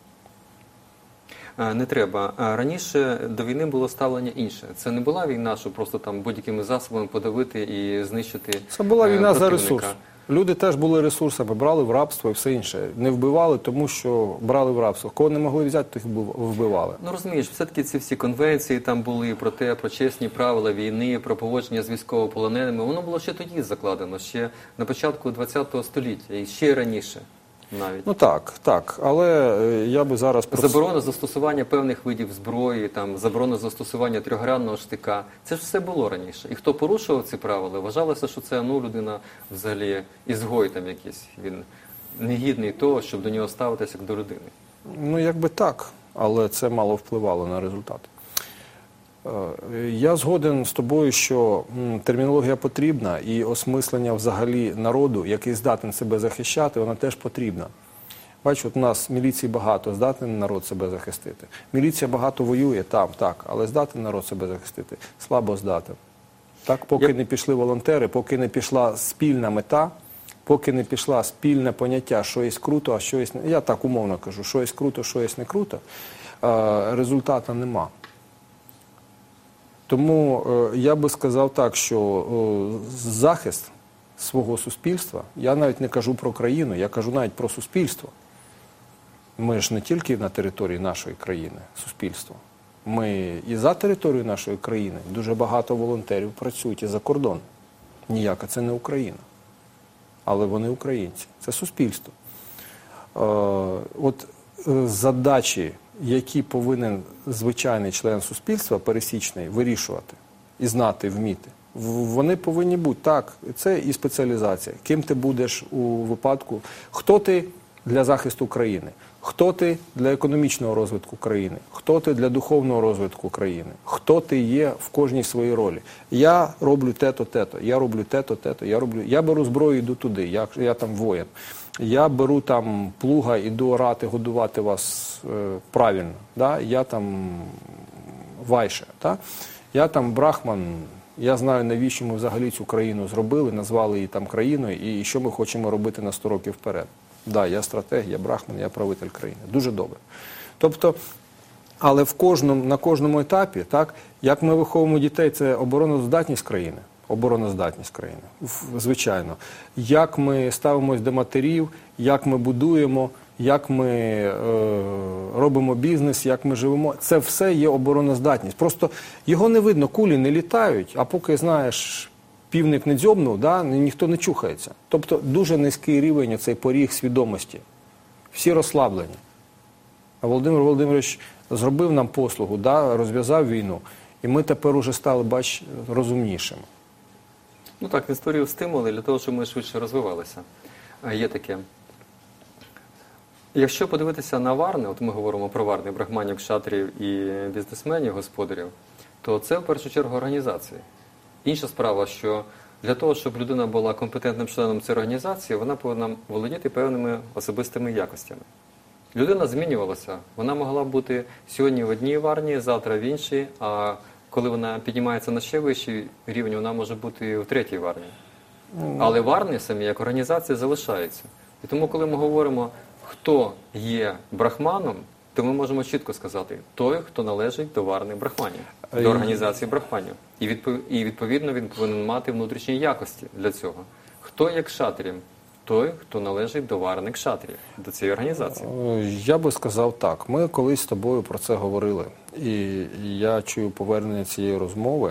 Не треба. Раніше до війни було ставлення інше. Це не була війна, щоб просто там будь-якими засобами подавити і знищити Це була війна за противника. ресурс. Люди теж були ресурсами, брали в рабство і все інше. Не вбивали, тому що брали в рабство. Кого не могли взяти, тих вбивали. Ну розумієш, все-таки ці всі конвенції там були про те, про чесні правила війни, про поводження з військовополоненими. Воно було ще тоді закладено, ще на початку ХХ століття і ще раніше навіть. Ну так. Але я би зараз... Заборона застосування певних видів зброї, там, заборона застосування трьохгранного штика. Це ж все було раніше. І хто порушував ці правила, вважалося, що це людина взагалі ізгой там якийсь. Він негідний того, щоб до нього ставитися як до людини. Ну, якби так, але це мало впливало на результат. Я згоден з тобою, що термінологія потрібна і осмислення взагалі народу, який здатен себе захищати, вона теж потрібна. Бачу, от у нас міліції багато, здатен народ себе захистити. Міліція багато воює, так, але здатен народ себе захистити? Слабо здатен. Так, поки не пішли волонтери, поки не пішла спільна мета, поки не пішла спільне поняття, що є круто, а що є не... Я так умовно кажу, що є круто, що є не круто, результату нема. Тому я би сказав так, що захист свого суспільства, я навіть не кажу про країну, я кажу навіть про суспільство. Ми ж не тільки на території нашої країни, суспільство. Ми і за територію нашої країни, дуже багато волонтерів працюють і за кордон. Ніяка це не Україна. Але вони українці. Це суспільство. От задачі, які повинен звичайний член суспільства, пересічний, вирішувати і знати, вміти, вони повинні бути. Так, це і спеціалізація. Ким ти будеш у випадку, хто ти для захисту країни, хто ти для економічного розвитку країни, хто ти для духовного розвитку країни, хто ти є в кожній своїй ролі. Я роблю те-то, я роблю те-то, я беру зброю, йду туди, я там воїн. Я беру там плуга, іду орати, годувати вас правильно. Да? Я там вайше. Да? Я там брахман, я знаю, навіщо ми взагалі цю країну зробили, назвали її там країною і що ми хочемо робити на 100 років вперед. Да, я стратег, я брахман, я правитель країни. Дуже добре. Тобто, але на кожному етапі, так, як ми виховуємо дітей, це обороноздатність країни. Обороноздатність країни, звичайно. Як ми ставимось до матерів, як ми будуємо, як ми робимо бізнес, як ми живемо. Це все є обороноздатність. Просто його не видно, кулі не літають, а поки, знаєш, півник не дзьобнув, да, ніхто не чухається. Тобто дуже низький рівень, цей поріг свідомості. Всі розслаблені. А Володимир Володимирович зробив нам послугу, да, розв'язав війну, і ми тепер уже стали, бач, розумнішими. Ну так, він створив стимули для того, щоб ми швидше розвивалися. Є таке. Якщо подивитися на варни, от ми говоримо про варни, брахманів, кшатрів і бізнесменів, господарів, то це в першу чергу організації. Інша справа, що для того, щоб людина була компетентним членом цієї організації, вона повинна володіти певними особистими якостями. Людина змінювалася. Вона могла бути сьогодні в одній варні, завтра в іншій, а коли вона піднімається на ще вищий рівень, вона може бути в третій варні. Але варни самі, як організація, залишаються. І тому, коли ми говоримо, хто є брахманом, то ми можемо чітко сказати, той, хто належить до варни брахманів, до організації брахманів. І відповідно він повинен мати внутрішні якості для цього. Хто є кшатрієм? Той, хто належить до варни кшатріїв, до цієї організації. Я би сказав так. Ми колись з тобою про це говорили. І я чую повернення цієї розмови.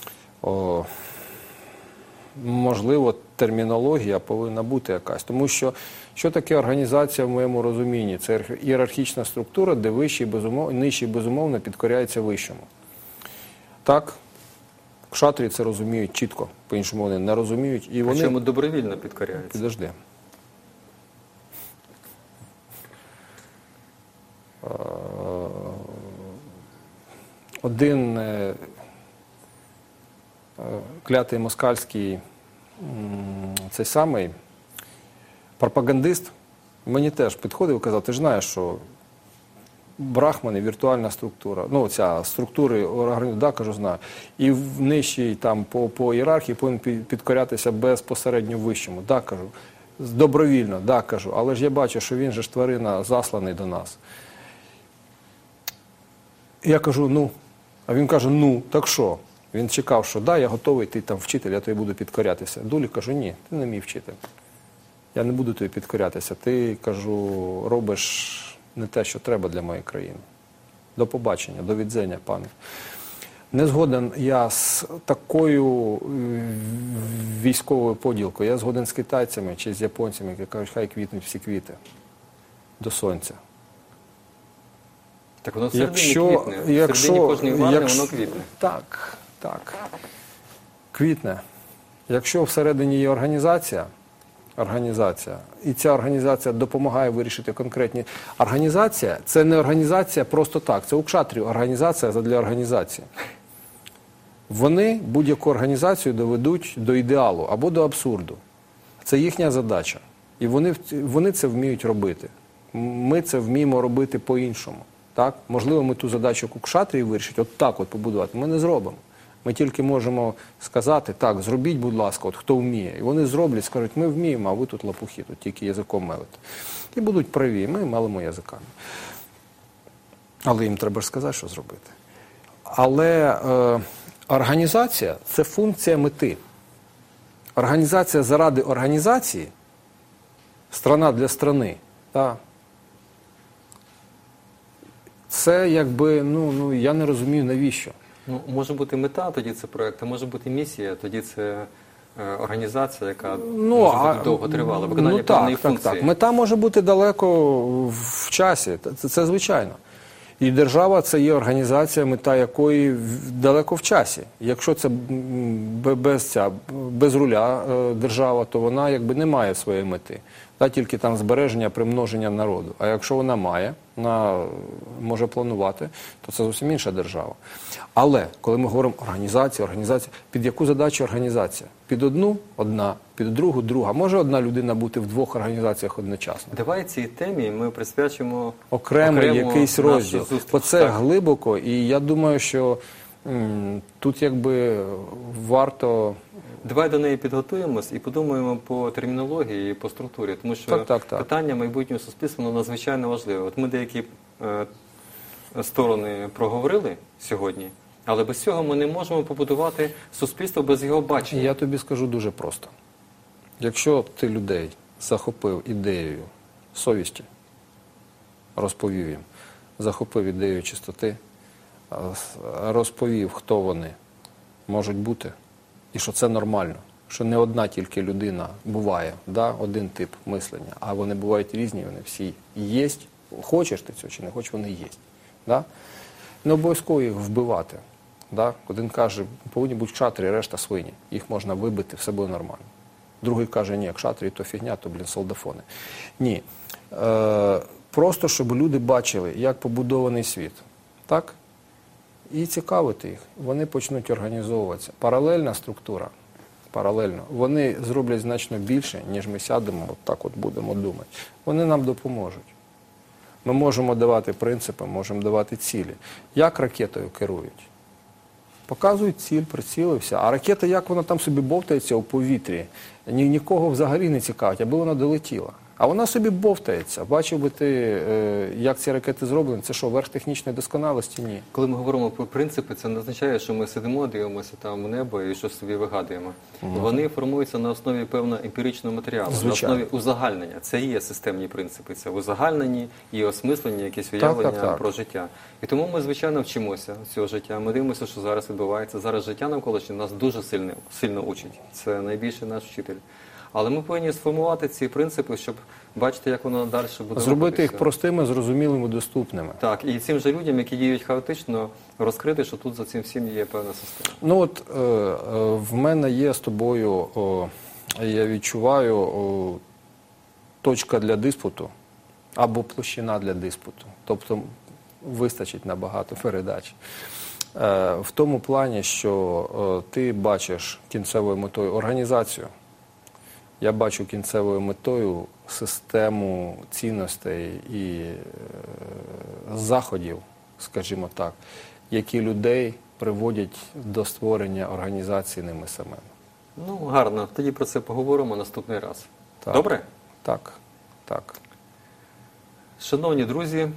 Можливо, термінологія повинна бути якась. Тому що таке організація в моєму розумінні? Це ієрархічна структура, де нижчий безумовно підкоряється вищому. Так, кшатрі це розуміють чітко, по-іншому вони не розуміють. І вони... Причому добровільно підкоряються. Підожди. Один клятий москальський цей самий пропагандист мені теж підходив і казав, ти ж знаєш, що брахмани, віртуальна структура, ну ця структури організації, да, кажу, знаю, і в нижчій там по ієрархії повинен підкорятися безпосередньо вищому, да, кажу. Добровільно, да, кажу. Але ж я бачу, що він же ж тварина засланий до нас. Я кажу, ну. А він каже, ну, так що? Він чекав, що да, я готовий, ти там вчитель, я тобі буду підкорятися. Дулі кажу, ні, ти не мій вчитель. Я не буду тобі підкорятися. Ти, кажу, робиш не те, що треба для моєї країни. До побачення, до відзення, пане. Не згоден я з такою військовою поділкою. Я згоден з китайцями чи з японцями, які кажуть, хай квітнуть всі квіти до сонця. Так воно всередині квітне. Всередині кожної варни воно квітне. Так, так. Квітне. Якщо всередині є організація, і ця організація допомагає вирішити конкретні... Організація – це не організація просто так. Це у кшатрів організація задля організації. Вони будь-яку організацію доведуть до ідеалу або до абсурду. Це їхня задача. І вони це вміють робити. Ми це вміємо робити по-іншому. Так? Можливо, ми ту задачу кшатрів вирішити, от так от побудувати. Ми не зробимо. Ми тільки можемо сказати, так, зробіть, будь ласка, от хто вміє. І вони зроблять, скажуть, ми вміємо, а ви тут лопухи, тут тільки язиком мелите. І будуть праві, ми мелимо язиками. Але їм треба ж сказати, що зробити. Але організація – це функція мети. Організація заради організації, страна для страни, так. Це якби, я не розумію, навіщо. Ну, може бути мета, тоді це проєкт, а може бути місія, тоді це організація, яка може бути довго тривала, виконання певної функції. Так. Мета може бути далеко в часі, це звичайно. І держава – це є організація, мета якої далеко в часі. Якщо це без руля держава, то вона якби не має своєї мети. Тільки там збереження, примноження народу. А якщо вона має, вона може планувати, то це зовсім інша держава. Але, коли ми говоримо організація, під яку задачу організація? Під одну – одна, під другу – друга. Може одна людина бути в двох організаціях одночасно? Давай цій темі ми присвячимо окремий якийсь розділ. Оце так. Глибоко, і я думаю, що тут якби варто... Давай до неї підготуємось і подумаємо по термінології і по структурі, тому що питання майбутнього суспільства надзвичайно важливе. От ми деякі сторони проговорили сьогодні, але без цього ми не можемо побудувати суспільство без його бачення. Я тобі скажу дуже просто. Якщо ти людей захопив ідеєю совісті, розповів їм, захопив ідею чистоти, розповів, хто вони можуть бути, і що це нормально, що не одна тільки людина буває, один тип мислення, а вони бувають різні, вони всі є. Хочеш ти цього чи не хочеш, вони є. Не обов'язково їх вбивати. Один каже, повинні бути кшатрі, решта свині. Їх можна вибити, все буде нормально. Другий каже, ні, кшатрі то фігня, то, солдафони. Ні. Просто, щоб люди бачили, як побудований світ. Так? І цікавити їх. Вони почнуть організовуватися. Паралельна структура. Паралельно. Вони зроблять значно більше, ніж ми сядемо, так будемо думати. Вони нам допоможуть. Ми можемо давати принципи, можемо давати цілі. Як ракетою керують? Показують ціль, прицілився. А ракета, як вона там собі бовтається у повітрі, нікого взагалі не цікавить, аби вона долетіла. А вона собі бовтається. Бачив би ти, як ці ракети зроблені? Це що, верх технічної досконалості? Ні. Коли ми говоримо про принципи, це не означає, що ми сидимо, дивимося там в небо і щось собі вигадуємо. Вони формуються на основі певного емпіричного матеріалу, звичайно. На основі узагальнення. Це і є системні принципи. Це узагальнені і осмислені якісь уявлення про життя. І тому ми, звичайно, вчимося цього життя. Ми дивимося, що зараз відбувається. Зараз життя навколишнє нас дуже сильно учить. Це найбільший наш вчитель. Але ми повинні сформувати ці принципи, щоб бачити, як воно далі буде зробити їх простими, зрозумілими, доступними. Так, і цим же людям, які діють хаотично, розкрити, що тут за цим всім є певна система. В мене є з тобою, я відчуваю, точка для диспуту або площина для диспуту. Тобто вистачить на багато передач. В тому плані, що ти бачиш кінцевою метою організацію, я бачу кінцевою метою систему цінностей і заходів, скажімо так, які людей приводять до створення організації ними самими. Гарно. Тоді про це поговоримо наступний раз. Так. Добре? Так, так. Шановні друзі,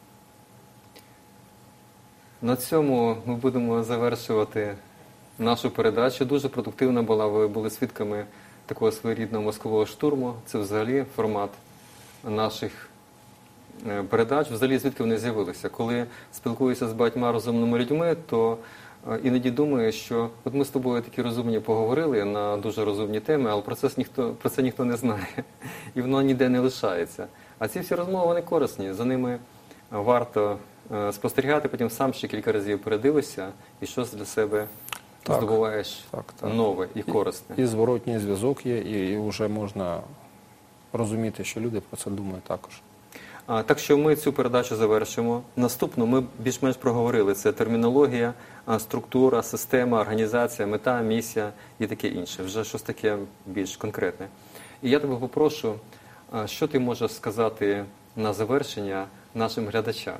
на цьому ми будемо завершувати нашу передачу. Дуже продуктивна була, ви були свідками такого своєрідного мозкового штурму. Це взагалі формат наших передач. Взагалі, звідки вони з'явилися. Коли спілкуюся з багатьма розумними людьми, то іноді думаю, що от ми з тобою такі розумні поговорили на дуже розумні теми, але про це ніхто не знає. І воно ніде не лишається. А ці всі розмови, вони корисні. За ними варто спостерігати, потім сам ще кілька разів передивишся і щось для себе Так. здобуваєш Так, так. нове і корисне. І зворотній зв'язок є, і вже можна розуміти, що люди про це думають також. Так що ми цю передачу завершимо. Наступну ми більш-менш проговорили. Це термінологія, структура, система, організація, мета, місія і таке інше. Вже щось таке більш конкретне. І я тебе попрошу, що ти можеш сказати на завершення нашим глядачам?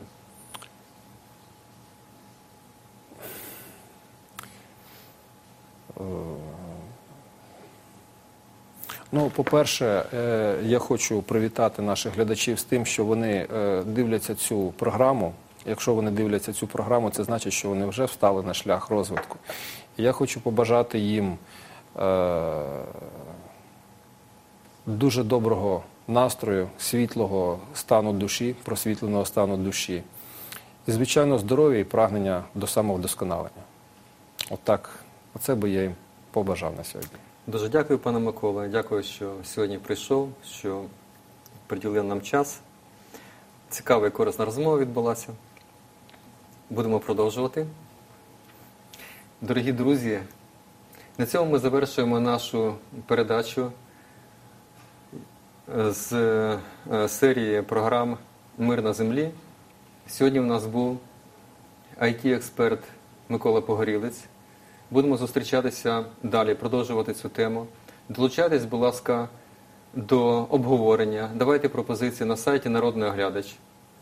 Ну, по-перше, я хочу привітати наших глядачів з тим, що вони дивляться цю програму. Якщо вони дивляться цю програму, це значить, що вони вже встали на шлях розвитку. І я хочу побажати їм дуже доброго настрою, світлого стану душі, просвітленого стану душі. І, звичайно, здоров'я і прагнення до самовдосконалення. Отак, оце би я їм побажав на сьогодні. Дуже дякую, пане Микола. Дякую, що сьогодні прийшов, що приділив нам час. Цікава і корисна розмова відбулася. Будемо продовжувати. Дорогі друзі, на цьому ми завершуємо нашу передачу з серії програм «Мир на землі». Сьогодні у нас був IT-експерт Микола Погорілець. Будемо зустрічатися далі, продовжувати цю тему. Долучайтесь, будь ласка, до обговорення. Давайте пропозиції на сайті «Народний оглядач».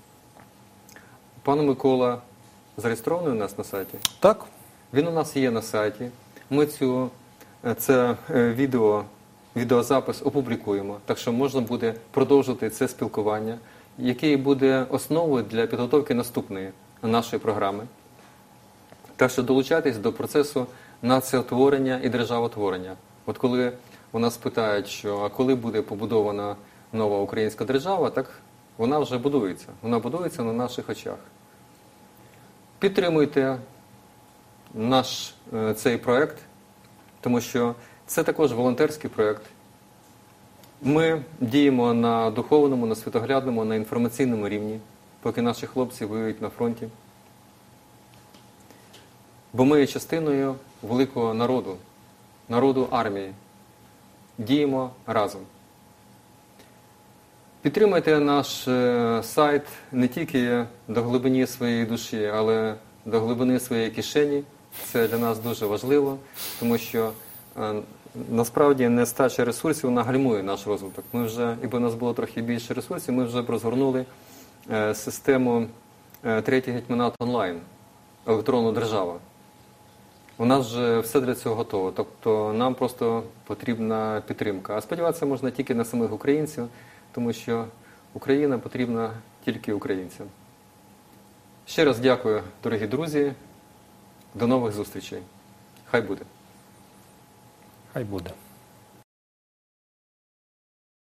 Пан Микола зареєстрований у нас на сайті? Так? Він у нас є на сайті. Ми це відеозапис опублікуємо, так що можна буде продовжити це спілкування, яке буде основою для підготовки наступної нашої програми. Так що долучайтесь до процесу націотворення і державотворення. От коли у нас питають, що а коли буде побудована нова українська держава, так вона вже будується. Вона будується на наших очах. Підтримуйте наш цей проект, тому що це також волонтерський проект. Ми діємо на духовному, на світоглядному, на інформаційному рівні, поки наші хлопці воюють на фронті. Бо ми є частиною великого народу, народу армії. Діємо разом. Підтримайте наш сайт не тільки до глибини своєї душі, але до глибини своєї кишені. Це для нас дуже важливо, тому що насправді нестача ресурсів вона гальмує наш розвиток. Ми вже, якби у нас було трохи більше ресурсів, ми вже б розгорнули систему Третій гетьманат онлайн, електронну державу. У нас вже все для цього готово, тобто нам просто потрібна підтримка. А сподіватися можна тільки на самих українців, тому що Україна потрібна тільки українцям. Ще раз дякую, дорогі друзі. До нових зустрічей. Хай буде. Хай буде.